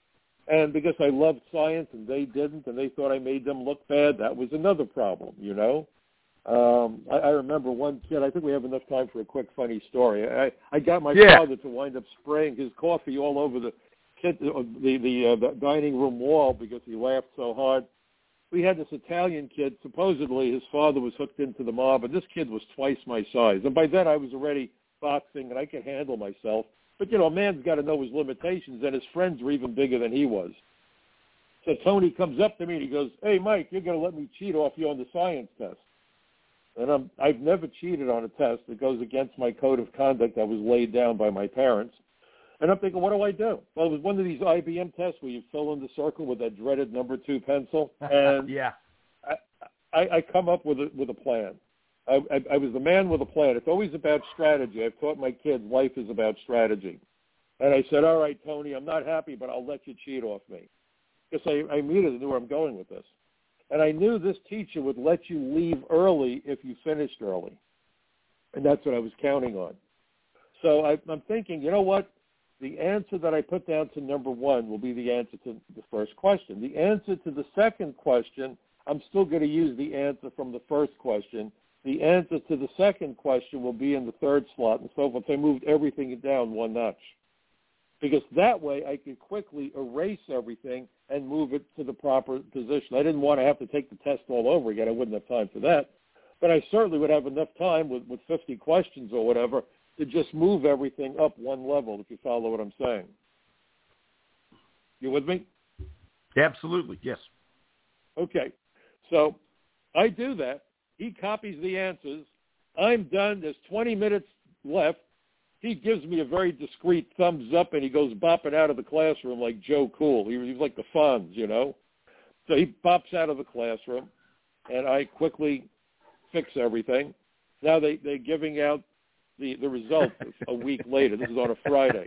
[SPEAKER 3] And because I loved science and they didn't, and they thought I made them look bad, that was another problem, you know. Um, I, I remember one kid, I think we have enough time for a quick funny story. I, I got my
[SPEAKER 2] yeah.
[SPEAKER 3] father to wind up spraying his coffee all over the kid, the, the, uh, the dining room wall because he laughed so hard. We had this Italian kid, supposedly his father was hooked into the mob, and this kid was twice my size. And by then I was already boxing and I could handle myself. But, you know, a man's got to know his limitations, and his friends were even bigger than he was. So Tony comes up to me and he goes, "Hey, Mike, you're going to let me cheat off you on the science test." And I'm, I've never cheated on a test. It goes against my code of conduct that was laid down by my parents. And I'm thinking, what do I do? Well, it was one of these I B M tests where you fill in the circle with that dreaded number two pencil. And
[SPEAKER 2] yeah.
[SPEAKER 3] I, I, I come up with a, with a plan. I, I, I was the man with a plan. It's always about strategy. I've taught my kids life is about strategy. And I said, all right, Tony, I'm not happy, but I'll let you cheat off me. Because I, I immediately knew where I'm going with this. And I knew this teacher would let you leave early if you finished early. And that's what I was counting on. So I, I'm thinking, you know what? The answer that I put down to number one will be the answer to the first question. The answer to the second question, I'm still going to use the answer from the first question. The answer to the second question will be in the third slot and so forth. So I moved everything down one notch. Because that way I could quickly erase everything and move it to the proper position. I didn't want to have to take the test all over again. I wouldn't have time for that. But I certainly would have enough time with, with fifty questions or whatever to just move everything up one level, if you follow what I'm saying. You with me?
[SPEAKER 2] Absolutely, yes.
[SPEAKER 3] Okay. So I do that. He copies the answers. I'm done. There's twenty minutes left. He gives me a very discreet thumbs up, and he goes bopping out of the classroom like Joe Cool. He was like the Fonz, you know. So he bops out of the classroom, and I quickly fix everything. Now they, they're giving out the, the results a week later. This is on a Friday.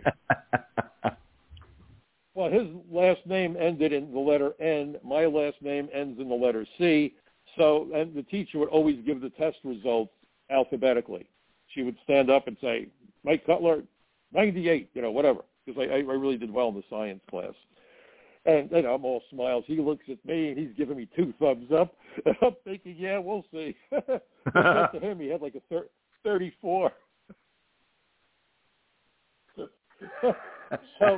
[SPEAKER 3] Well, his last name ended in the letter N. My last name ends in the letter C. So and the teacher would always give the test results alphabetically. She would stand up and say, Mike Cutler, ninety-eight, you know, whatever, because I, I really did well in the science class. And, you know, I'm all smiles. He looks at me, and he's giving me two thumbs up. And I'm thinking, yeah, we'll see. To him, he had like a thir- thirty-four. So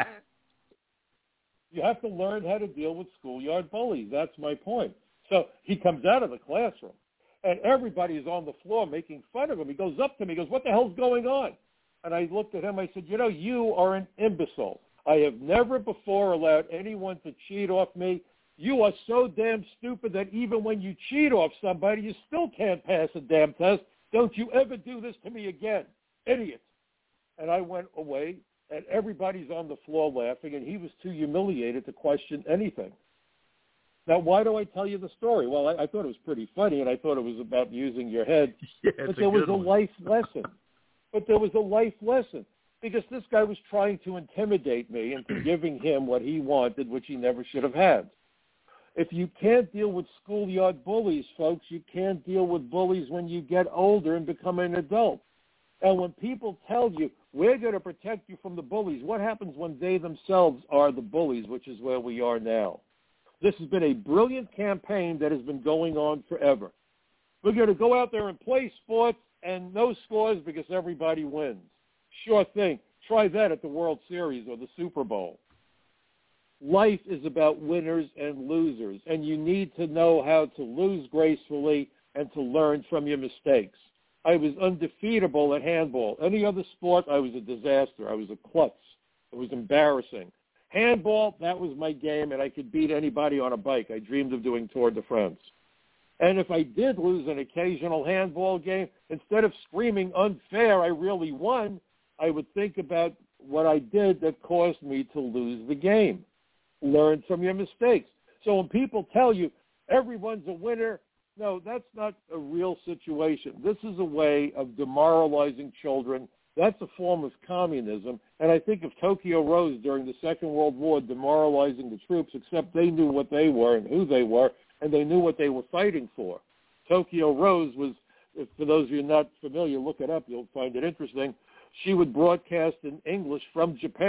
[SPEAKER 3] you have to learn how to deal with schoolyard bullies. That's my point. So he comes out of the classroom, and everybody is on the floor making fun of him. He goes up to me. He goes, "What the hell's going on?" And I looked at him. I said, "You know, you are an imbecile. I have never before allowed anyone to cheat off me. You are so damn stupid that even when you cheat off somebody, you still can't pass a damn test. Don't you ever do this to me again. Idiot." And I went away, and everybody's on the floor laughing, and he was too humiliated to question anything. Now, why do I tell you the story? Well, I, I thought it was pretty funny, and I thought it was about using your head.
[SPEAKER 2] Yeah,
[SPEAKER 3] but there was a
[SPEAKER 2] one.
[SPEAKER 3] life lesson. But there was a life lesson, because this guy was trying to intimidate me into giving him what he wanted, which he never should have had. If you can't deal with schoolyard bullies, folks, you can't deal with bullies when you get older and become an adult. And when people tell you, we're going to protect you from the bullies, what happens when they themselves are the bullies, which is where we are now? This has been a brilliant campaign that has been going on forever. We're going to go out there and play sports and no scores because everybody wins. Sure thing. Try that at the World Series or the Super Bowl. Life is about winners and losers, and you need to know how to lose gracefully and to learn from your mistakes. I was undefeatable at handball. Any other sport, I was a disaster. I was a klutz. It was embarrassing. Handball, that was my game, and I could beat anybody on a bike. I dreamed of doing Tour de France. And if I did lose an occasional handball game, instead of screaming unfair, I really won, I would think about what I did that caused me to lose the game. Learn from your mistakes. So when people tell you everyone's a winner, no, that's not a real situation. This is a way of demoralizing children. That's a form of communism. And I think of Tokyo Rose during the Second World War demoralizing the troops, except they knew what they were and who they were, and they knew what they were fighting for. Tokyo Rose was, if, for those of you not familiar, look it up. You'll find it interesting. She would broadcast in English from Japan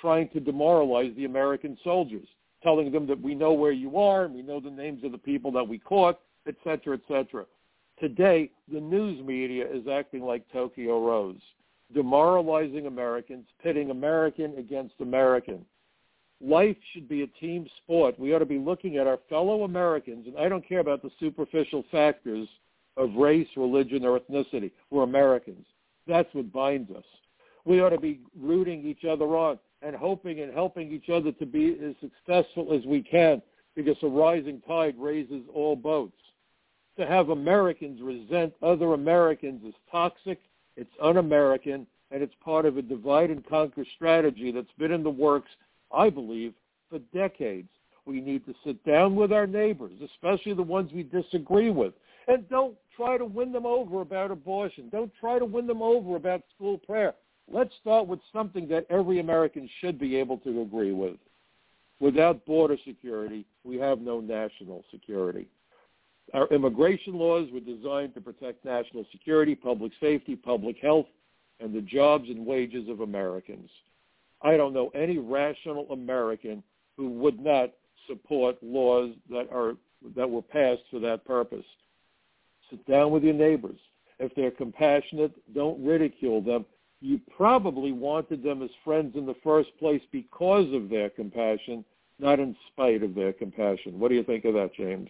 [SPEAKER 3] trying to demoralize the American soldiers, telling them that we know where you are and we know the names of the people that we caught, et cetera, et cetera. Today, the news media is acting like Tokyo Rose, demoralizing Americans, pitting American against American. Life should be a team sport. We ought to be looking at our fellow Americans, and I don't care about the superficial factors of race, religion, or ethnicity. We're Americans. That's what binds us. We ought to be rooting each other on and hoping and helping each other to be as successful as we can, because a rising tide raises all boats. To have Americans resent other Americans is toxic, it's un-American, and it's part of a divide and conquer strategy that's been in the works, I believe, for decades. We need to sit down with our neighbors, especially the ones we disagree with, and don't try to win them over about abortion. Don't try to win them over about school prayer. Let's start with something that every American should be able to agree with. Without border security, we have no national security. Our immigration laws were designed to protect national security, public safety, public health, and the jobs and wages of Americans. I don't know any rational American who would not support laws that are that were passed for that purpose. Sit down with your neighbors. If they're compassionate, don't ridicule them. You probably wanted them as friends in the first place because of their compassion, not in spite of their compassion. What do you think of that, James?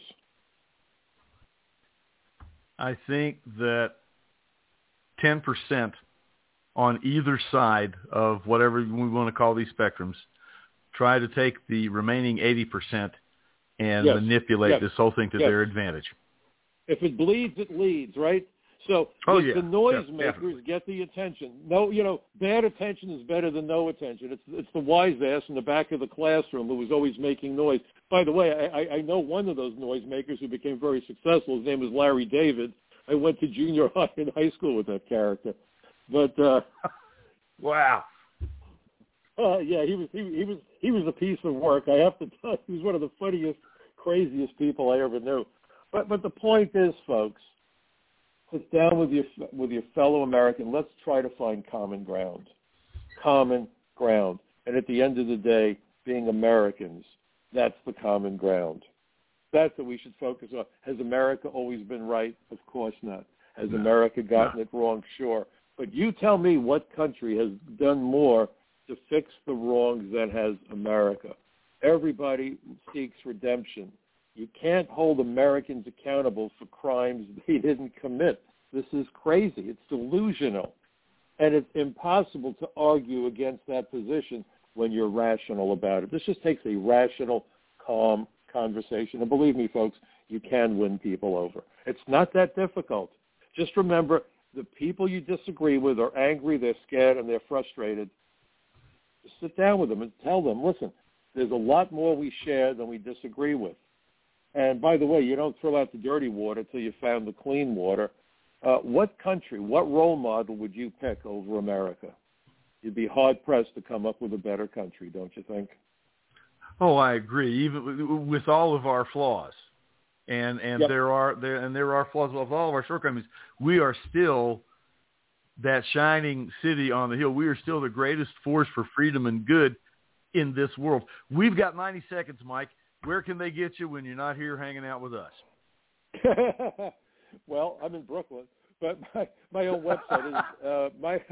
[SPEAKER 2] I think that ten percent on either side of whatever we want to call these spectrums try to take the remaining eighty percent and
[SPEAKER 3] yes.
[SPEAKER 2] manipulate
[SPEAKER 3] yes.
[SPEAKER 2] this whole thing to
[SPEAKER 3] yes.
[SPEAKER 2] their advantage.
[SPEAKER 3] If it bleeds, it leads, right? So
[SPEAKER 2] oh,
[SPEAKER 3] if
[SPEAKER 2] yeah.
[SPEAKER 3] the noise
[SPEAKER 2] yeah,
[SPEAKER 3] makers
[SPEAKER 2] definitely.
[SPEAKER 3] get the attention. No, you know, bad attention is better than no attention. It's it's the wise ass in the back of the classroom who was always making noise. By the way, I, I know one of those noise makers who became very successful. His name is Larry David. I went to junior high and high school with that character. But uh,
[SPEAKER 2] wow.
[SPEAKER 3] Uh, yeah, he was he, he was he was a piece of work. I have to tell you, he was one of the funniest, craziest people I ever knew. But but the point is, folks, sit down with your with your fellow American. Let's try to find common ground. Common ground. And at the end of the day, being Americans, that's the common ground. That's what we should focus on. Has America always been right? Of course not. Has
[SPEAKER 2] no.
[SPEAKER 3] America gotten
[SPEAKER 2] no.
[SPEAKER 3] it wrong? Sure. But you tell me what country has done more to fix the wrongs than has America. Everybody seeks redemption. You can't hold Americans accountable for crimes they didn't commit. This is crazy. It's delusional. And it's impossible to argue against that position when you're rational about it. This just takes a rational, calm conversation. And believe me, folks, you can win people over. It's not that difficult. Just remember, the people you disagree with are angry, they're scared, and they're frustrated. Just sit down with them and tell them, listen, there's a lot more we share than we disagree with. And by the way, you don't throw out the dirty water until you found the clean water. Uh, what country, what role model would you pick over America? You'd be hard-pressed to come up with a better country, don't you think?
[SPEAKER 2] Oh, I agree. Even with all of our flaws, and and
[SPEAKER 3] yep.
[SPEAKER 2] there are there and there are flaws with all of our shortcomings. We are still that shining city on the hill. We are still the greatest force for freedom and good in this world. We've got ninety seconds, Mike. Where can they get you when you're not here hanging out with us?
[SPEAKER 3] Well, I'm in Brooklyn, but my my own website is uh, my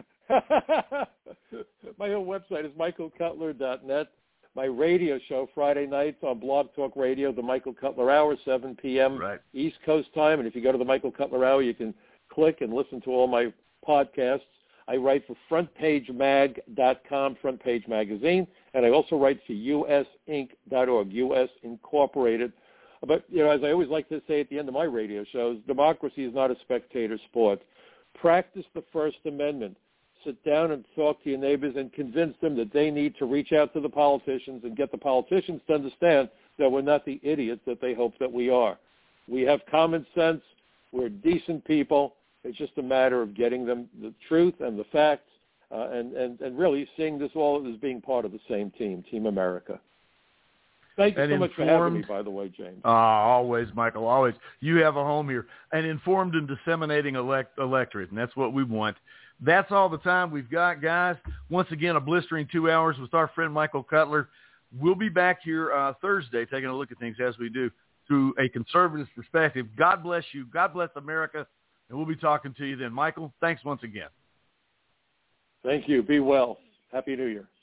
[SPEAKER 3] my own website is michael cutler dot net. My radio show Friday nights on Blog Talk Radio, the Michael Cutler Hour, seven p.m.
[SPEAKER 2] Right.
[SPEAKER 3] East Coast time. And if you go to the Michael Cutler Hour, you can click and listen to all my podcasts. I write for front page mag dot com, Front Page Magazine, and I also write for U S Inc dot org, U S Incorporated. But, you know, as I always like to say at the end of my radio shows, democracy is not a spectator sport. Practice the First Amendment. Sit down and talk to your neighbors and convince them that they need to reach out to the politicians and get the politicians to understand that we're not the idiots that they hope that we are. We have common sense. We're decent people. It's just a matter of getting them the truth and the facts uh, and, and, and really seeing this all as being part of the same team, Team America. Thank you
[SPEAKER 2] and
[SPEAKER 3] so much for having me,
[SPEAKER 2] informed.
[SPEAKER 3] by the way, James.
[SPEAKER 2] Uh, always, Michael, always. You have a home here. And informed and disseminating elect- electorate, and that's what we want. That's all the time we've got, guys. Once again, a blistering two hours with our friend Michael Cutler. We'll be back here uh, Thursday taking a look at things as we do through a conservative perspective. God bless you. God bless America. And we'll be talking to you then. Michael, thanks once again.
[SPEAKER 3] Thank you. Be well. Happy New Year.